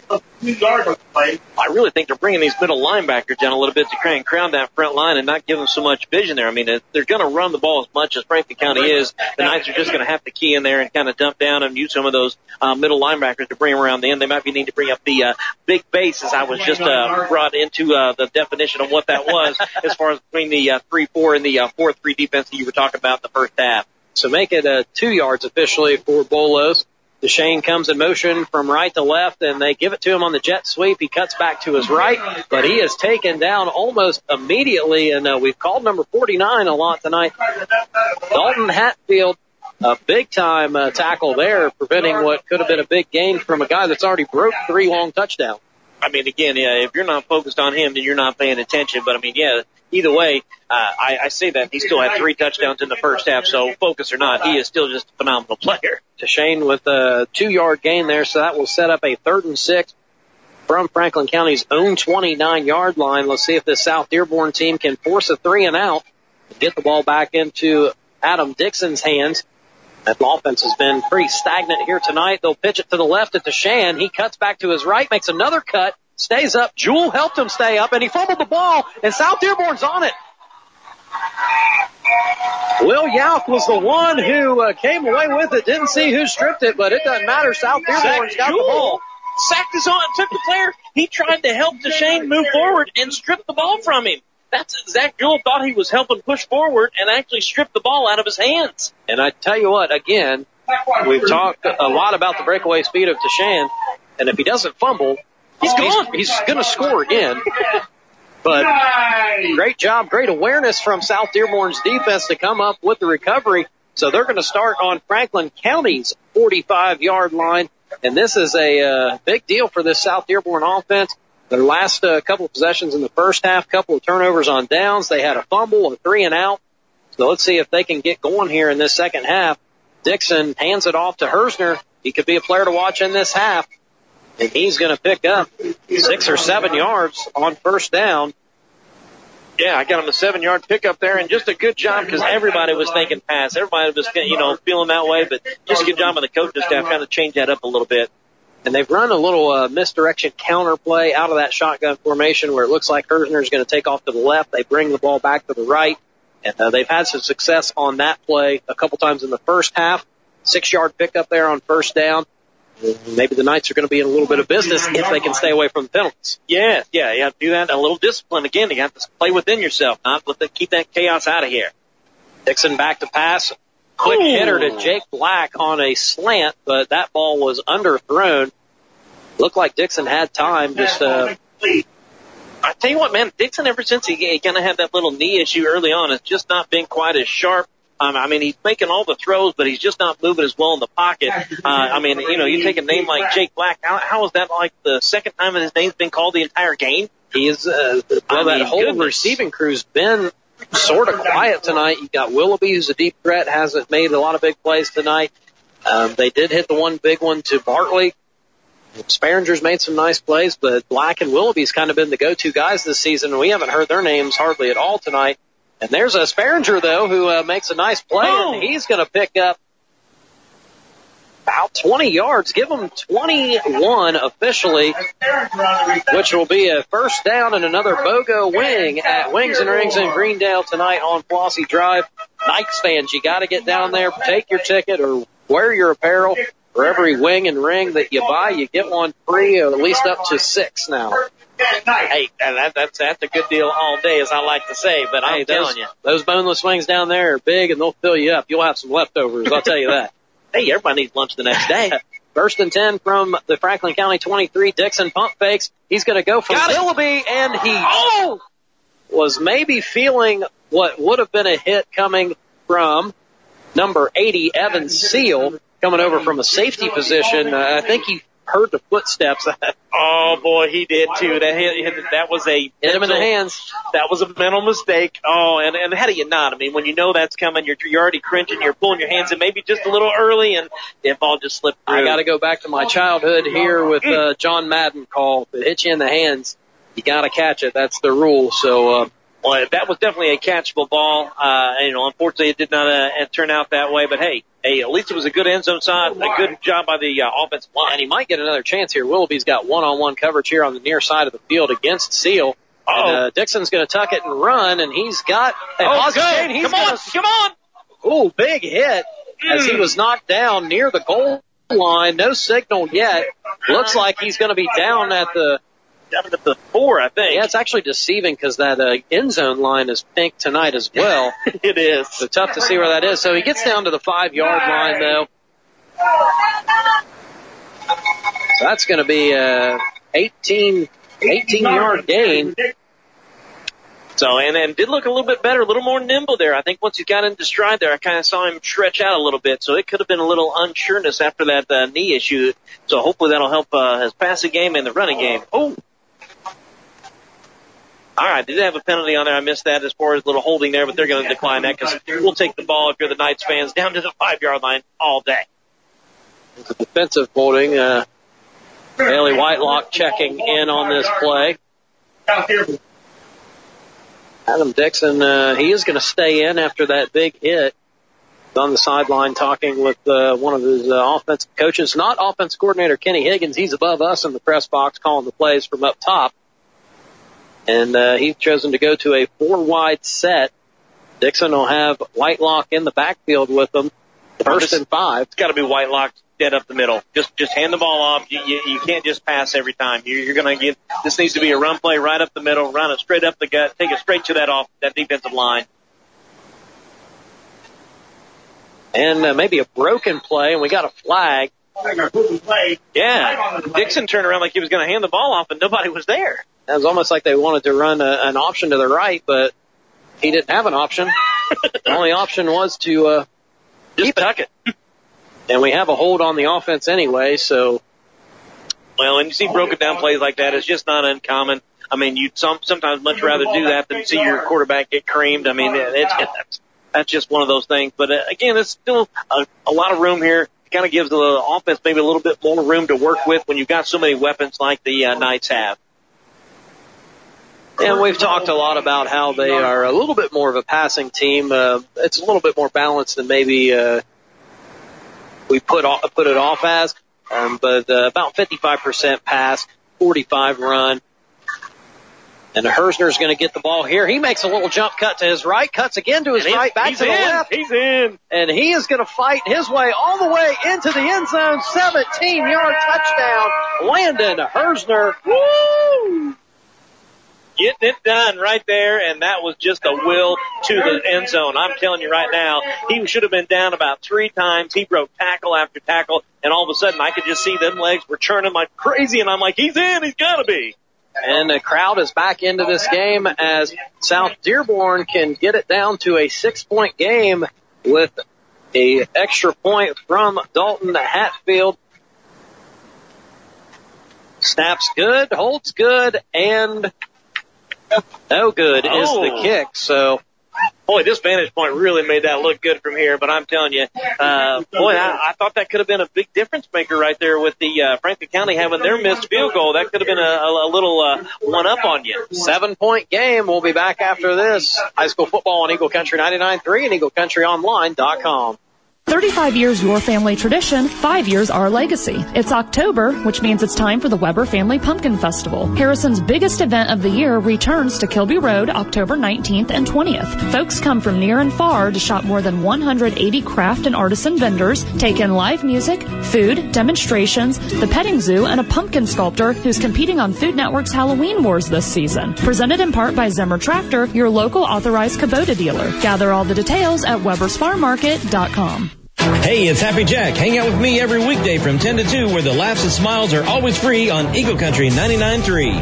I really think they're bringing these middle linebackers down a little bit to try and crown that front line and not give them so much vision there. I mean, they're going to run the ball as much as Franklin County is. The Knights are just going to have to key in there and kind of dump down and use some of those uh, middle linebackers to bring them around the end. They might be need to bring up the uh, big base, as I was just uh, brought into uh, the definition of what that was as far as between the uh, three four and the uh, four three defense that you were talking about in the first half. So make it uh, two yards officially for Bolos. Deshane comes in motion from right to left, and they give it to him on the jet sweep. He cuts back to his right, but he is taken down almost immediately, and uh, we've called number forty-nine a lot tonight. Dalton Hatfield, a big-time uh, tackle there, preventing what could have been a big gain from a guy that's already broke three long touchdowns. I mean, again, yeah, if you're not focused on him, then you're not paying attention. But, I mean, yeah, either way, uh, I, I say that. He still had three touchdowns in the first half, so focus or not, he is still just a phenomenal player. Tashane with a two-yard gain there, so that will set up a third and six from Franklin County's own twenty-nine-yard line. Let's see if this South Dearborn team can force a three and out and get the ball back into Adam Dixon's hands. That offense has been pretty stagnant here tonight. They'll pitch it to the left at Tashane. He cuts back to his right, makes another cut, stays up. Jewell helped him stay up, and he fumbled the ball, and South Dearborn's on it. Will Yauch was the one who uh, came away with it. Didn't see who stripped it, but it doesn't matter. South Dearborn's got the ball. Sacked his on, took the player. He tried to help Deshane move forward and strip the ball from him. That's Zach Jewell thought he was helping push forward and actually stripped the ball out of his hands. And I tell you what, again, we've talked a lot about the breakaway speed of Tashane, and if he doesn't fumble, he's gone. He's, he's going to score again. But great job, great awareness from South Dearborn's defense to come up with the recovery. So they're going to start on Franklin County's forty-five-yard line. And this is a uh, big deal for this South Dearborn offense. Their last uh, couple of possessions in the first half, couple of turnovers on downs. They had a fumble, a three and out. So let's see if they can get going here in this second half. Dixon hands it off to Hersner. He could be a player to watch in this half. And he's going to pick up six or seven yards on first down. Yeah, I got him a seven-yard pickup there, and just a good job because everybody was thinking pass. Everybody was, you know, feeling that way, but just a good job on the coaching staff kind of change that up a little bit. And they've run a little uh, misdirection counter play out of that shotgun formation where it looks like Hersner is going to take off to the left. They bring the ball back to the right, and uh, they've had some success on that play a couple times in the first half. Six-yard pickup there on first down. Maybe the Knights are going to be in a little bit of business if they can stay away from the penalties. Yeah, yeah, you have to do that. A little discipline. Again, you have to play within yourself, not let the, keep that chaos out of here. Dixon back to pass. Quick Ooh. hitter to Jake Black on a slant, but that ball was underthrown. Looked like Dixon had time. Just uh, I tell you what, man, Dixon, ever since he, he kind of had that little knee issue early on, has just not been quite as sharp. Um, I mean, he's making all the throws, but he's just not moving as well in the pocket. Uh, I mean, you know, you take a name like Jake Black. How, how is that like the second time that his name's been called the entire game? He is, uh, well, I that mean, whole goodness. receiving crew's been sort of quiet tonight. You got Willoughby, who's a deep threat, hasn't made a lot of big plays tonight. Um, they did hit the one big one to Bartley. Sparinger's made some nice plays, but Black and Willoughby's kind of been the go-to guys this season, and we haven't heard their names hardly at all tonight. And there's a Sparinger, though, who uh, makes a nice play, oh. and he's going to pick up about twenty yards. Give him twenty-one officially, which will be a first down and another BOGO wing at Wings and Rings in Greendale tonight on Flossie Drive. Knights fans, you got to get down there, take your ticket, or wear your apparel. For every wing and ring that you buy, you get one free, or at least up to six now. Hey, that, that's that's a good deal all day, as I like to say, but I'm hey, telling those, you. Those boneless wings down there are big, and they'll fill you up. You'll have some leftovers, I'll tell you that. Hey, everybody needs lunch the next day. First and ten from the Franklin County twenty-three. Dixon pump fakes. He's going to go for Willoughby, and he oh! was maybe feeling what would have been a hit coming from number eighty, Evan Seal, coming over from a safety position. Uh, I think he heard the footsteps. Oh boy, he did too. That hit, that was a hit him in the hands. That was a mental mistake. Oh, and and how do you not? I mean, when you know that's coming, you're you're already cringing. You're pulling your hands in maybe just a little early, and the ball just slipped through. I got to go back to my childhood here with uh, John Madden call. If it hits you in the hands, you got to catch it. That's the rule. So. Uh, Well, that was definitely a catchable ball. Uh, you know, unfortunately, it did not uh, turn out that way. But hey, hey, at least it was a good end zone side, a good job by the uh, offensive line. And he might get another chance here. Willoughby's got one-on-one coverage here on the near side of the field against Seal. Oh, and, uh, Dixon's going to tuck it and run, and he's got a oh, good. He's come on, gonna, come on! Ooh, big hit mm. as he was knocked down near the goal line. No signal yet. Looks like he's going to be down at the. Down at the four, I think. Yeah, it's actually deceiving because that uh, end zone line is pink tonight as well. It is. So tough to see where that is. So he gets down to the five-yard line, though. So that's going to be a eighteen, eighteen-yard gain. So, and then did look a little bit better, a little more nimble there. I think once he got into stride there, I kind of saw him stretch out a little bit. So it could have been a little unsureness after that uh, knee issue. So hopefully that'll help uh, his passing game and the running game. Oh. All right, did have a penalty on there. I missed that as far as a little holding there, but they're going to decline that because we'll take the ball if you're the Knights fans down to the five-yard line all day. It's a defensive holding. Uh, Bailey Whitelock checking in on this play. Adam Dixon, uh, he is going to stay in after that big hit. He's on the sideline talking with uh, one of his uh, offensive coaches, not offensive coordinator Kenny Higgins. He's above us in the press box calling the plays from up top. And uh, he's chosen to go to a four-wide set. Dixon will have Whitelock in the backfield with them. First and five. It's got to be Whitelock dead up the middle. Just just hand the ball off. You, you, you can't just pass every time. You're, you're going to get – this needs to be a run play right up the middle, run it straight up the gut, take it straight to that off that defensive line. And uh, maybe a broken play, and we got a flag. Yeah, Dixon turned around like he was going to hand the ball off, and nobody was there. It was almost like they wanted to run a, an option to the right, but he didn't have an option. The only option was to uh, just tuck it. And we have a hold on the offense anyway, so Well, and you see broken down plays like that, it's just not uncommon. I mean, you'd some, sometimes much rather do that than see your quarterback get creamed. I mean, it's, it's, that's just one of those things. But, uh, again, it's still a, a lot of room here. It kind of gives the offense maybe a little bit more room to work with when you've got so many weapons like the uh, Knights have. And we've talked a lot about how they are a little bit more of a passing team. Uh, it's a little bit more balanced than maybe uh, we put off, put it off as. Um, but uh, about fifty-five percent pass, forty-five run. And Hersner's going to get the ball here. He makes a little jump cut to his right, cuts again to his right, back to the left. He's in. And he is going to fight his way all the way into the end zone. seventeen-yard touchdown. Landon Hersner. Woo! Getting it done right there, and that was just a will to the end zone. I'm telling you right now, he should have been down about three times. He broke tackle after tackle, and all of a sudden I could just see them legs were churning like crazy, and I'm like, he's in, he's got to be. And the crowd is back into this game as South Dearborn can get it down to a six-point game with a extra point from Dalton Hatfield. Snaps good, holds good, and no good oh. is the kick. So, boy, this vantage point really made that look good from here. But I'm telling you, uh, boy, I, I thought that could have been a big difference maker right there with the uh, Franklin County having their missed field goal. That could have been a, a, a little uh, one up on you. Seven-point game. We'll be back after this. High school football on Eagle Country ninety-nine point three and eagle country online dot com. thirty-five years your family tradition, five years our legacy. It's October, which means it's time for the Weber Family Pumpkin Festival. Harrison's biggest event of the year returns to Kilby Road October nineteenth and twentieth. Folks come from near and far to shop more than one hundred eighty craft and artisan vendors, take in live music, food, demonstrations, the petting zoo, and a pumpkin sculptor who's competing on Food Network's Halloween Wars this season. Presented in part by Zimmer Tractor, your local authorized Kubota dealer. Gather all the details at Weber's Farm Market dot com. Hey, it's Happy Jack. Hang out with me every weekday from ten to two where the laughs and smiles are always free on Eagle Country ninety-nine point three.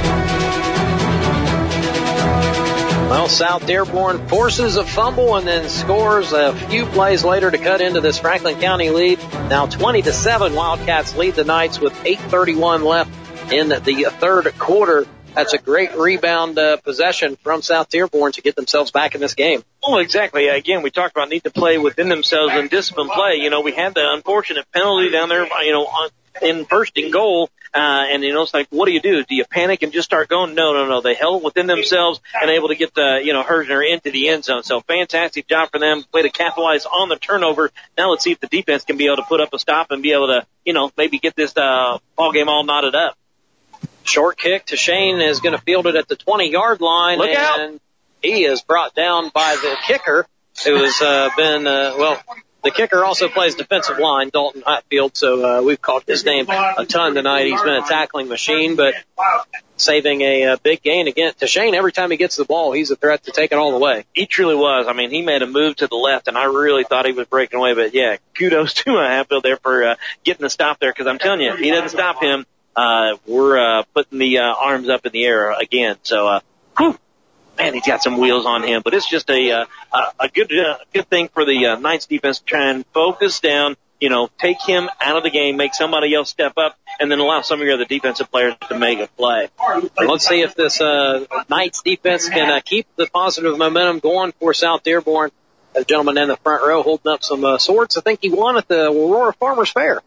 Well, South Dearborn forces a fumble and then scores a few plays later to cut into this Franklin County lead. Now twenty to seven, Wildcats lead the Knights with eight thirty-one left in the third quarter. That's a great rebound uh, possession from South Dearborn to get themselves back in this game. Oh, exactly. Again, we talked about need to play within themselves and discipline play. You know, we had the unfortunate penalty down there, you know, on, in first and goal. Uh, and, you know, it's like, what do you do? Do you panic and just start going? No, no, no. They held within themselves and able to get the, you know, Hersner into the end zone. So fantastic job for them. Way to capitalize on the turnover. Now let's see if the defense can be able to put up a stop and be able to, you know, maybe get this, uh, ball game all knotted up. Short kick to Shane is going to field it at the twenty-yard line. Look out. And he is brought down by the kicker, who has uh, been, uh, well, the kicker also plays defensive line, Dalton Hatfield, so uh, we've called his name a ton tonight. He's been a tackling machine, but saving a, a big gain again. To Shane, every time he gets the ball, he's a threat to take it all the way. He truly was. I mean, he made a move to the left, and I really thought he was breaking away. But, yeah, kudos to uh, Hatfield there for uh, getting the stop there, because I'm telling you, if he doesn't stop him, Uh, we're, uh, putting the, uh, arms up in the air again. So, uh, whew, man, he's got some wheels on him, but it's just a, uh, a good, uh, good thing for the, uh, Knights defense to try and focus down, you know, take him out of the game, make somebody else step up, and then allow some of your other defensive players to make a play. Let's see if this, uh, Knights defense can, uh, keep the positive momentum going for South Dearborn. A gentleman in the front row holding up some, uh, swords. I think he won at the Aurora Farmers Fair.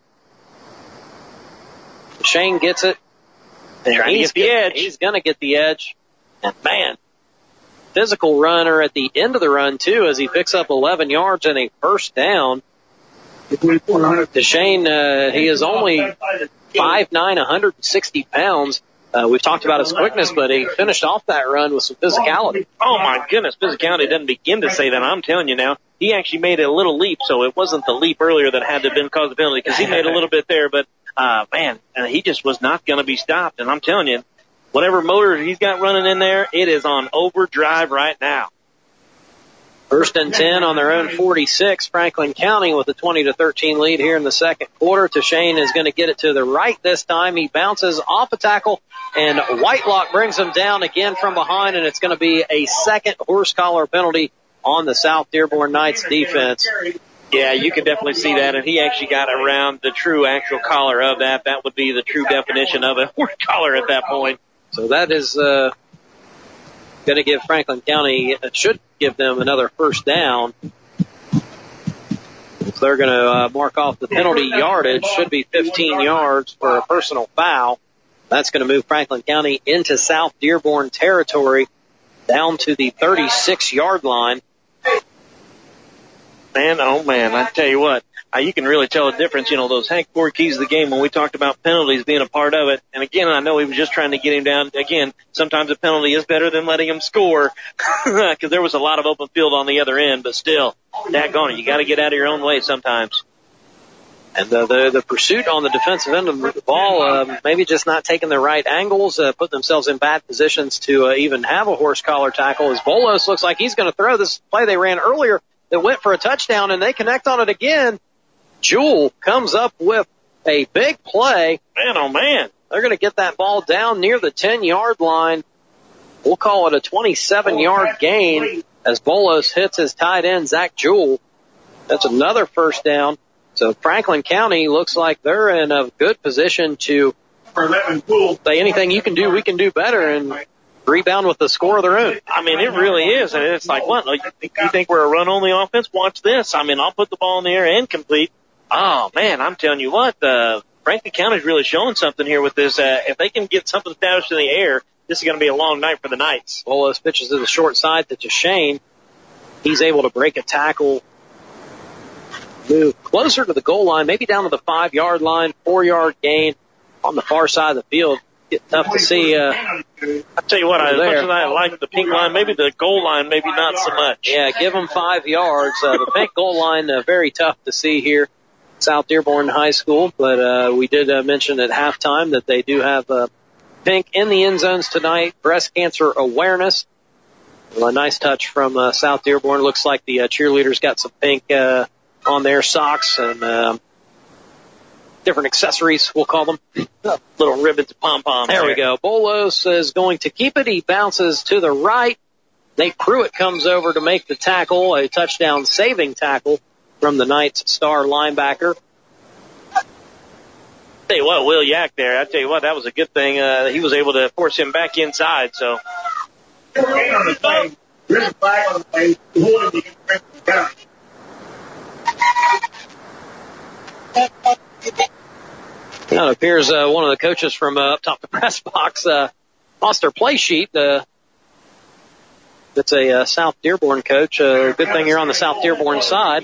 Shane gets it. And Trying he's to get the get, edge. He's going to get the edge. And, man, physical runner at the end of the run, too, as he picks up eleven yards and a first down. To Shane, uh, he is only five nine, one hundred sixty pounds. Uh, we've talked about his quickness, but he finished off that run with some physicality. Oh, my goodness. Physicality doesn't begin to say that. I'm telling you now. He actually made a little leap, so it wasn't the leap earlier that had to have been caused the penalty, because he made a little bit there, but Uh, man, uh, he just was not going to be stopped. And I'm telling you, whatever motor he's got running in there, it is on overdrive right now. First and ten on their own forty-six. Franklin County with a twenty to thirteen lead here in the second quarter. Tashane is going to get it to the right this time. He bounces off a tackle, and Whitelock brings him down again from behind, and it's going to be a second horse collar penalty on the South Dearborn Knights defense. Yeah, you can definitely see that, and he actually got around the true actual collar of that. That would be the true definition of a horse collar at that point. So that is uh, going to give Franklin County, it should give them another first down. So they're going to uh, mark off the penalty yardage, should be fifteen yards for a personal foul. That's going to move Franklin County into South Dearborn territory down to the thirty-six yard line. Man, oh man, I tell you what, uh, you can really tell the difference. You know, those Hank Ford keys of the game when we talked about penalties being a part of it. And again, I know he was just trying to get him down. Again, sometimes a penalty is better than letting him score because there was a lot of open field on the other end. But still, daggone it, you got to get out of your own way sometimes. And uh, the the pursuit on the defensive end of the ball, uh, maybe just not taking the right angles, uh, put themselves in bad positions to uh, even have a horse collar tackle. As Bolos looks like he's going to throw this play they ran earlier that went for a touchdown, and they connect on it again. Jewel comes up with a big play. Man, oh man. They're going to get that ball down near the ten yard line. We'll call it a twenty-seven yard gain as Bolos hits his tight end, Zach Jewel. That's another first down. So Franklin County looks like they're in a good position to say anything you can do, we can do better, and rebound with the score of their own. I mean, it really is. And it's like, what? You think, you think we're a run-only offense? Watch this. I mean, I'll put the ball in the air and complete. Oh, man, I'm telling you what, uh, Franklin County's really showing something here with this. Uh, if they can get something established in the air, this is going to be a long night for the Knights. Bolos pitches to the short side to Shane. He's able to break a tackle, move closer to the goal line, maybe down to the five yard line, four yard gain on the far side of the field. Get tough to see. Uh, I tell you what, I, as much as I like the pink line, maybe the goal line, maybe not so much. Yeah, give them five yards. Uh, the pink goal line, uh, very tough to see here, South Dearborn High School. But uh, we did uh, mention at halftime that they do have uh, pink in the end zones tonight. Breast cancer awareness. Well, a nice touch from uh, South Dearborn. Looks like the uh, cheerleaders got some pink uh, on their socks and uh, different accessories, we'll call them. Little ribbons, pom-poms. There, there we go. Bolos is going to keep it. He bounces to the right. Nate Pruitt comes over to make the tackle, a touchdown saving tackle from the Knights star linebacker. I tell you what, Will Yack there, I tell you what, that was a good thing. Uh, he was able to force him back inside, so. Now it appears uh, one of the coaches from uh, up top the press box uh, lost their play sheet. Uh, that's a uh, South Dearborn coach. Uh, good thing you're on the South Dearborn side.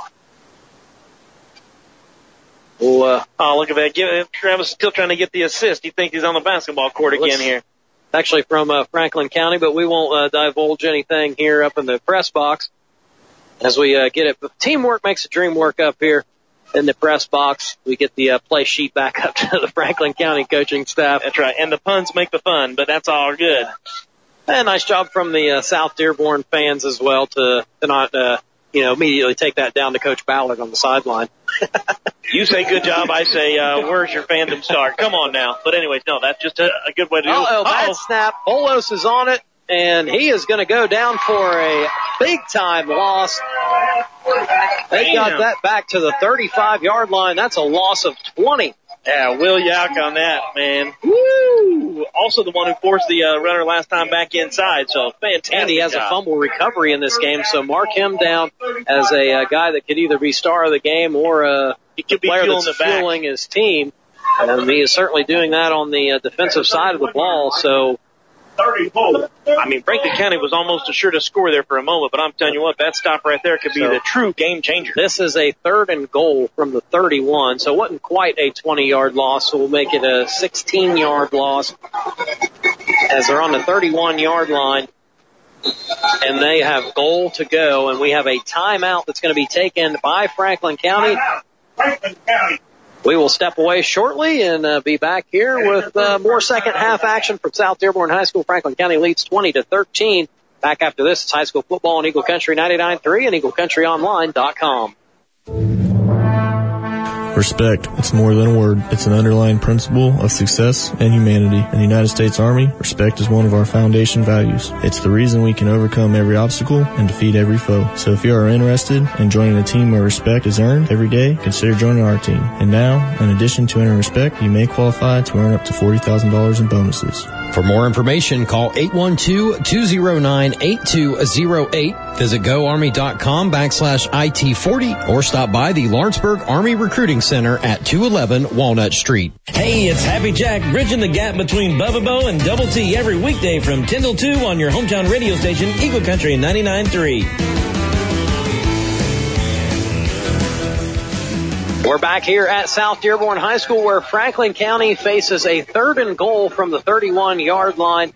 Well, uh, oh, look at that. Give, Travis is still trying to get the assist. He thinks he's on the basketball court again Looks, here. Actually from uh, Franklin County, but we won't uh, divulge anything here up in the press box as we uh, get it. But teamwork makes the dream work up here in the press box. We get the uh, play sheet back up to the Franklin County coaching staff. That's right. And the puns make the fun, but that's all good. And nice job from the uh, South Dearborn fans as well to, to not, uh, you know, immediately take that down to Coach Ballard on the sideline. You say good job. I say, uh, where's your fandom start? Come on now. But anyways, no, that's just a, a good way to do it. Uh-oh, bad snap. Bolos is on it, and he is going to go down for a big-time loss. They got that back to the thirty-five yard line. That's a loss of twenty. Yeah, Will Yack on that, man. Woo! Also the one who forced the uh, runner last time back inside, so fantastic. And he has job. a fumble recovery in this game, so mark him down as a uh, guy that could either be star of the game or uh, he could a be player fueling that's the back. fueling his team. And he is certainly doing that on the uh, defensive side of the ball, so I mean, Franklin County was almost assured to score there for a moment, but I'm telling you what, that stop right there could be So, the true game changer. This is a third and goal from the thirty-one, so it wasn't quite a twenty yard loss, so we'll make it a sixteen yard loss as they're on the thirty-one yard line, and they have goal to go, and we have a timeout that's going to be taken by Franklin County. Franklin County. We will step away shortly and uh, be back here with uh, more second half action from South Dearborn High School. Franklin County leads twenty to thirteen. Back after this, it's high school football on Eagle Country ninety-nine point three and eagle country online dot com. Respect. It's more than a word. It's an underlying principle of success and humanity. In the United States Army, respect is one of our foundation values. It's the reason we can overcome every obstacle and defeat every foe. So if you are interested in joining a team where respect is earned every day, consider joining our team. And now, in addition to earning respect, you may qualify to earn up to forty thousand dollars in bonuses. For more information, call eight one two, two zero nine, eight two zero eight. Visit goarmy.com backslash IT40 or stop by the Lawrenceburg Army Recruiting Center at two eleven Walnut Street. Hey, it's Happy Jack, bridging the gap between Bubba Bo and Double T every weekday from ten till two on your hometown radio station, Eagle Country ninety-nine point three. We're back here at South Dearborn High School where Franklin County faces a third and goal from the thirty-one-yard line.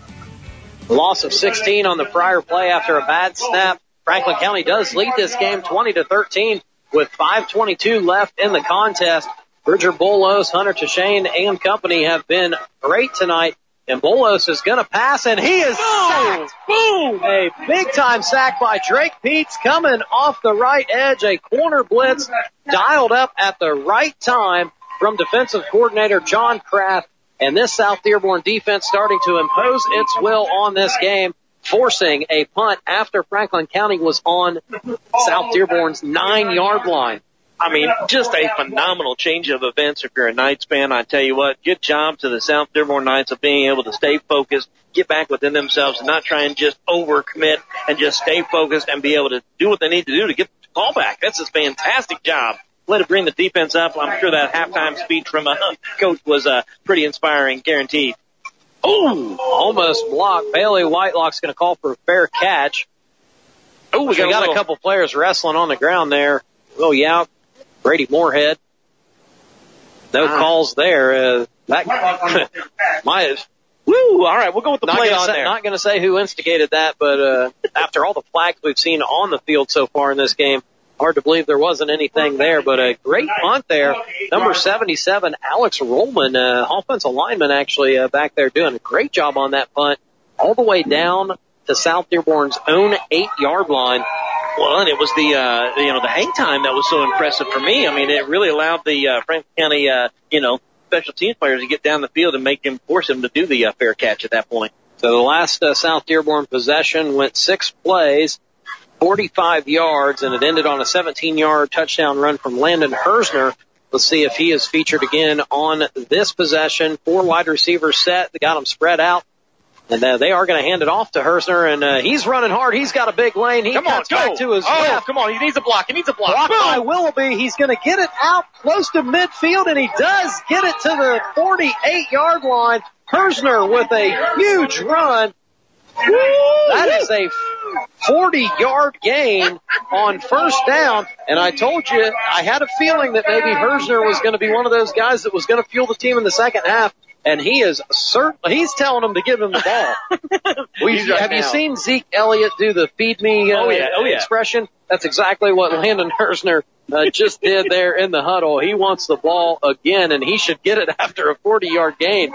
Loss of sixteen on the prior play after a bad snap. Franklin County does lead this game twenty to thirteen with five twenty-two left in the contest. Bridger Bolos, Hunter Tashane, and company have been great tonight. And Bolos is going to pass, and he is sacked. Boom! A big-time sack by Drake Peets coming off the right edge. A corner blitz dialed up at the right time from defensive coordinator John Kraft. And this South Dearborn defense starting to impose its will on this game, forcing a punt after Franklin County was on South Dearborn's nine-yard line. I mean, just a phenomenal change of events if you're a Knights fan. I tell you what, good job to the South Dearborn Knights of being able to stay focused, get back within themselves, and not try and just overcommit and just stay focused and be able to do what they need to do to get the ball back. That's a fantastic job. Let it bring the defense up. I'm sure that halftime speech from a coach was uh, pretty inspiring, guaranteed. Oh, almost blocked. Bailey Whitelock's going to call for a fair catch. Oh, we got, we got a, a couple players wrestling on the ground there. Oh, yeah. Brady Moorhead. No ah. calls there. Uh, that might have. Woo! All right, we'll go with the not play gonna on say, there. Not going to say who instigated that, but uh, after all the flags we've seen on the field so far in this game, hard to believe there wasn't anything there. But a great punt there. Number seventy-seven, Alex Rollman, uh, offensive lineman, actually uh, back there doing a great job on that punt, all the way down to South Dearborn's own eight-yard line. Well, and it was the, uh, you know, the hang time that was so impressive for me. I mean, it really allowed the, uh, Franklin County, uh, you know, special teams players to get down the field and make him, force him to do the, uh, fair catch at that point. So the last, uh, South Dearborn possession went six plays, forty-five yards, and it ended on a seventeen-yard touchdown run from Landon Hersner. Let's see if he is featured again on this possession. Four wide receivers set. They got them spread out. And uh, they are going to hand it off to Hersner, and uh, he's running hard. He's got a big lane. He come on, cuts go. back to his oh, left. Come on, he needs a block. He needs a block. Blocked by Willoughby. He's going to get it out close to midfield, and he does get it to the forty-eight-yard line. Hersner with a huge run. Woo! That is a forty-yard gain on first down, and I told you I had a feeling that maybe Hersner was going to be one of those guys that was going to fuel the team in the second half. And he is certainly, he's telling them to give him the ball. we, right have now. you seen Zeke Elliott do the feed me uh, oh, yeah. Oh, yeah. expression? That's exactly what Landon Hersner uh, just did there in the huddle. He wants the ball again, and he should get it after a forty-yard gain.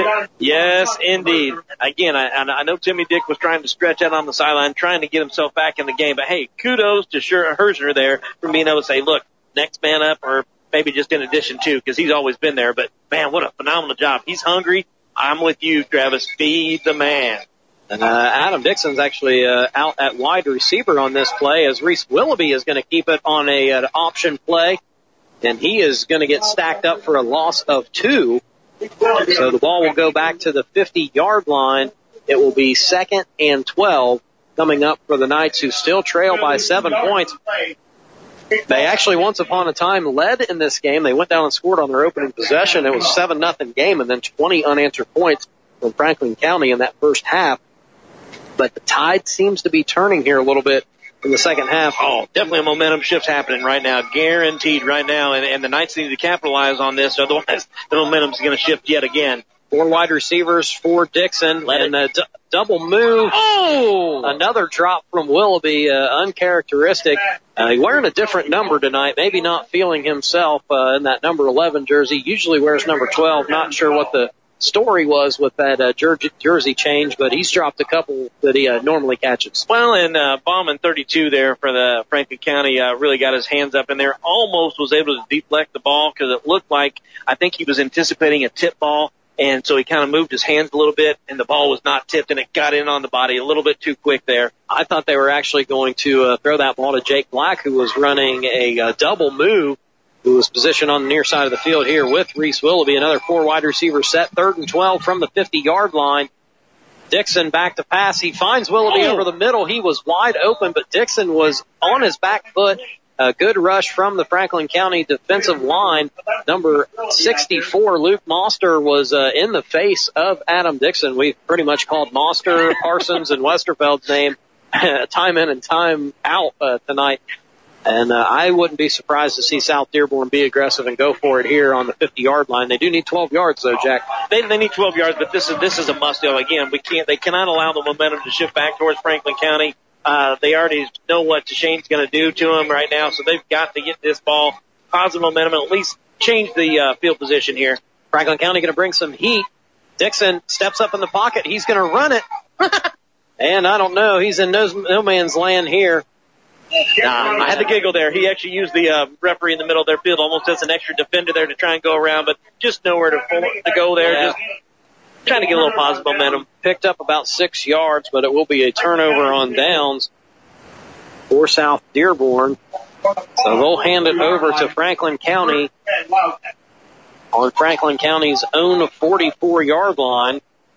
Yes, indeed. Again, I, I know Timmy Dick was trying to stretch out on the sideline, trying to get himself back in the game. But, hey, kudos to Hersner there for being able to say, look, next man up, or maybe just in addition to, because he's always been there. But, man, what a phenomenal job. He's hungry. I'm with you, Travis. Feed the man. And uh, Adam Dixon's actually uh, out at wide receiver on this play, as Reese Willoughby is going to keep it on a an option play. And he is going to get stacked up for a loss of two. So the ball will go back to the fifty-yard line. It will be second and twelve coming up for the Knights, who still trail by seven points. They actually once upon a time led in this game. They went down and scored on their opening possession. It was seven nothing game, and then twenty unanswered points from Franklin County in that first half. But the tide seems to be turning here a little bit in the second half. Oh, definitely a momentum shift happening right now, guaranteed right now, and, and the Knights need to capitalize on this, otherwise the momentum's going to shift yet again. Four wide receivers for Dixon, Let and a d- double move. Oh! Another drop from Willoughby, uh, uncharacteristic. Uh, he's wearing a different number tonight, maybe not feeling himself uh, in that number eleven jersey. Usually wears number twelve. Not sure what the story was with that uh, jersey, jersey change, but he's dropped a couple that he uh, normally catches. Well, and uh, Bauman thirty-two there for the Franklin County uh, really got his hands up in there, almost was able to deflect the ball because it looked like I think he was anticipating a tip ball, and so he kind of moved his hands a little bit, and the ball was not tipped, and it got in on the body a little bit too quick there. I thought they were actually going to uh, throw that ball to Jake Black, who was running a uh, double move, who was positioned on the near side of the field here with Reese Willoughby. Another four wide receiver set, third and twelve from the fifty-yard line. Dixon back to pass. He finds Willoughby over the middle. He was wide open, but Dixon was on his back foot. A good rush from the Franklin County defensive line. Number sixty-four, Luke Moster, was uh, in the face of Adam Dixon. We've pretty much called Moster, Parsons, and Westerfeld's name time in and time out uh, tonight. And uh, I wouldn't be surprised to see South Dearborn be aggressive and go for it here on the fifty-yard line. They do need twelve yards, though, Jack. They, they need twelve yards, but this is this is a must-do. Again, we can't. They cannot allow the momentum to shift back towards Franklin County. Uh, they already know what Shane's going to do to them right now, so they've got to get this ball positive momentum and at least change the uh, field position here. Franklin County going to bring some heat. Dixon steps up in the pocket. He's going to run it. And I don't know. He's in no, no man's land here. Nah, I had to giggle there. He actually used the uh, referee in the middle of their field almost as an extra defender there to try and go around, but just nowhere to, to go there. Yeah. Just trying to get a little positive momentum. Picked up about six yards, but it will be a turnover on downs for South Dearborn. So they'll hand it over to Franklin County on Franklin County's own forty-four-yard line.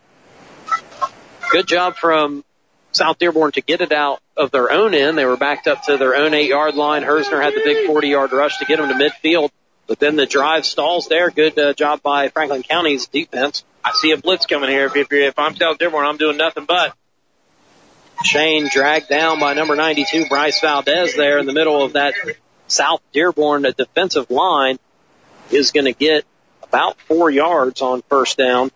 Good job from South Dearborn to get it out of their own end. They were backed up to their own eight-yard line. Hersner had the big forty-yard rush to get them to midfield, but then the drive stalls there. Good uh, job by Franklin County's defense. I see a blitz coming here. If, if, if I'm South Dearborn, I'm doing nothing but. Shane dragged down by number ninety-two, Bryce Valdez, there in the middle of that South Dearborn defensive line, is going to get about four yards on first down.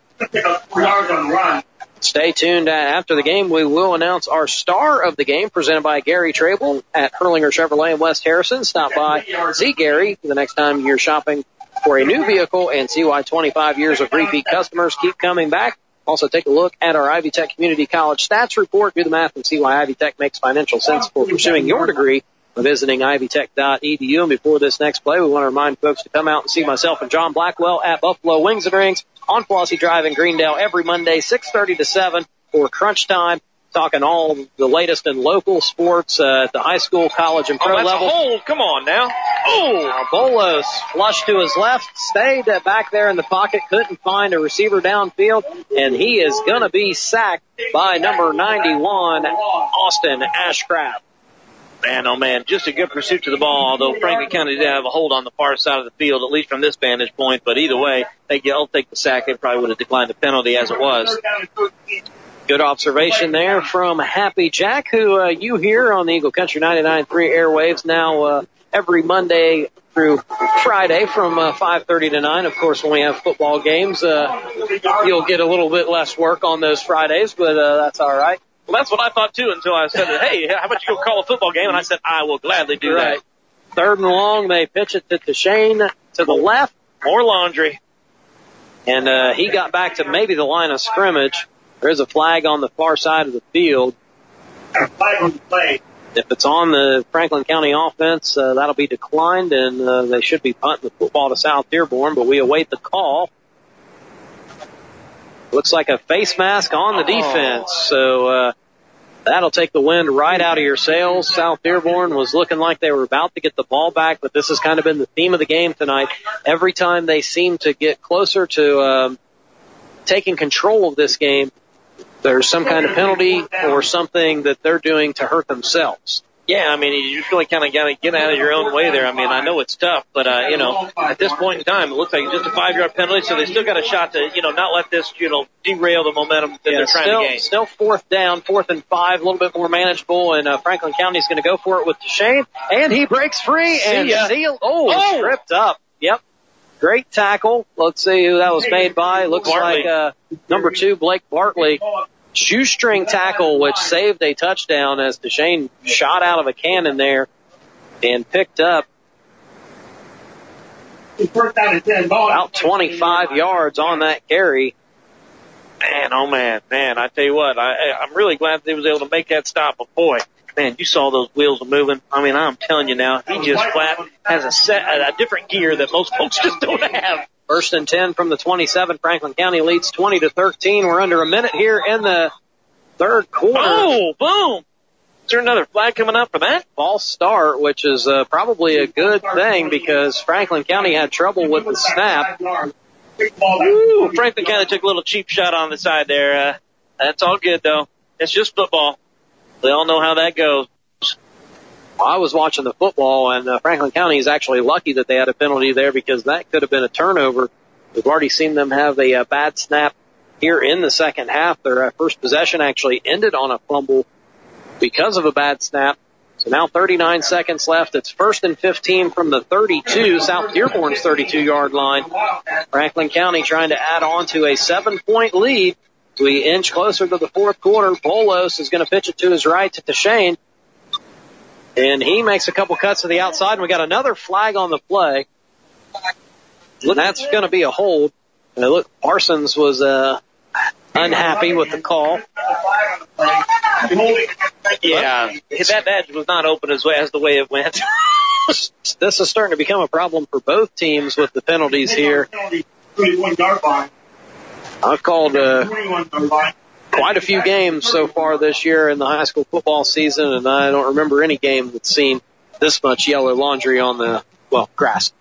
Stay tuned. After the game, we will announce our star of the game, presented by Gary Trable at Hurlinger Chevrolet in West Harrison. Stop by, see Gary the next time you're shopping for a new vehicle, and see why twenty-five years of repeat customers keep coming back. Also, take a look at our Ivy Tech Community College stats report. Do the math and see why Ivy Tech makes financial sense for pursuing your degree by visiting ivy tech dot e d u. And before this next play, we want to remind folks to come out and see myself and John Blackwell at Buffalo Wings and Rings on Flossie Drive in Greendale every Monday, six thirty to seven for crunch time. Talking all the latest in local sports uh, at the high school, college, and pro oh, that's level. A hold. Come on now. Oh, now Bolos flushed to his left, stayed back there in the pocket, couldn't find a receiver downfield, and he is going to be sacked by number ninety-one, Austin Ashcraft. Man, oh man, just a good pursuit to the ball, although Franklin County did have a hold on the far side of the field, at least from this vantage point, but either way, they get, I'll take the sack. They probably would have declined the penalty as it was. Good observation there from Happy Jack, who uh, you hear on the Eagle Country ninety-nine point three airwaves now uh, every Monday through Friday from uh, five thirty to nine. Of course, when we have football games, uh, you'll get a little bit less work on those Fridays, but uh, that's all right. Well, that's what I thought, too, until I said, hey, how about you go call a football game? And I said, I will gladly do right. that. Third and long, they pitch it to Shane to the left. More laundry. And uh, he got back to maybe the line of scrimmage. There's a flag on the far side of the field. If it's on the Franklin County offense, uh, that'll be declined, and uh, they should be punting the football to South Dearborn, but we await the call. Looks like a face mask on the defense, so uh, that'll take the wind right out of your sails. South Dearborn was looking like they were about to get the ball back, but this has kind of been the theme of the game tonight. Every time they seem to get closer to um, taking control of this game, there's some kind of penalty or something that they're doing to hurt themselves. Yeah, I mean, you just really kind of got to get out of your own way there. I mean, I know it's tough, but, uh, you know, at this point in time, it looks like it's just a five-yard penalty, so they still got a shot to, you know, not let this, you know, derail the momentum that yeah, they're trying still, to gain. Still fourth down, fourth and five, a little bit more manageable, and uh, Franklin County's going to go for it with Shane, and he breaks free and seal. Oh, oh, tripped up. Yep. Great tackle. Let's see who that was made by. Looks Bartley. like uh, number two, Blake Bartley. Shoestring tackle, which saved a touchdown as DeShane shot out of a cannon there and picked up about twenty-five yards on that carry. Man, oh man, man, I tell you what, I, I'm really glad they was able to make that stop. But boy, man, you saw those wheels moving. I mean, I'm telling you now, he just flat has a set, a different gear that most folks just don't have. First and ten from the twenty-seven. Franklin County leads twenty to thirteen. We're under a minute here in the third quarter. Oh, boom. Is there another flag coming up for that? False start, which is uh, probably a good thing because Franklin County had trouble with the snap. Ooh, Franklin County took a little cheap shot on the side there. Uh, that's all good, though. It's just football. We all know how that goes. I was watching the football, and uh, Franklin County is actually lucky that they had a penalty there because that could have been a turnover. We've already seen them have a, a bad snap here in the second half. Their uh, first possession actually ended on a fumble because of a bad snap. So now thirty-nine seconds left. It's first and fifteen from the thirty-two, South Dearborn's thirty-two-yard line. Franklin County trying to add on to a seven-point lead. As we inch closer to the fourth quarter, Bolos is going to pitch it to his right to Deshane. And he makes a couple cuts to the outside, and we got another flag on the play. And that's going to be a hold. And look, Parsons was uh, unhappy with the call. Yeah, that edge was not open as, as the way it went. This is starting to become a problem for both teams with the penalties here. I've called uh, quite a few games so far this year in the high school football season, and I don't remember any game that's seen this much yellow laundry on the, well, grass.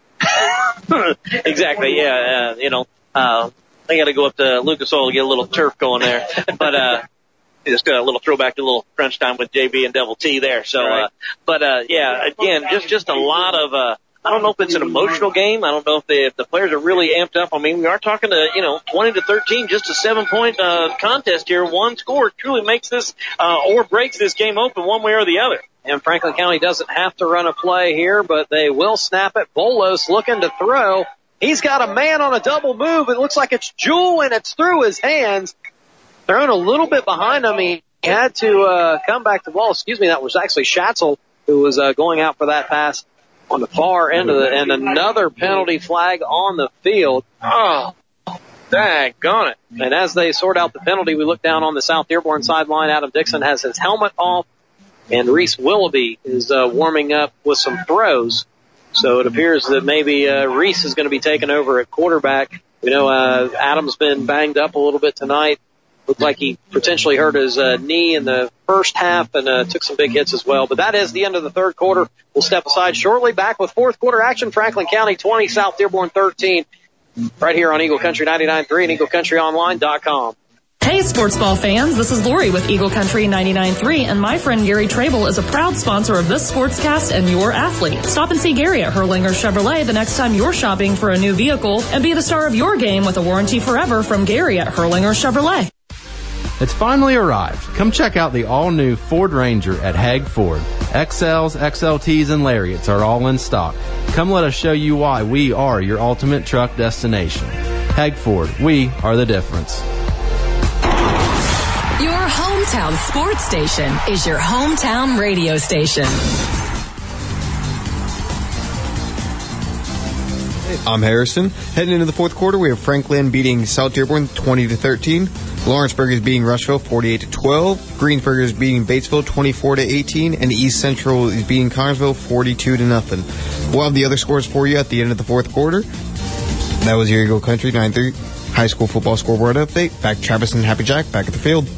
Exactly, yeah, uh, you know, uh, they got to go up to Lucas Oil to get a little turf going there. But, uh, just a little throwback to a little crunch time with J B and Double T there. So, uh, but, uh, yeah, again, just, just a lot of, uh, I don't know if it's an emotional game. I don't know if, they, if the players are really amped up. I mean, we are talking to, you know, twenty to thirteen, just a seven-point uh, contest here. One score truly makes this uh, or breaks this game open one way or the other. And Franklin County doesn't have to run a play here, but they will snap it. Bolos looking to throw. He's got a man on a double move. It looks like it's Jewell, and it's through his hands. Thrown a little bit behind him. He had to uh, come back to the ball. Excuse me, that was actually Schatzel who was uh, going out for that pass on the far end of the, and another penalty flag on the field. Oh, daggone it. And as they sort out the penalty, we look down on the South Dearborn sideline. Adam Dixon has his helmet off, and Reese Willoughby is uh, warming up with some throws. So it appears that maybe uh, Reese is going to be taking over at quarterback. You know, uh, Adam's been banged up a little bit tonight. Looked like he potentially hurt his uh, knee in the first half and uh, took some big hits as well. But that is the end of the third quarter. We'll step aside shortly. Back with fourth quarter action. Franklin County twenty, South Dearborn thirteen. Right here on Eagle Country ninety-nine point three and Eagle Country Online dot com. Hey, sports ball fans, this is Lori with Eagle Country ninety-nine point three, and my friend Gary Trable is a proud sponsor of this sportscast and your athlete. Stop and see Gary at Hurlinger Chevrolet the next time you're shopping for a new vehicle, and be the star of your game with a warranty forever from Gary at Hurlinger Chevrolet. It's finally arrived. Come check out the all-new Ford Ranger at Haig Ford. X Ls, X L Ts, and Lariats are all in stock. Come let us show you why we are your ultimate truck destination. Haig Ford, we are the difference. Your hometown sports station is your hometown radio station. I'm Harrison. Heading into the fourth quarter, we have Franklin beating South Dearborn twenty to thirteen. Lawrenceburg is beating Rushville forty-eight to twelve. Greensburg is beating Batesville twenty-four to eighteen, and East Central is beating Connersville forty-two to nothing. We'll have the other scores for you at the end of the fourth quarter. That was your Eagle Country nine three High School Football Scoreboard Update. Back to Travis and Happy Jack back at the field.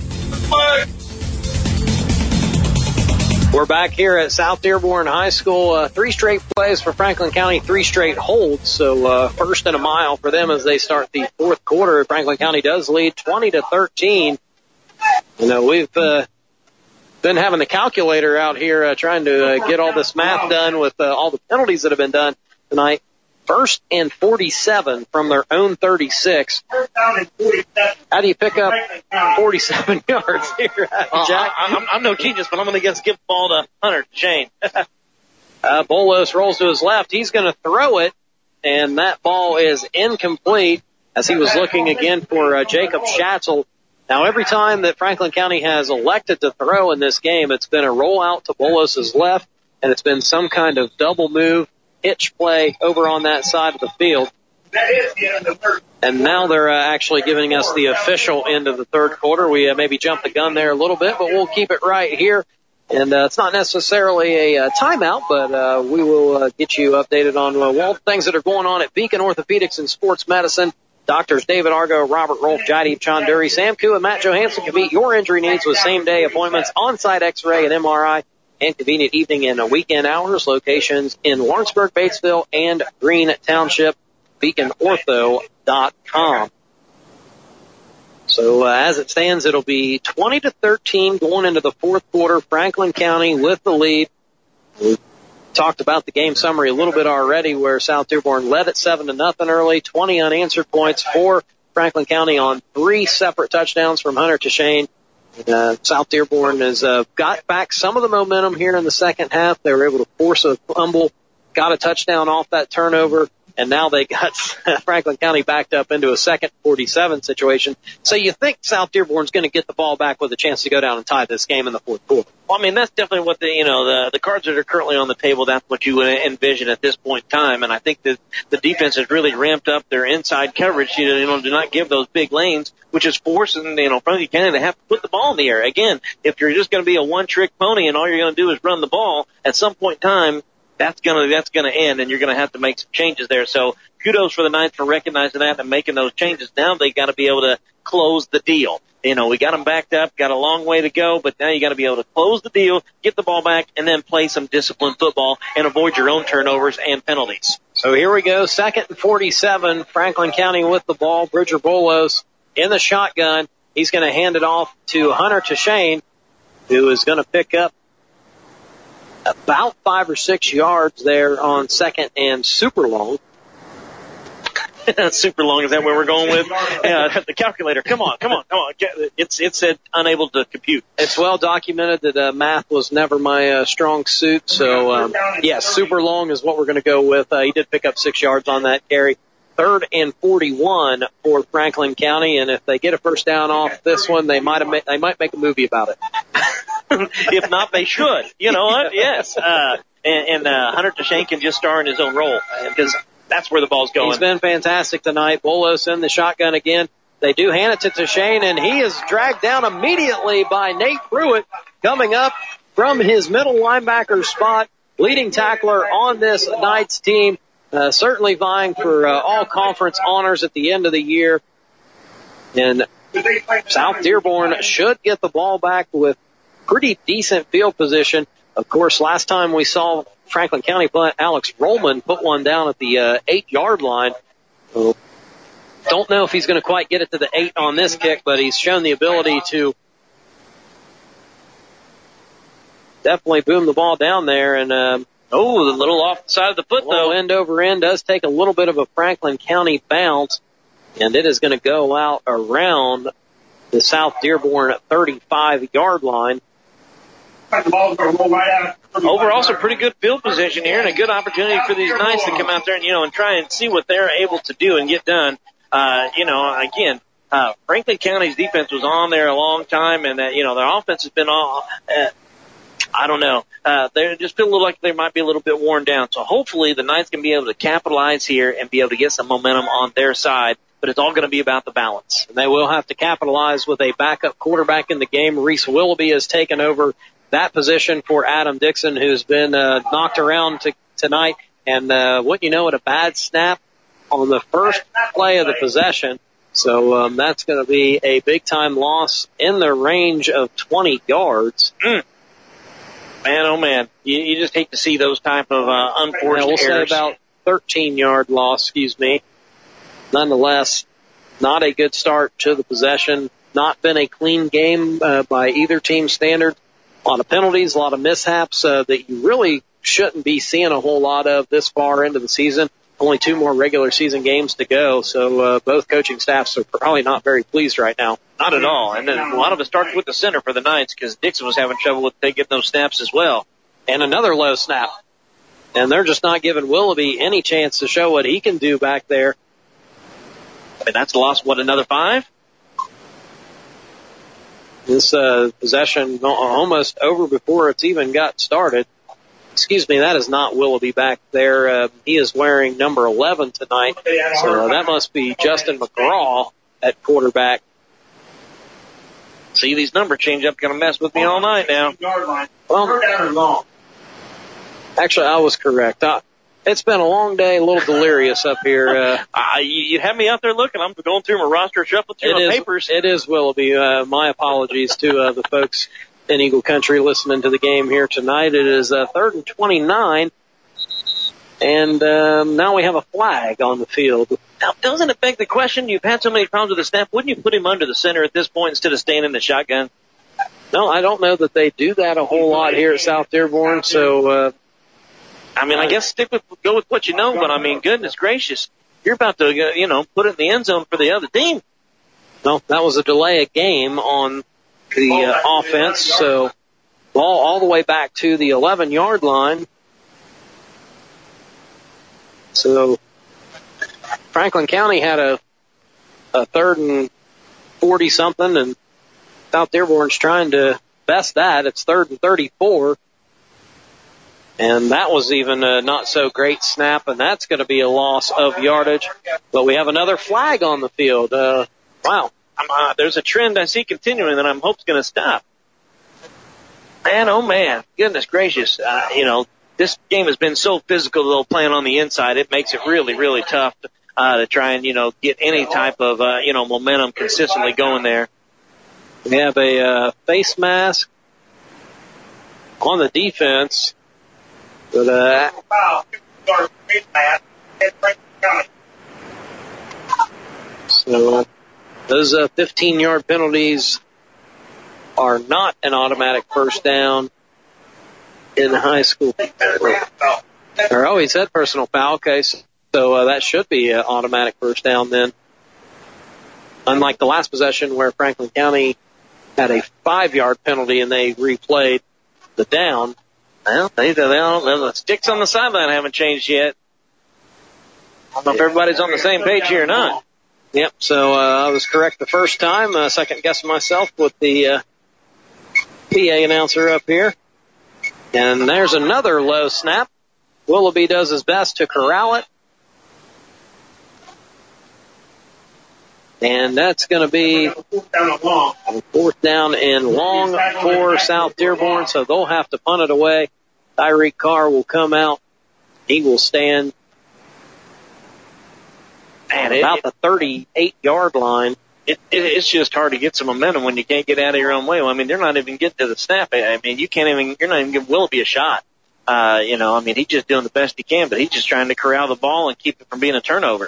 We're back here at South Dearborn High School. Uh, three straight plays for Franklin County, three straight holds. So uh, first and a mile for them as they start the fourth quarter. Franklin County does lead twenty to thirteen. You know, we've uh, been having the calculator out here uh, trying to uh, get all this math done with uh, all the penalties that have been done tonight. First and forty-seven from their own thirty-six. How do you pick up forty-seven yards here, Jack? Uh, I, I'm, I'm no genius, but I'm going to get skip the ball to Hunter Shane. uh, Bolos rolls to his left. He's going to throw it, and that ball is incomplete as he was looking again for uh, Jacob Schatzel. Now, every time that Franklin County has elected to throw in this game, it's been a rollout to Bolos' left, and it's been some kind of double move hitch play over on that side of the field. And now they're uh, actually giving us the official end of the third quarter. We uh, maybe jumped the gun there a little bit, but we'll keep it right here. And uh, it's not necessarily a uh, timeout, but uh, we will uh, get you updated on uh, all the things that are going on at Beacon Orthopedics and Sports Medicine. Doctors David Argo, Robert Rolfe, Jaideep Chanduri, Sam Koo, and Matt Johansson can meet your injury needs with same-day appointments, on-site X-ray and M R I, and convenient evening and weekend hours. Locations in Lawrenceburg, Batesville, and Green Township. beacon ortho dot com. So uh, as it stands, it'll be twenty to thirteen going into the fourth quarter. Franklin County with the lead. We talked about the game summary a little bit already, where South Dearborn led at seven to nothing early. twenty unanswered points for Franklin County on three separate touchdowns from Hunter Tashane. Uh, South Dearborn has uh, got back some of the momentum here in the second half. They were able to force a fumble, got a touchdown off that turnover, and now they got Franklin County backed up into a second forty-seven situation. So you think South Dearborn's going to get the ball back with a chance to go down and tie this game in the fourth quarter? Well, I mean, that's definitely what the, you know, the, the cards that are currently on the table, that's what you would envision at this point in time. And I think that the defense has really ramped up their inside coverage, you know, you know, to not give those big lanes, which is forcing, you know, Franklin County to have to put the ball in the air. Again, if you're just going to be a one-trick pony and all you're going to do is run the ball, at some point in time, that's gonna, that's gonna end, and you're gonna have to make some changes there. So kudos for the Knights for recognizing that and making those changes. Now they gotta be able to close the deal. You know, we got them backed up, got a long way to go, but now you gotta be able to close the deal, get the ball back, and then play some disciplined football and avoid your own turnovers and penalties. So here we go, second and forty-seven, Franklin County with the ball. Bridger Bolos in the shotgun. He's gonna hand it off to Hunter Tashane, who is gonna pick up about five or six yards there on second and super long. Super long, is that where we're going with? Uh, the calculator, come on, come on, come on. It's, it said unable to compute. It's well documented that uh, math was never my uh, strong suit, so um, yeah, super long is what we're going to go with. Uh, he did pick up six yards on that carry. Third and forty-one for Franklin County, and if they get a first down off this one, they might have ma- they might make a movie about it. If not, they should. You know what? Yes. Uh, and, and uh, Hunter Tashane can just star in his own role because that's where the ball's going. He's been fantastic tonight. Bolos in the shotgun again. They do hand it to Tashane, and he is dragged down immediately by Nate Pruitt, coming up from his middle linebacker spot, leading tackler on this Knights team. Uh, certainly vying for uh, all conference honors at the end of the year. And South Dearborn should get the ball back with pretty decent field position. Of course, last time we saw Franklin County punt, Alex Rollman put one down at the uh, eight-yard line. So, don't know if he's going to quite get it to the eight on this kick, but he's shown the ability to definitely boom the ball down there. And um, oh, a little off the side of the foot, though. End over end does take a little bit of a Franklin County bounce, and it is going to go out around the South Dearborn thirty-five-yard line. Overall, some pretty good field position here and a good opportunity for these Knights to come out there and, you know, and try and see what they're able to do and get done. Uh, you know, again, uh, Franklin County's defense was on there a long time, and, uh, you know, their offense has been all, uh, I don't know, uh, they just feel a little like they might be a little bit worn down. So hopefully the Knights can be able to capitalize here and be able to get some momentum on their side. But it's all going to be about the balance. And they will have to capitalize with a backup quarterback in the game. Reese Willoughby has taken over that position for Adam Dixon, who's been uh, knocked around to, tonight. And uh, what you know, at a bad snap on the first play of the possession. So um, that's going to be a big-time loss in the range of twenty yards. Mm. Man, oh, man. You, you just hate to see those type of uh, unfortunate yeah, we'll errors. Say about thirteen-yard loss, excuse me. Nonetheless, not a good start to the possession. Not been a clean game uh, by either team standard. A lot of penalties, a lot of mishaps uh, that you really shouldn't be seeing a whole lot of this far into the season. Only two more regular season games to go, so uh, both coaching staffs are probably not very pleased right now. Not at all. And then a lot of it starts with the center for the Knights because Dixon was having trouble with taking those snaps as well. And another low snap. And they're just not giving Willoughby any chance to show what he can do back there. And that's lost, what, another five? This uh, possession almost over before it's even got started. Excuse me, that is not Willoughby back there. Uh, he is wearing number eleven tonight. So uh, that must be Justin McGraw at quarterback. See, these number change-ups going to mess with me all night now. Well, actually, I was correct. I, it's been a long day, a little delirious up here. Uh, uh, you, you have me out there looking. I'm going through my roster, shuffling through my is, papers. It is Willoughby. Uh, my apologies to uh, the folks in Eagle Country listening to the game here tonight. It is uh, third and twenty-nine, and um, now we have a flag on the field. Now, doesn't it beg the question? You've had so many problems with the snap. Wouldn't you put him under the center at this point instead of staying in the shotgun? No, I don't know that they do that a whole lot here at South Dearborn. So, uh, I mean, I guess stick with go with what you know. But I mean, goodness gracious, you're about to, uh, you know, put it in the end zone for the other team. No, that was a delay of game on the uh, offense. So, ball all the way back to the eleven-yard line. So, Franklin County had a, a third and forty something, and South Dearborn's trying to best that. It's third and thirty-four. And that was even a not so great snap, and that's going to be a loss of yardage. But we have another flag on the field. Uh, wow. I'm, uh, there's a trend I see continuing that I'm hoping is going to stop. Man, oh man, goodness gracious. Uh, you know, this game has been so physical, though, playing on the inside. It makes it really, really tough to, uh, to try and, you know, get any type of, uh, you know, momentum consistently going there. We have a uh, face mask on the defense. But, uh, so uh, those uh, fifteen-yard penalties are not an automatic first down in high school. Or, oh, he said personal foul. Okay, so, so uh, that should be an automatic first down then. Unlike the last possession where Franklin County had a five-yard penalty and they replayed the down. Well, they, they don't, the sticks on the sideline haven't changed yet. I don't know if everybody's on the same page here or not. Yep, so uh, I was correct the first time. Uh, second guessing myself with the uh, P A announcer up here. And there's another low snap. Willoughby does his best to corral it. And that's going to be fourth down and long for South Dearborn, so they'll have to punt it away. Tyreek Carr will come out. He will stand Man, it, about the thirty-eight-yard line. It, it, it's just hard to get some momentum when you can't get out of your own way. I mean, they're not even getting to the snap. I mean, you can't even, you're not even giving Willoughby a shot. Uh, you know, I mean, he's just doing the best he can, but he's just trying to corral the ball and keep it from being a turnover.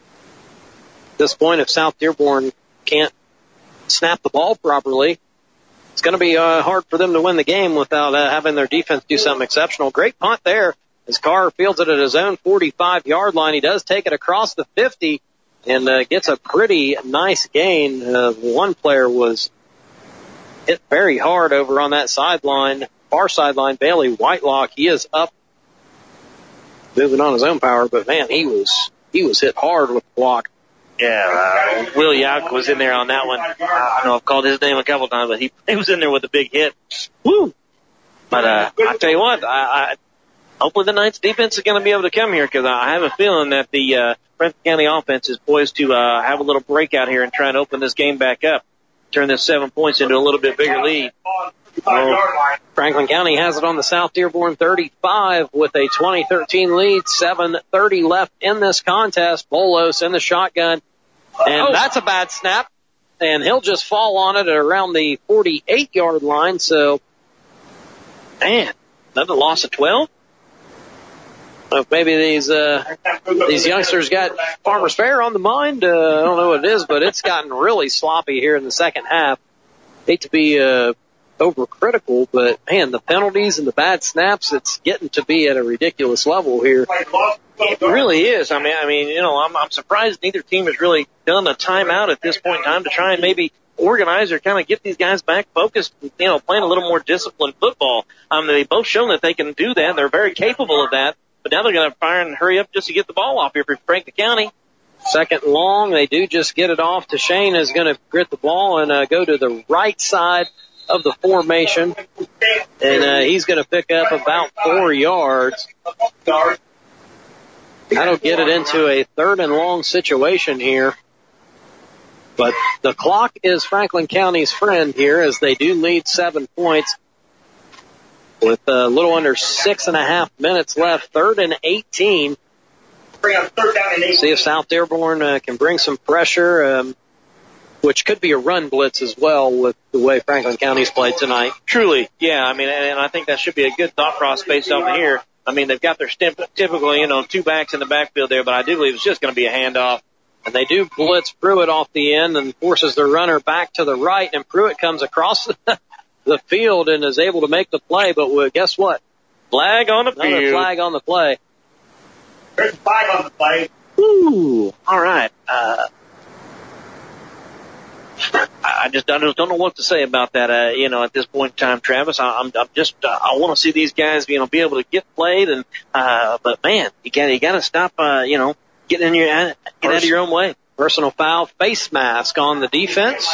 At this point, if South Dearborn can't snap the ball properly, it's going to be uh, hard for them to win the game without uh, having their defense do something exceptional. Great punt there as Carr fields it at his own forty-five-yard line. He does take it across the fifty and uh, gets a pretty nice gain. Uh, one player was hit very hard over on that sideline, far sideline. Bailey Whitelock, he is up, moving on his own power, but man, he was he was hit hard with the block. Yeah, uh, Will Yauk was in there on that one. I know I've called his name a couple times, but he, he was in there with a big hit. Woo! But, uh, I tell you what, I, I, hopefully the Knights defense is going to be able to come here because I have a feeling that the, uh, Franklin County offense is poised to, uh, have a little breakout here and try and open this game back up. Turn this seven points into a little bit bigger lead. Well, Franklin County has it on the South Dearborn thirty-five with a twenty thirteen lead. seven thirty left in this contest. Bolos in the shotgun. And oh. that's a bad snap. And he'll just fall on it at around the forty-eight-yard line. So, man, another loss of twelve? If maybe these uh, these youngsters got Farmers Fair on the mind. Uh, I don't know what it is, but it's gotten really sloppy here in the second half. Hate to be uh, overcritical, but man, the penalties and the bad snaps, it's getting to be at a ridiculous level here. It really is. I mean, I mean, you know, I'm, I'm surprised neither team has really done a timeout at this point in time to try and maybe organize or kind of get these guys back focused, you know, playing a little more disciplined football. Um, they've both shown that they can do that. They're very capable of that. But now they're going to fire and hurry up just to get the ball off here for Franklin County. Second and long. They do just get it off to Shane, is going to grit the ball and uh, go to the right side of the formation, and uh, he's going to pick up about four yards. That'll get it into a third and long situation here. But the clock is Franklin County's friend here, as they do lead seven points with a little under six and a half minutes left. Third and eighteen. See if South Dearborn uh, can bring some pressure, um, which could be a run blitz as well with the way Franklin County's played tonight. Truly, yeah. I mean, and I think that should be a good thought process based over here. I mean, they've got their typical, you know, two backs in the backfield there, but I do believe it's just going to be a handoff. And they do blitz Pruitt off the end and forces the runner back to the right, and Pruitt comes across the, the field and is able to make the play, but guess what? Flag on the Another field. flag on the play. There's a flag on the play. Ooh, all right. Uh, I just, I just don't know what to say about that, uh, you know, at this point in time, Travis. I, I'm, I'm just, uh, I want to see these guys, you know, be able to get played, and, uh, but man, you got, you got to stop, uh, you know, getting in your, get out of your own way. Personal foul, face mask on the defense.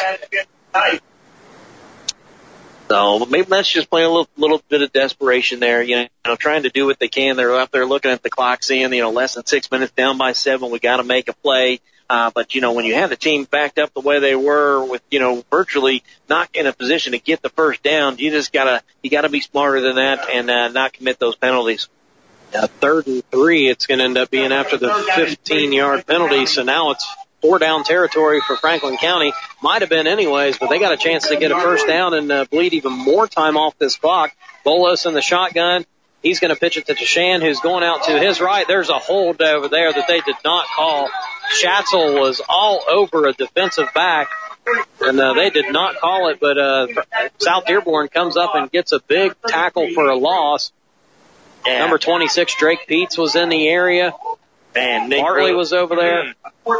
So maybe let's just play a little, little bit of desperation there, you know, trying to do what they can. They're up there looking at the clock, seeing, you know, less than six minutes down by seven. We got to make a play. Uh, but, you know, when you have the team backed up the way they were with, you know, virtually not in a position to get the first down, you just gotta, you gotta be smarter than that and, uh, not commit those penalties. Uh, third and three, it's going to end up being after the fifteen-yard penalty. So now it's four down territory for Franklin County. Might have been anyways, but they got a chance to get a first down and uh, bleed even more time off this clock. Bolos in the shotgun. He's going to pitch it to Deshan, who's going out to his right. There's a hold over there that they did not call. Schatzel was all over a defensive back, and uh, they did not call it, but uh, South Dearborn comes up and gets a big tackle for a loss. Yeah. Number twenty-six, Drake Peets, was in the area. And Nick Bartley Pruitt was over there.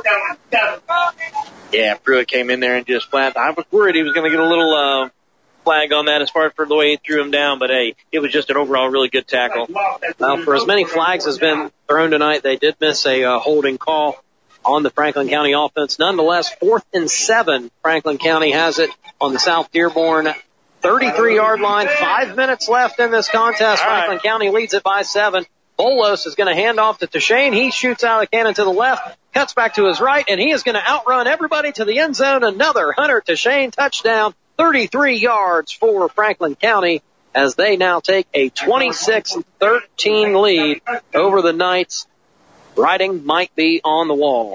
Yeah, Pruitt came in there and just flat. I was worried he was going to get a little uh, flag on that as far as for the way he threw him down, but hey, it was just an overall really good tackle. Well, for as many flags as been thrown tonight, they did miss a uh, holding call on the Franklin County offense. Nonetheless, fourth and seven, Franklin County has it on the South Dearborn thirty-three-yard line. Five minutes left in this contest. Franklin County leads it by seven. Bolos is going to hand off to Deshain. He shoots out of the cannon to the left, cuts back to his right, and he is going to outrun everybody to the end zone. Another Hunter Deshain touchdown, thirty-three yards for Franklin County, as they now take a twenty-six thirteen lead over the Knights. Writing might be on the wall.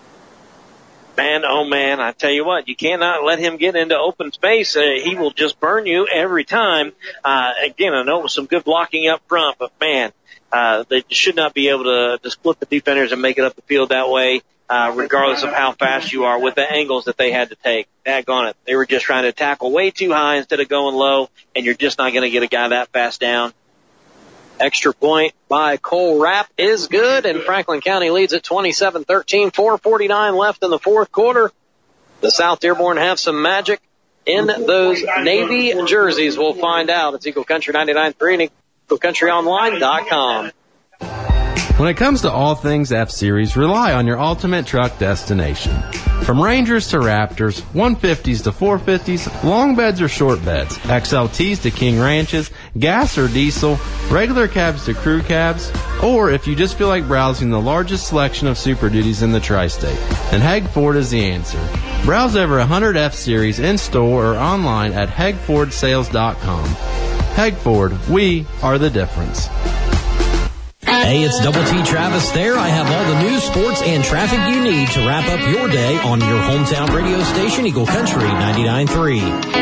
Man, oh man, I tell you what, you cannot let him get into open space. Uh, he will just burn you every time. Uh, again, I know it was some good blocking up front, but man, uh, they should not be able to, to split the defenders and make it up the field that way, uh, regardless of how fast you are with the angles that they had to take. Daggone it. They were just trying to tackle way too high instead of going low, and you're just not going to get a guy that fast down. Extra point by Cole Rapp is good, and Franklin County leads at twenty-seven thirteen. four forty-nine left in the fourth quarter. The South Dearborn have some magic in those Navy jerseys. We'll find out. It's Eagle Country ninety-nine point three and Eagle Country Online dot com. When it comes to all things F-Series, rely on your ultimate truck destination. From Rangers to Raptors, one fifties to four fifties, long beds or short beds, X L Ts to King Ranches, gas or diesel, regular cabs to crew cabs, or if you just feel like browsing the largest selection of Super Duties in the tri-state, then Heg Ford is the answer. Browse over one hundred F-Series in store or online at heg ford sales dot com. Heg Ford, we are the difference. Hey, it's Double T Travis there. I have all the news, sports, and traffic you need to wrap up your day on your hometown radio station, Eagle Country ninety-nine point three.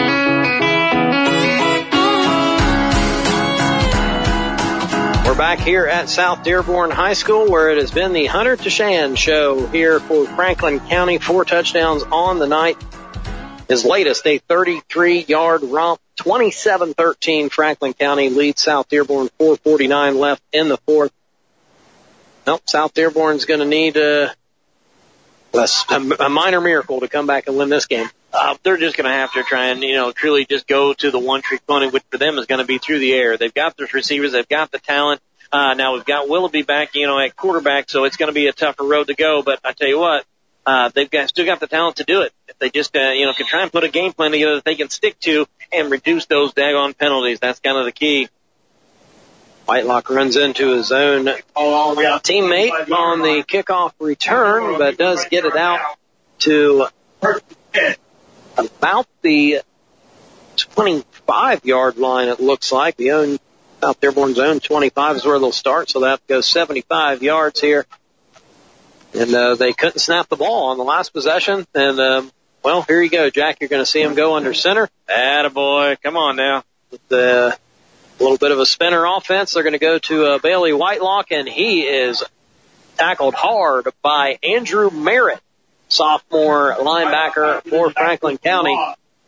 We're back here at South Dearborn High School, where it has been the Hunter Deshan show here for Franklin County. Four touchdowns on the night. His latest, a thirty-three-yard romp. twenty-seven thirteen, Franklin County leads South Dearborn. four forty-nine left in the fourth. Nope, South Dearborn's going to need a, a, a minor miracle to come back and win this game. Uh, they're just going to have to try and, you know, truly just go to the one-trick pony, which for them is going to be through the air. They've got the receivers. They've got the talent. Uh, now we've got Willoughby back, you know, at quarterback, so it's going to be a tougher road to go. But I tell you what, uh, they've got, still got the talent to do it. If they just, uh, you know, can try and put a game plan together that they can stick to and reduce those daggone penalties. That's kind of the key. Whitelock runs into his own teammate on the kickoff return, but does get it out to about the twenty-five-yard line, it looks like. The own South Dearborn's own twenty-five is where they'll start, so that goes seventy-five yards here. And uh, they couldn't snap the ball on the last possession. And, um, well, here you go, Jack. You're going to see him go under center. Attaboy. Come on now. With uh, a little bit of a spinner offense, they're going to go to uh, Bailey Whitelock, and he is tackled hard by Andrew Merritt, sophomore linebacker for Franklin County.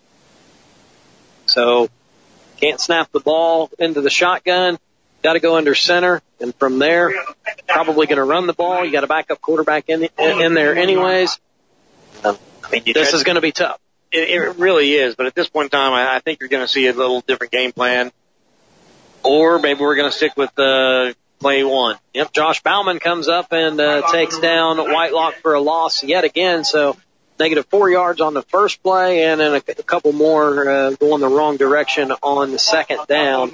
So can't snap the ball into the shotgun. Got to go under center, and from there, probably going to run the ball. You got a backup quarterback in, in, in there anyways. I mean, this is going to be tough. It, it really is, but at this point in time, I, I think you're going to see a little different game plan. Or maybe we're going to stick with uh, play one. Yep, Josh Bauman comes up and uh, takes down Whitelock for a loss yet again. So negative four yards on the first play, and then a, a couple more uh, going the wrong direction on the second down.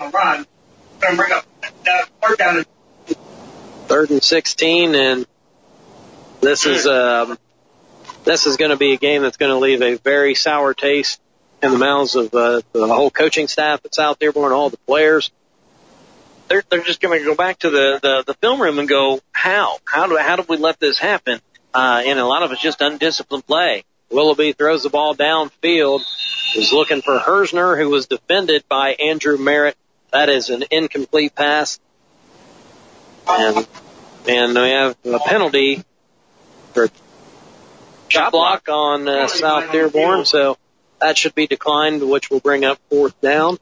Third and sixteen, and this is um, this is going to be a game that's going to leave a very sour taste in the mouths of uh, the whole coaching staff at South Dearborn, all the players. They're they're just going to go back to the, the the film room and go, how how do how did we let this happen? Uh, and a lot of it's just undisciplined play. Willoughby throws the ball downfield. Is looking for Hersner, who was defended by Andrew Merritt. That is an incomplete pass. And, and we have a penalty for shot block on uh, South Dearborn, so that should be declined, which will bring up fourth down.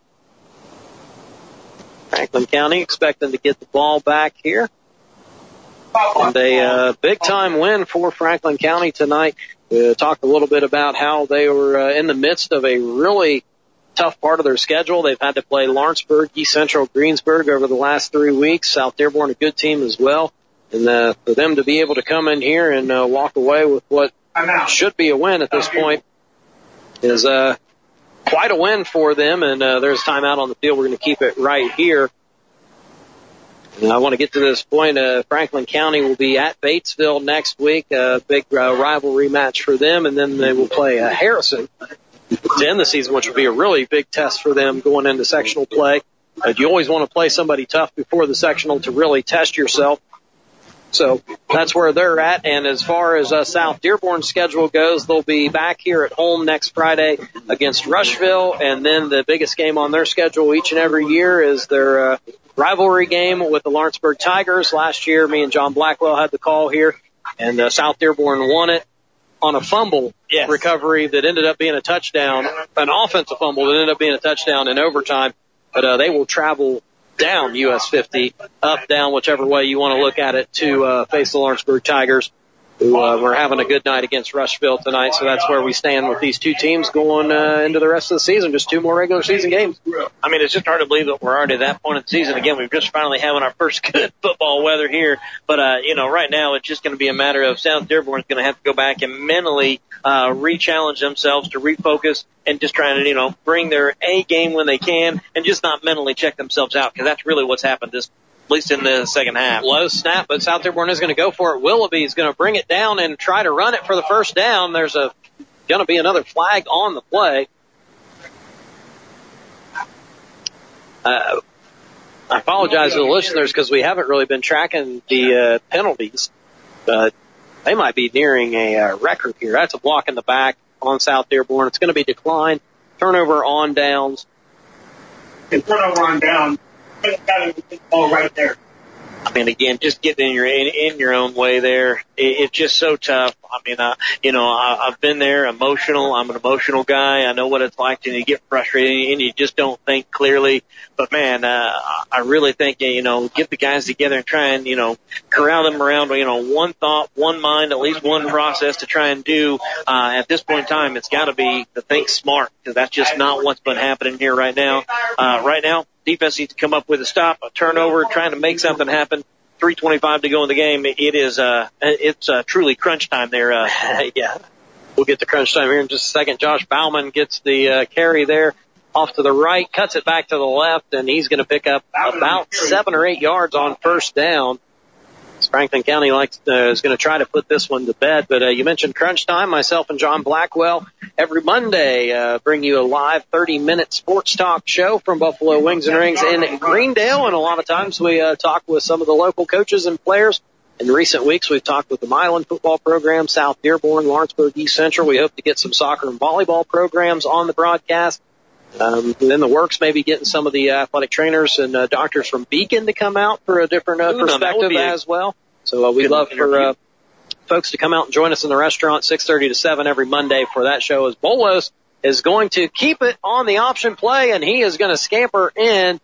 Franklin County expecting to get the ball back here. And a uh, big-time win for Franklin County tonight. We talked a little bit about how they were uh, in the midst of a really tough part of their schedule. They've had to play Lawrenceburg, East Central, Greensburg over the last three weeks. South Dearborn, a good team as well. And uh, for them to be able to come in here and uh, walk away with what should be a win at this point is uh, quite a win for them. And uh, there's time out on the field. We're going to keep it right here. And I want to get to this point. Uh, Franklin County will be at Batesville next week, a big uh, rivalry match for them, and then they will play uh, Harrison to end the season, which will be a really big test for them going into sectional play. Uh, you always want to play somebody tough before the sectional to really test yourself. So that's where they're at. And as far as uh, South Dearborn's schedule goes, they'll be back here at home next Friday against Rushville. And then the biggest game on their schedule each and every year is their uh, rivalry game with the Lawrenceburg Tigers. Last year, me and John Blackwell had the call here, and uh, South Dearborn won it on a fumble yes. recovery that ended up being a touchdown, an offensive fumble that ended up being a touchdown in overtime. But uh, they will travel down U S fifty, up, down, whichever way you want to look at it, to uh, face the Lawrenceburg Tigers, who uh, were having a good night against Rushville tonight. So that's where we stand with these two teams going uh, into the rest of the season. Just two more regular season games. I mean, it's just hard to believe that we're already at that point in the season. Again, we've just finally having our first good football weather here. But, uh, you know, right now it's just going to be a matter of South Dearborn's going to have to go back and mentally uh, re-challenge themselves to refocus and just trying to, you know, bring their A game when they can and just not mentally check themselves out, because that's really what's happened this at least in the second half. Low snap, but South Dearborn is going to go for it. Willoughby is going to bring it down and try to run it for the first down. There's a going to be another flag on the play. Uh, I apologize to the listeners because we haven't really been tracking the uh, penalties, but they might be nearing a uh, record here. That's a block in the back on South Dearborn. It's going to be declined. Turnover on downs. And turnover on downs. All right there. I mean, again, just getting in your in, in your own way there, it, it's just so tough. I mean, uh, you know, I, I've been there, emotional. I'm an emotional guy. I know what it's like to you get frustrated and you just don't think clearly. But man, uh, I really think, you know, get the guys together and try and, you know, corral them around, you know, one thought, one mind, at least one process to try and do. Uh, at this point in time, it's got to be to think smart, because that's just not what's been happening here right now. Uh, right now, defense needs to come up with a stop, a turnover, trying to make something happen. three twenty-five to go in the game. It is, uh, it's, uh, truly crunch time there. Uh, yeah. We'll get to crunch time here in just a second. Josh Bauman gets the, uh, carry there off to the right, cuts it back to the left, and he's going to pick up about seven or eight yards on first down. Franklin County likes uh, is going to try to put this one to bed, but uh, you mentioned crunch time. Myself and John Blackwell every Monday uh, bring you a live thirty-minute sports talk show from Buffalo Wings and Rings in Greendale, and a lot of times we uh, talk with some of the local coaches and players. In recent weeks, we've talked with the Milan football program, South Dearborn, Lawrenceburg East Central. We hope to get some soccer and volleyball programs on the broadcast. Um, in the works, maybe getting some of the athletic trainers and uh, doctors from Beacon to come out for a different uh, Ooh, perspective no, as well. So uh, we'd love for uh, folks to come out and join us in the restaurant six thirty to seven every Monday for that show, as Bolos is going to keep it on the option play, and he is going to scamper in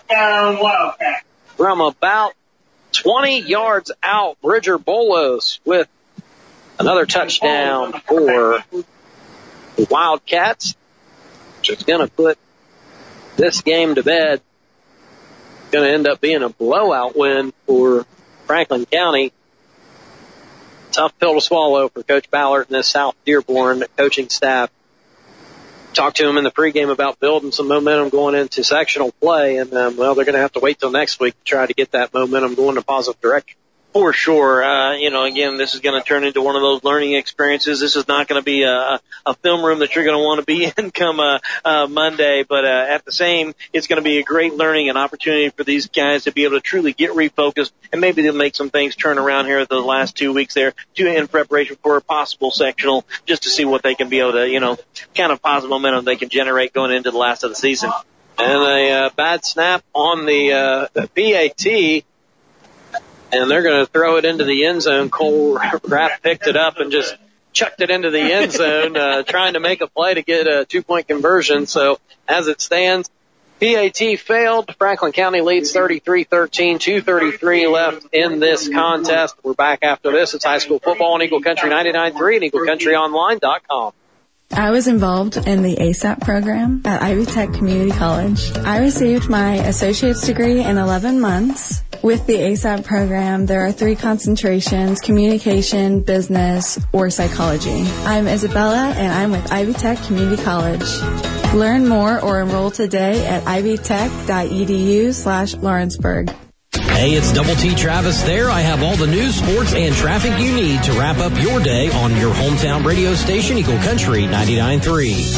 from about twenty yards out. Bridger Bolos with another touchdown for the Wildcats, which is going to put this game to bed. Going to end up being a blowout win for Franklin County. Tough pill to swallow for Coach Ballard and this South Dearborn coaching staff. Talked to him in the pregame about building some momentum going into sectional play, and, um, well, they're going to have to wait till next week to try to get that momentum going in a positive direction. For sure. Uh, you know, again, this is going to turn into one of those learning experiences. This is not going to be a, a film room that you're going to want to be in come uh, uh, Monday, but uh, at the same, it's going to be a great learning and opportunity for these guys to be able to truly get refocused, and maybe they'll make some things turn around here the last two weeks there to in preparation for a possible sectional, just to see what they can be able to, you know, kind of positive momentum they can generate going into the last of the season. And a uh, bad snap on the, uh, the P A T. And they're going to throw it into the end zone. Cole Rapp picked it up and just chucked it into the end zone, uh, trying to make a play to get a two-point conversion. So as it stands, P A T failed. Franklin County leads thirty-three thirteen, two thirty-three left in this contest. We're back after this. It's high school football on Eagle Country ninety-nine point three and eagle country online dot com. I was involved in the A S A P program at Ivy Tech Community College. I received my associate's degree in eleven months. With the A S A P program, there are three concentrations: communication, business, or psychology. I'm Isabella, and I'm with Ivy Tech Community College. Learn more or enroll today at ivytech.edu slash Lawrenceburg. Hey, it's Double T Travis there. I have all the news, sports, and traffic you need to wrap up your day on your hometown radio station, Eagle Country ninety-nine point three.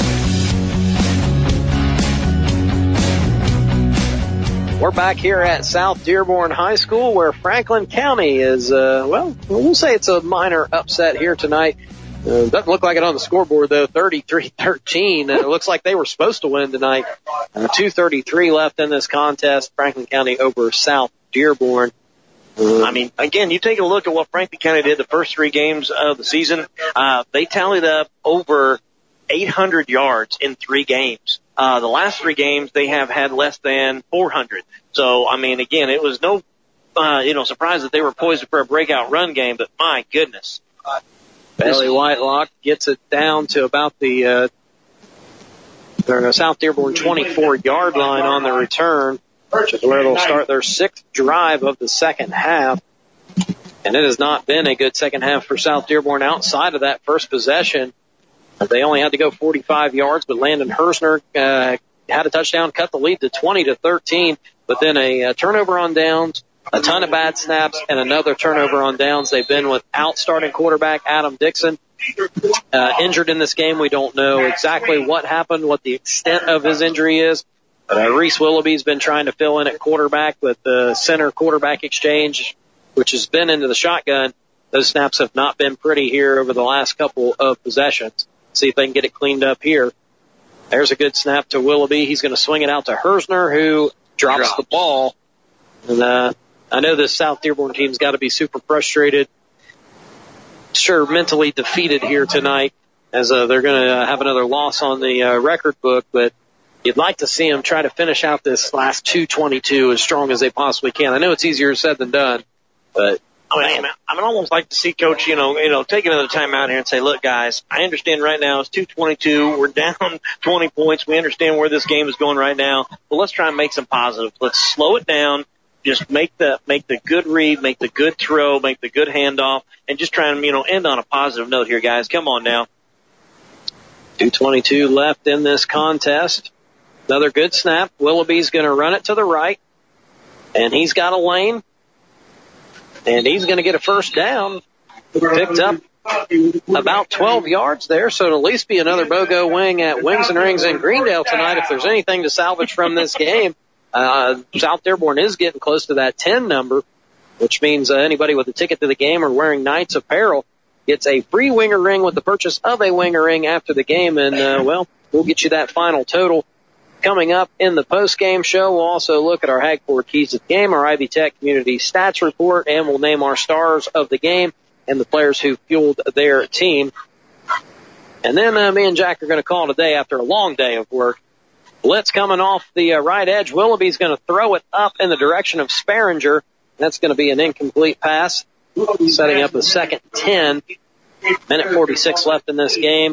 We're back here at South Dearborn High School, where Franklin County is, uh, well, we'll say it's a minor upset here tonight. Uh, doesn't look like it on the scoreboard, though, thirty-three thirteen. And it looks like they were supposed to win tonight. Uh, two thirty-three left in this contest. Franklin County over South Dearborn. Uh, I mean, again, you take a look at what Franklin County did the first three games of the season. Uh, they tallied up over eight hundred yards in three games. Uh, the last three games, they have had less than four hundred. So, I mean, again, it was no, uh, you know, surprise that they were poised for a breakout run game, but my goodness. Bailey Whitelock gets it down to about the, uh, their South Dearborn twenty-four yard line on the return, which is where they'll start their sixth drive of the second half. And it has not been a good second half for South Dearborn outside of that first possession. They only had to go forty-five yards, but Landon Hersner uh, had a touchdown, cut the lead to twenty to thirteen, but then a, a turnover on downs, a ton of bad snaps, and another turnover on downs. They've been without starting quarterback Adam Dixon. Uh, injured in this game. We don't know exactly what happened, what the extent of his injury is. But uh, Reese Willoughby's been trying to fill in at quarterback with the center quarterback exchange, which has been into the shotgun. Those snaps have not been pretty here over the last couple of possessions. See if they can get it cleaned up here. There's a good snap to Willoughby. He's going to swing it out to Hersner, who drops, drops. the ball. And uh, I know this South Dearborn team's got to be super frustrated, sure, mentally defeated here tonight, as uh, they're going to uh, have another loss on the uh, record book. But you'd like to see them try to finish out this last two twenty-two as strong as they possibly can. I know it's easier said than done, but I mean, I would almost like to see Coach, you know, you know, take another time out here and say, look, guys, I understand right now it's two twenty-two. We're down twenty points. We understand where this game is going right now. But let's try and make some positives. Let's slow it down. Just make the, make the good read, make the good throw, make the good handoff, and just try and, you know, end on a positive note here, guys. Come on now. two twenty-two left in this contest. Another good snap. Willoughby's going to run it to the right, and he's got a lane, and he's going to get a first down. Picked up about twelve yards there, so it'll at least be another BOGO wing at Wings and Rings in Greendale tonight. If there's anything to salvage from this game, uh, South Dearborn is getting close to that ten number, which means uh, anybody with a ticket to the game or wearing Knights apparel gets a free winger ring with the purchase of a winger ring after the game, and, uh, well, we'll get you that final total. Coming up in the post-game show, we'll also look at our Hagford Keys of the Game, our Ivy Tech Community Stats Report, and we'll name our stars of the game and the players who fueled their team. And then uh, me and Jack are going to call today after a long day of work. Blitz coming off the uh, right edge. Willoughby's going to throw it up in the direction of Sparringer. That's going to be an incomplete pass, setting up a second ten. Minute forty-six left in this game.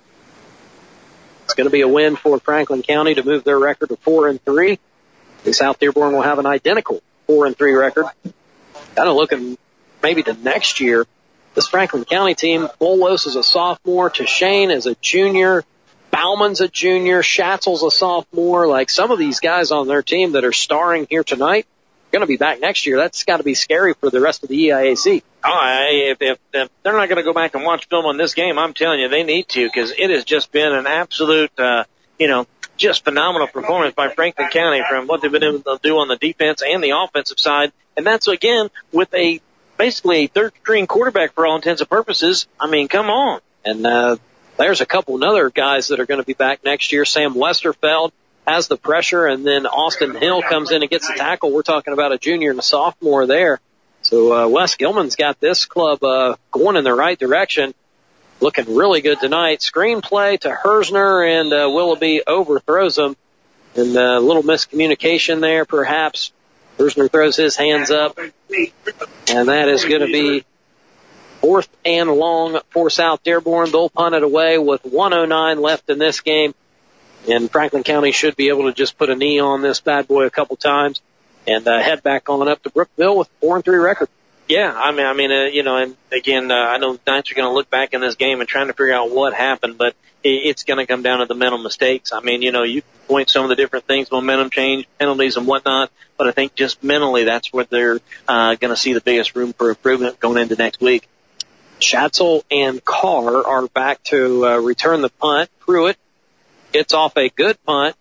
It's going to be a win for Franklin County to move their record to four and three. And South Dearborn will have an identical four and three record. Kind of looking maybe to next year. This Franklin County team, Bolos is a sophomore, Tashane is a junior, Bauman's a junior, Schatzel's a sophomore. Like some of these guys on their team that are starring here tonight are going to be back next year. That's got to be scary for the rest of the E I A C. Oh, if, if, if they're not going to go back and watch film on this game, I'm telling you, they need to, because it has just been an absolute, uh, you know, just phenomenal performance by Franklin County from what they've been able to do on the defense and the offensive side. And that's, again, with a basically a third-string quarterback for all intents and purposes. I mean, come on. And uh, there's a couple of other guys that are going to be back next year. Sam Westerfeld has the pressure, and then Austin Hill comes in and gets the tackle. We're talking about a junior and a sophomore there. So uh, Wes Gilman's got this club uh, going in the right direction, looking really good tonight. Screenplay to Hersner, and uh, Willoughby overthrows him. And uh, a little miscommunication there, perhaps. Hersner throws his hands up, and that is going to be fourth and long for South Dearborn. They'll punt it away with one oh nine left in this game, and Franklin County should be able to just put a knee on this bad boy a couple times and uh, head back on up to Brookville with a four and three record. Yeah, I mean, I mean, uh, you know, and again, uh, I know the Knights are going to look back in this game and trying to figure out what happened, but it, it's going to come down to the mental mistakes. I mean, you know, you can point some of the different things, momentum change, penalties and whatnot, but I think just mentally that's where they're uh, going to see the biggest room for improvement going into next week. Schatzel and Carr are back to uh, return the punt. Pruitt gets off a good punt,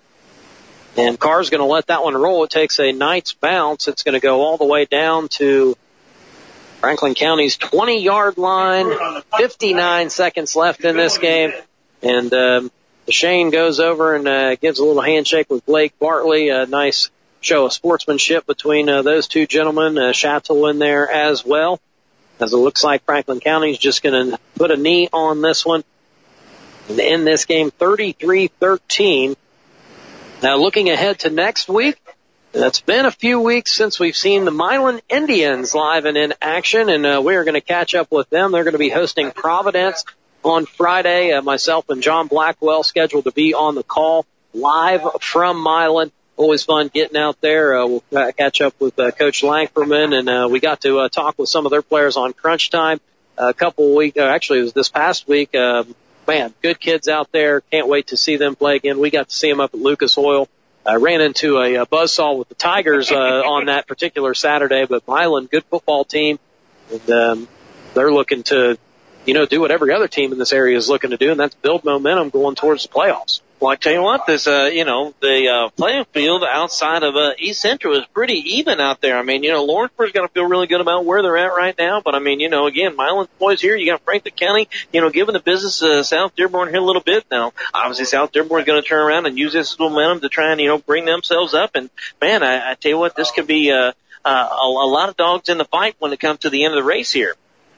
and Carr's going to let that one roll. It takes a Knights bounce. It's going to go all the way down to Franklin County's twenty-yard line. fifty-nine seconds left in this game. And um, Shane goes over and uh, gives a little handshake with Blake Bartley. A nice show of sportsmanship between uh, those two gentlemen. Uh, Schatzel in there as well. As it looks like Franklin County's just going to put a knee on this one and end this game thirty-three thirteen. Now looking ahead to next week, it's been a few weeks since we've seen the Milan Indians live and in action, and uh, we are going to catch up with them. They're going to be hosting Providence on Friday. Uh, myself and John Blackwell scheduled to be on the call live from Milan. Always fun getting out there. Uh, we'll uh, catch up with uh, Coach Langferman, and uh, we got to uh, talk with some of their players on crunch time uh, a couple of weeks. Uh, actually, it was this past week. Uh, man, good kids out there. Can't wait to see them play again. We got to see them up at Lucas Oil. I ran into a, a buzzsaw with the Tigers uh, on that particular Saturday, but Milan, good football team, and um, they're looking to, you know, do what every other team in this area is looking to do, and that's build momentum going towards the playoffs. Well, I tell you what, this, uh, you know, the, uh, playing field outside of, uh, East Central is pretty even out there. I mean, you know, Lawrenceburg's going to feel really good about where they're at right now, but I mean, you know, again, Milan's boys here, you got Franklin County, you know, giving the business, uh, South Dearborn here a little bit now. Obviously, South Dearborn's going to turn around and use this momentum to try and, you know, bring themselves up. And man, I, I tell you what, this could be, uh, uh, a, a lot of dogs in the fight when it comes to the end of the race here.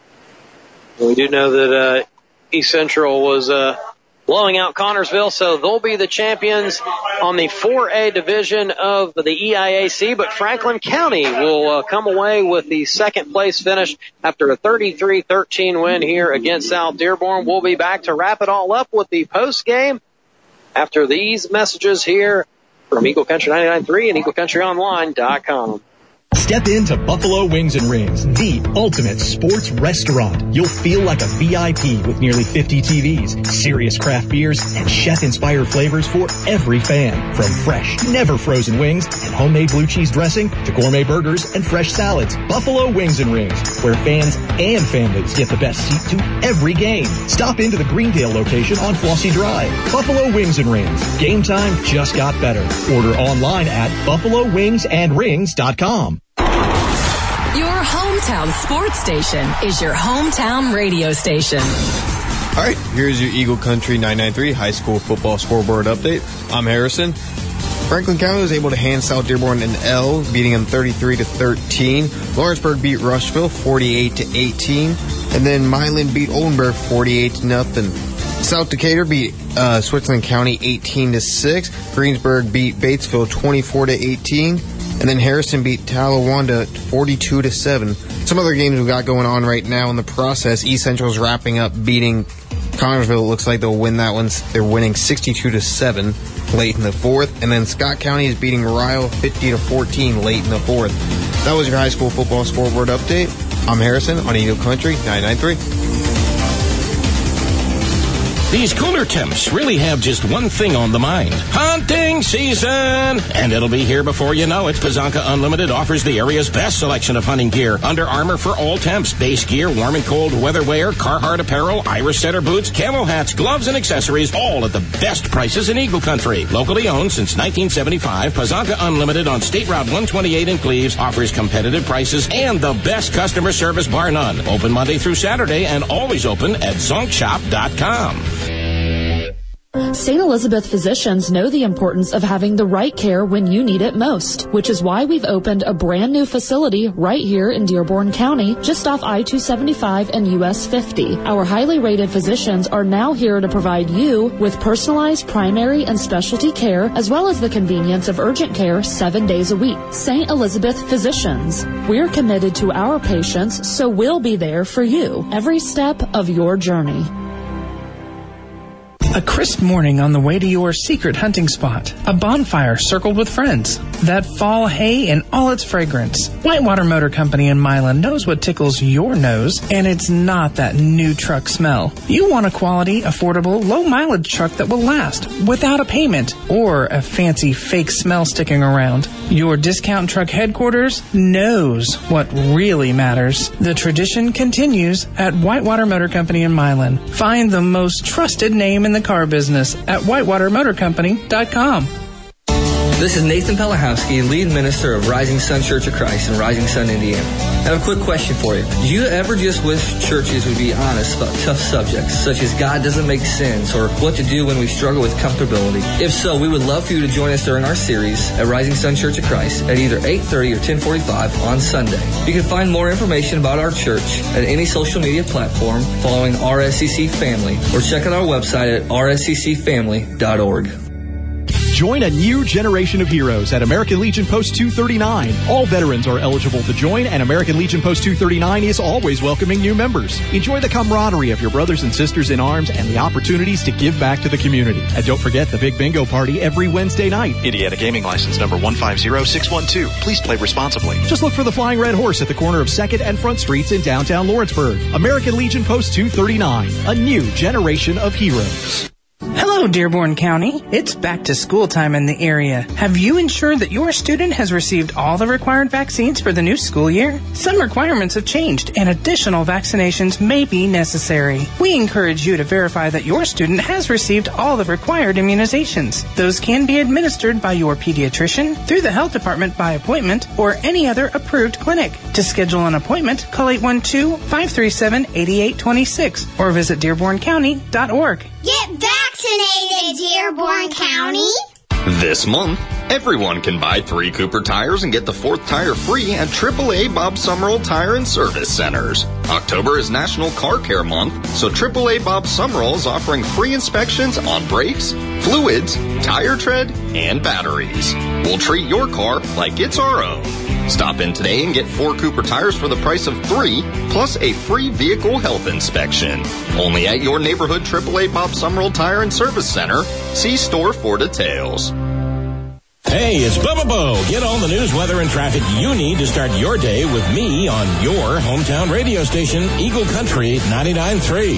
We do know that, uh, East Central was, uh, blowing out Connorsville, so they'll be the champions on the four A division of the E I A C, but Franklin County will uh, come away with the second place finish after a thirty-three thirteen win here against South Dearborn. We'll be back to wrap it all up with the post game after these messages here from Eagle Country ninety-nine point three and Eagle Country Online dot com. Step into Buffalo Wings and Rings, the ultimate sports restaurant. You'll feel like a V I P with nearly fifty T Vs, serious craft beers, and chef-inspired flavors for every fan. From fresh, never frozen wings and homemade blue cheese dressing to gourmet burgers and fresh salads. Buffalo Wings and Rings, where fans and families get the best seat to every game. Stop into the Greendale location on Flossie Drive. Buffalo Wings and Rings. Game time just got better. Order online at buffalo wings and rings dot com. Your hometown sports station is your hometown radio station. All right, here's your Eagle Country nine ninety-three high school football scoreboard update. I'm Harrison. Franklin County was able to hand South Dearborn an L, beating them thirty-three to thirteen. Lawrenceburg beat Rushville forty-eight to eighteen. And then Milan beat Oldenburg forty-eight to nothing. South Decatur beat uh, Switzerland County eighteen to six. Greensburg beat Batesville twenty-four to eighteen. And then Harrison beat Talawanda forty-two to seven. Some other games we've got going on right now in the process. East Central's wrapping up beating Connersville. It looks like they'll win that one. They're winning sixty-two to seven late in the fourth. And then Scott County is beating Ryle fifty to fourteen late in the fourth. That was your high school football scoreboard update. I'm Harrison on Eagle Country nine ninety-three. These cooler temps really have just one thing on the mind. Hunting season! And it'll be here before you know it. Pazanka Unlimited offers the area's best selection of hunting gear. Under Armour for all temps. Base gear, warm and cold weather wear, Carhartt apparel, Irish setter boots, camo hats, gloves, and accessories, all at the best prices in Eagle Country. Locally owned since nineteen seventy-five, Pazanka Unlimited on State Route one twenty-eight in Cleves offers competitive prices and the best customer service bar none. Open Monday through Saturday and always open at zonk shop dot com. Saint Elizabeth physicians know the importance of having the right care when you need it most, which is why we've opened a brand new facility right here in Dearborn County, just off I two seventy-five and U S fifty. Our highly rated physicians are now here to provide you with personalized primary and specialty care, as well as the convenience of urgent care seven days a week. Saint Elizabeth Physicians. We're committed to our patients, so we'll be there for you every step of your journey. A crisp morning on the way to your secret hunting spot. A bonfire circled with friends. That fall hay in all its fragrance. Whitewater Motor Company in Milan knows what tickles your nose, and it's not that new truck smell. You want a quality, affordable, low-mileage truck that will last without a payment or a fancy fake smell sticking around. Your discount truck headquarters knows what really matters. The tradition continues at Whitewater Motor Company in Milan. Find the most trusted name in the car business at whitewater motor company dot com. This is Nathan Pelahowski, lead minister of Rising Sun Church of Christ in Rising Sun, Indiana. I have a quick question for you. Do you ever just wish churches would be honest about tough subjects, such as God doesn't make sense or what to do when we struggle with comfortability? If so, we would love for you to join us during our series at Rising Sun Church of Christ at either eight thirty or ten forty-five on Sunday. You can find more information about our church at any social media platform following R S C C Family, or check out our website at r s c c family dot org. Join a new generation of heroes at American Legion Post two thirty-nine. All veterans are eligible to join, and American Legion Post two thirty-nine is always welcoming new members. Enjoy the camaraderie of your brothers and sisters in arms and the opportunities to give back to the community. And don't forget the big bingo party every Wednesday night. Indiana Gaming License number one five zero six one two. Please play responsibly. Just look for the Flying Red Horse at the corner of second and Front Streets in downtown Lawrenceburg. American Legion Post two thirty-nine. A new generation of heroes. Hello, Dearborn County. It's back to school time in the area. Have you ensured that your student has received all the required vaccines for the new school year? Some requirements have changed, and additional vaccinations may be necessary. We encourage you to verify that your student has received all the required immunizations. Those can be administered by your pediatrician, through the health department by appointment, or any other approved clinic. To schedule an appointment, call eight one two, five three seven, eight eight two six or visit dearborn county dot org. Get vaccinated, Dearborn County! This month, everyone can buy three Cooper tires and get the fourth tire free at triple A Bob Summerall Tire and Service Centers. October is National Car Care Month, so triple A Bob Summerall is offering free inspections on brakes, fluids, tire tread, and batteries. We'll treat your car like it's our own. Stop in today and get four Cooper tires for the price of three, plus a free vehicle health inspection. Only at your neighborhood triple A Bob Summerall Tire and Service Center. See store for details. Hey, it's Bubba Bo. Get all the news, weather, and traffic you need to start your day with me on your hometown radio station, Eagle Country ninety-nine point three.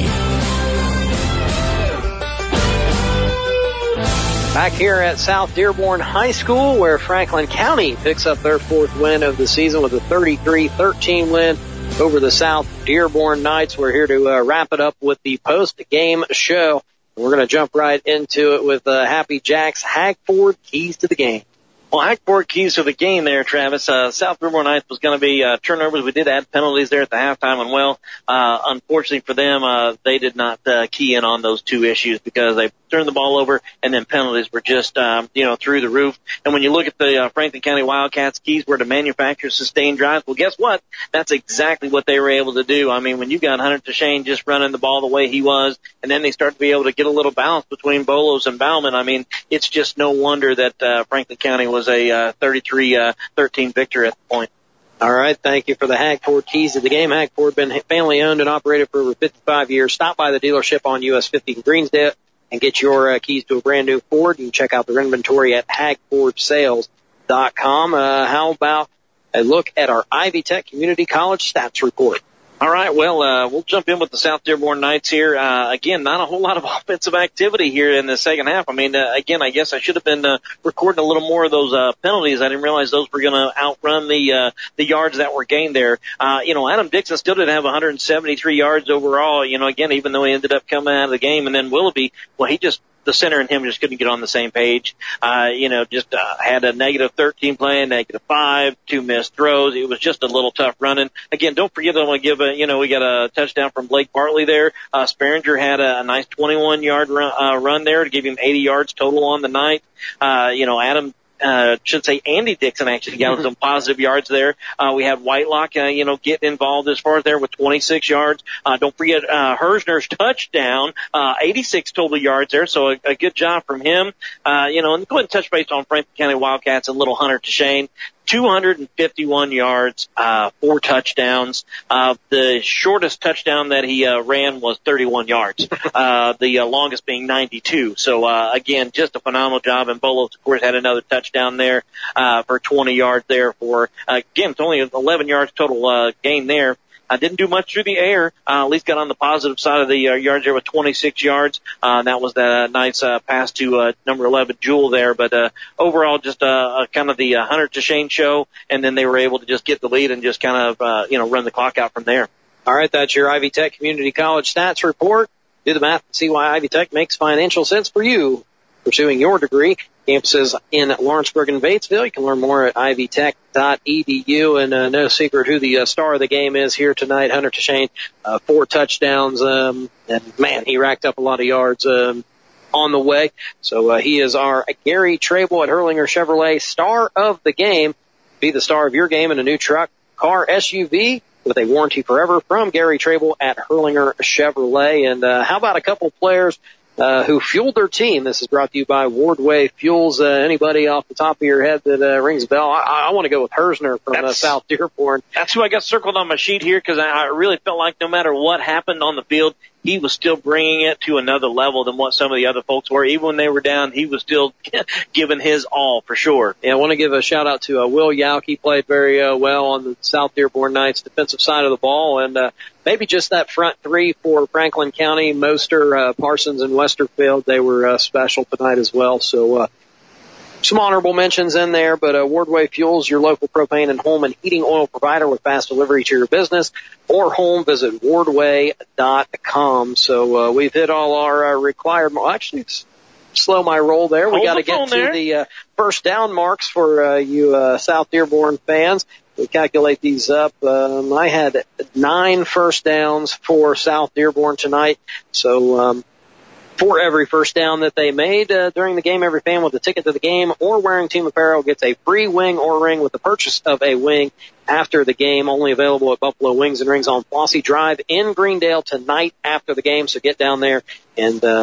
Back here at South Dearborn High School, where Franklin County picks up their fourth win of the season with a thirty-three thirteen win over the South Dearborn Knights. We're here to uh, wrap it up with the post-game show. We're going to jump right into it with uh, Happy Jack's Hagford Keys to the Game. Well, Hagford keys to the game there, Travis. Uh, South Dearborn Knights was going to be uh, turnovers. We did add penalties there at the halftime, and well, uh, unfortunately for them, uh, they did not uh, key in on those two issues because they turned the ball over, and then penalties were just, um, you know, through the roof. And when you look at the uh, Franklin County Wildcats, keys were to manufacture sustained drives. Well, guess what? That's exactly what they were able to do. I mean, when you got Hunter Tashane just running the ball the way he was, and then they start to be able to get a little balance between Bolos and Bauman, I mean, it's just no wonder that uh, Franklin County was a uh, thirty-three thirteen victor at the point. All right, thank you for the Hagford Keys to the Game. Hagford been family owned and operated for over fifty-five years. Stop by the dealership on U S fifty in Greensdale and get your uh, keys to a brand new Ford. You can check out their inventory at hagford sales dot com. Uh, how about a look at our Ivy Tech Community College stats report? All right, well, uh, we'll jump in with the South Dearborn Knights here. Uh, again, not a whole lot of offensive activity here in the second half. I mean, uh, again, I guess I should have been uh, recording a little more of those uh, penalties. I didn't realize those were going to outrun the uh, the yards that were gained there. Uh, you know, Adam Dixon still did have one hundred seventy-three yards overall, you know, again, even though he ended up coming out of the game. And then Willoughby, well, he just the center and him just couldn't get on the same page. Uh, you know, just uh, had a negative thirteen play, negative five, two missed throws. It was just a little tough running. Again, don't forget that I'm going to give a, you know, we got a touchdown from Blake Bartley there. Uh, Sperringer had a, a nice twenty-one yard run, uh, run there to give him eighty yards total on the night. Uh, you know, Adam Uh, should say Andy Dixon actually got some positive yards there. Uh, we had Whitelock, uh, you know, get involved as far as there with twenty-six yards. Uh, don't forget, uh, Hersner's touchdown, uh, eighty-six total yards there. So a, a good job from him. Uh, you know, and go ahead and touch base on Franklin County Wildcats and little Hunter Tashane. two hundred fifty-one yards, uh, four touchdowns. Uh, the shortest touchdown that he, uh, ran was thirty-one yards. Uh, the uh, longest being ninety-two. So, uh, again, just a phenomenal job. And Bolos, of course, had another touchdown there, uh, for twenty yards there for, uh, again, it's only eleven yards total, uh, gain there. I uh, didn't do much through the air. Uh, at least got on the positive side of the uh, yards there with twenty-six yards. Uh, that was that uh, nice uh, pass to uh, number eleven, Jewel there. But uh, overall, just uh, uh, kind of the uh, Hunter Tashane show, and then they were able to just get the lead and just kind of uh, you know run the clock out from there. All right, that's your Ivy Tech Community College stats report. Do the math and see why Ivy Tech makes financial sense for you pursuing your degree. Campuses in Lawrenceburg and Batesville. You can learn more at ivy tech dot e d u. And uh, no secret who the uh, star of the game is here tonight. Hunter Tashane, uh, four touchdowns. Um, and man, he racked up a lot of yards um, on the way. So uh, he is our Gary Trable at Hurlinger Chevrolet star of the game. Be the star of your game in a new truck, car, S U V with a warranty forever from Gary Trable at Hurlinger Chevrolet. And uh, how about a couple players Uh, who fueled their team? This is brought to you by Wardway Fuels. Uh, anybody off the top of your head that uh, rings a bell? I, I want to go with Hersner from uh, South Dearborn. That's who I got circled on my sheet here because I, I really felt like no matter what happened on the field, he was still bringing it to another level than what some of the other folks were. Even when they were down, he was still giving his all for sure. Yeah, I want to give a shout out to uh, Will Yauk. He played very uh, well on the South Dearborn Knights defensive side of the ball, and uh, maybe just that front three for Franklin County, Moster, uh, Parsons, and Westerfield. They were uh, special tonight as well. So uh, some honorable mentions in there, but uh, Wardway Fuels, your local propane and home and heating oil provider with fast delivery to your business or home. Visit wardway dot com. So uh, we've hit all our uh, required. Well, actually, slow my roll there. We got to get to there. the uh, first down marks for uh, you uh, South Dearborn fans. We calculate these up. Um, I had nine first downs for South Dearborn tonight. So um, for every first down that they made uh, during the game, every fan with a ticket to the game or wearing team apparel gets a free wing or ring with the purchase of a wing after the game. Only available at Buffalo Wings and Rings on Flossie Drive in Greendale tonight after the game. So get down there and uh,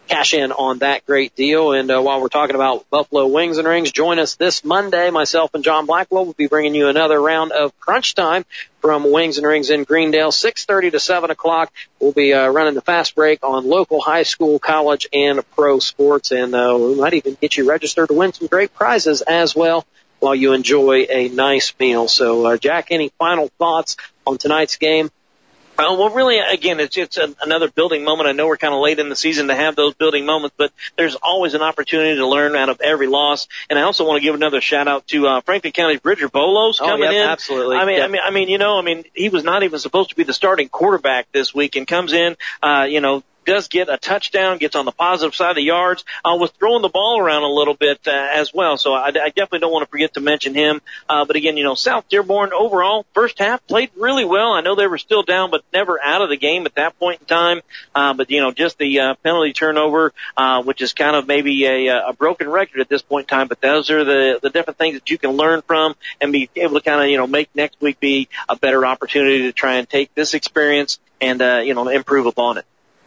cash in on that great deal. And uh, while we're talking about Buffalo Wings and Rings, join us this Monday. Myself and John Blackwell will be bringing you another round of Crunch Time from Wings and Rings in Greendale, six thirty to seven o'clock. We'll be uh, running the fast break on local high school, college, and pro sports. And uh, we might even get you registered to win some great prizes as well while you enjoy a nice meal. So, uh, Jack, any final thoughts on tonight's game? Uh, well, really, again, it's, it's a, another building moment. I know we're kind of late in the season to have those building moments, but there's always an opportunity to learn out of every loss. And I also want to give another shout out to uh, Franklin County's Bridger Bolos coming oh, yep, in. Absolutely. I mean, yep. I mean, I mean, you know, I mean, he was not even supposed to be the starting quarterback this week, and comes in, uh, you know. does get a touchdown, gets on the positive side of the yards, uh, was throwing the ball around a little bit uh, as well. So I, I definitely don't want to forget to mention him. Uh, but again, you know, South Dearborn overall, first half played really well. I know they were still down, but never out of the game at that point in time. Uh, but, you know, just the uh, penalty turnover, uh, which is kind of maybe a, a broken record at this point in time. But those are the, the different things that you can learn from and be able to kind of, you know, make next week be a better opportunity to try and take this experience and, uh, you know, improve upon it.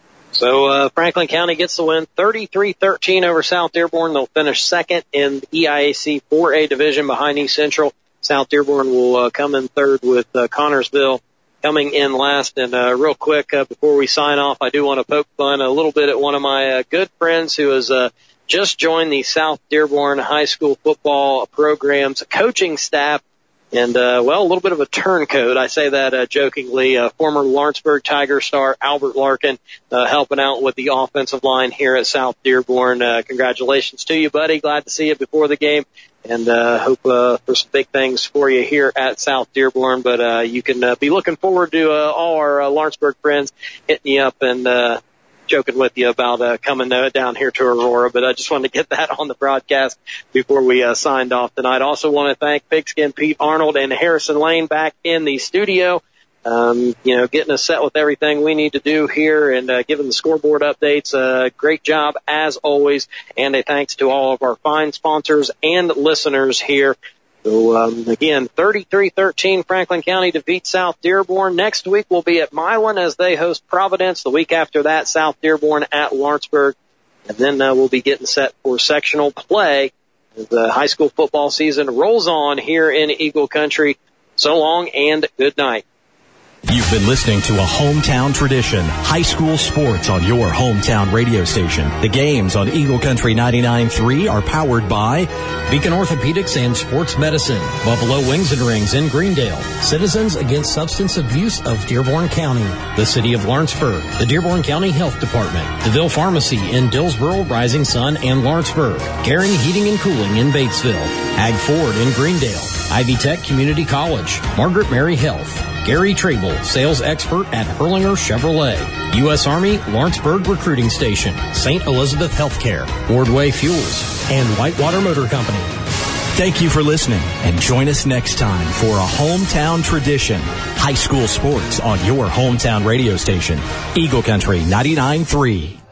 So uh, Franklin County gets the win thirty-three thirteen over South Dearborn. They'll finish second in the E I A C four A division behind East Central. South Dearborn will uh, come in third with uh, Connorsville coming in last. And uh, real quick, uh, before we sign off, I do want to poke fun a little bit at one of my uh, good friends who has uh, just joined the South Dearborn High School football program's coaching staff. And, uh, well, a little bit of a turncoat. I say that, uh, jokingly. Uh, former Lawrenceburg Tiger star Albert Larkin, uh, helping out with the offensive line here at South Dearborn. Uh, congratulations to you, buddy. Glad to see you before the game. And, uh, hope, uh, for some big things for you here at South Dearborn. But, uh, you can, uh, be looking forward to, uh, all our, uh, Lawrenceburg friends hitting you up and, uh, joking with you about uh, coming uh, down here to Aurora, but I just wanted to get that on the broadcast before we uh, signed off tonight. Also want to thank Pigskin Pete Arnold and Harrison Lane back in the studio, um, you know, getting us set with everything we need to do here and uh, giving the scoreboard updates. Uh, great job as always, and a thanks to all of our fine sponsors and listeners here. So, um, again, thirty-three thirteen, Franklin County defeats South Dearborn. Next week we'll be at Milan as they host Providence. The week after that, South Dearborn at Lawrenceburg. And then uh, we'll be getting set for sectional play as the high school football season rolls on here in Eagle Country. So long and good night. You've been listening to a hometown tradition, high school sports on your hometown radio station. The games on Eagle Country ninety-nine point three are powered by Beacon Orthopedics and Sports Medicine, Buffalo Wings and Rings in Greendale, Citizens Against Substance Abuse of Dearborn County, the City of Lawrenceburg, the Dearborn County Health Department, DeVille Pharmacy in Dillsboro, Rising Sun, and Lawrenceburg, Garing Heating and Cooling in Batesville, Ag Ford in Greendale, Ivy Tech Community College, Margaret Mary Health, Gary Trable, sales expert at Hurlinger Chevrolet, U S Army Lawrenceburg Recruiting Station, Saint Elizabeth Healthcare, Wardway Fuels, and Whitewater Motor Company. Thank you for listening, and join us next time for a hometown tradition, high school sports on your hometown radio station, Eagle Country ninety-nine point three.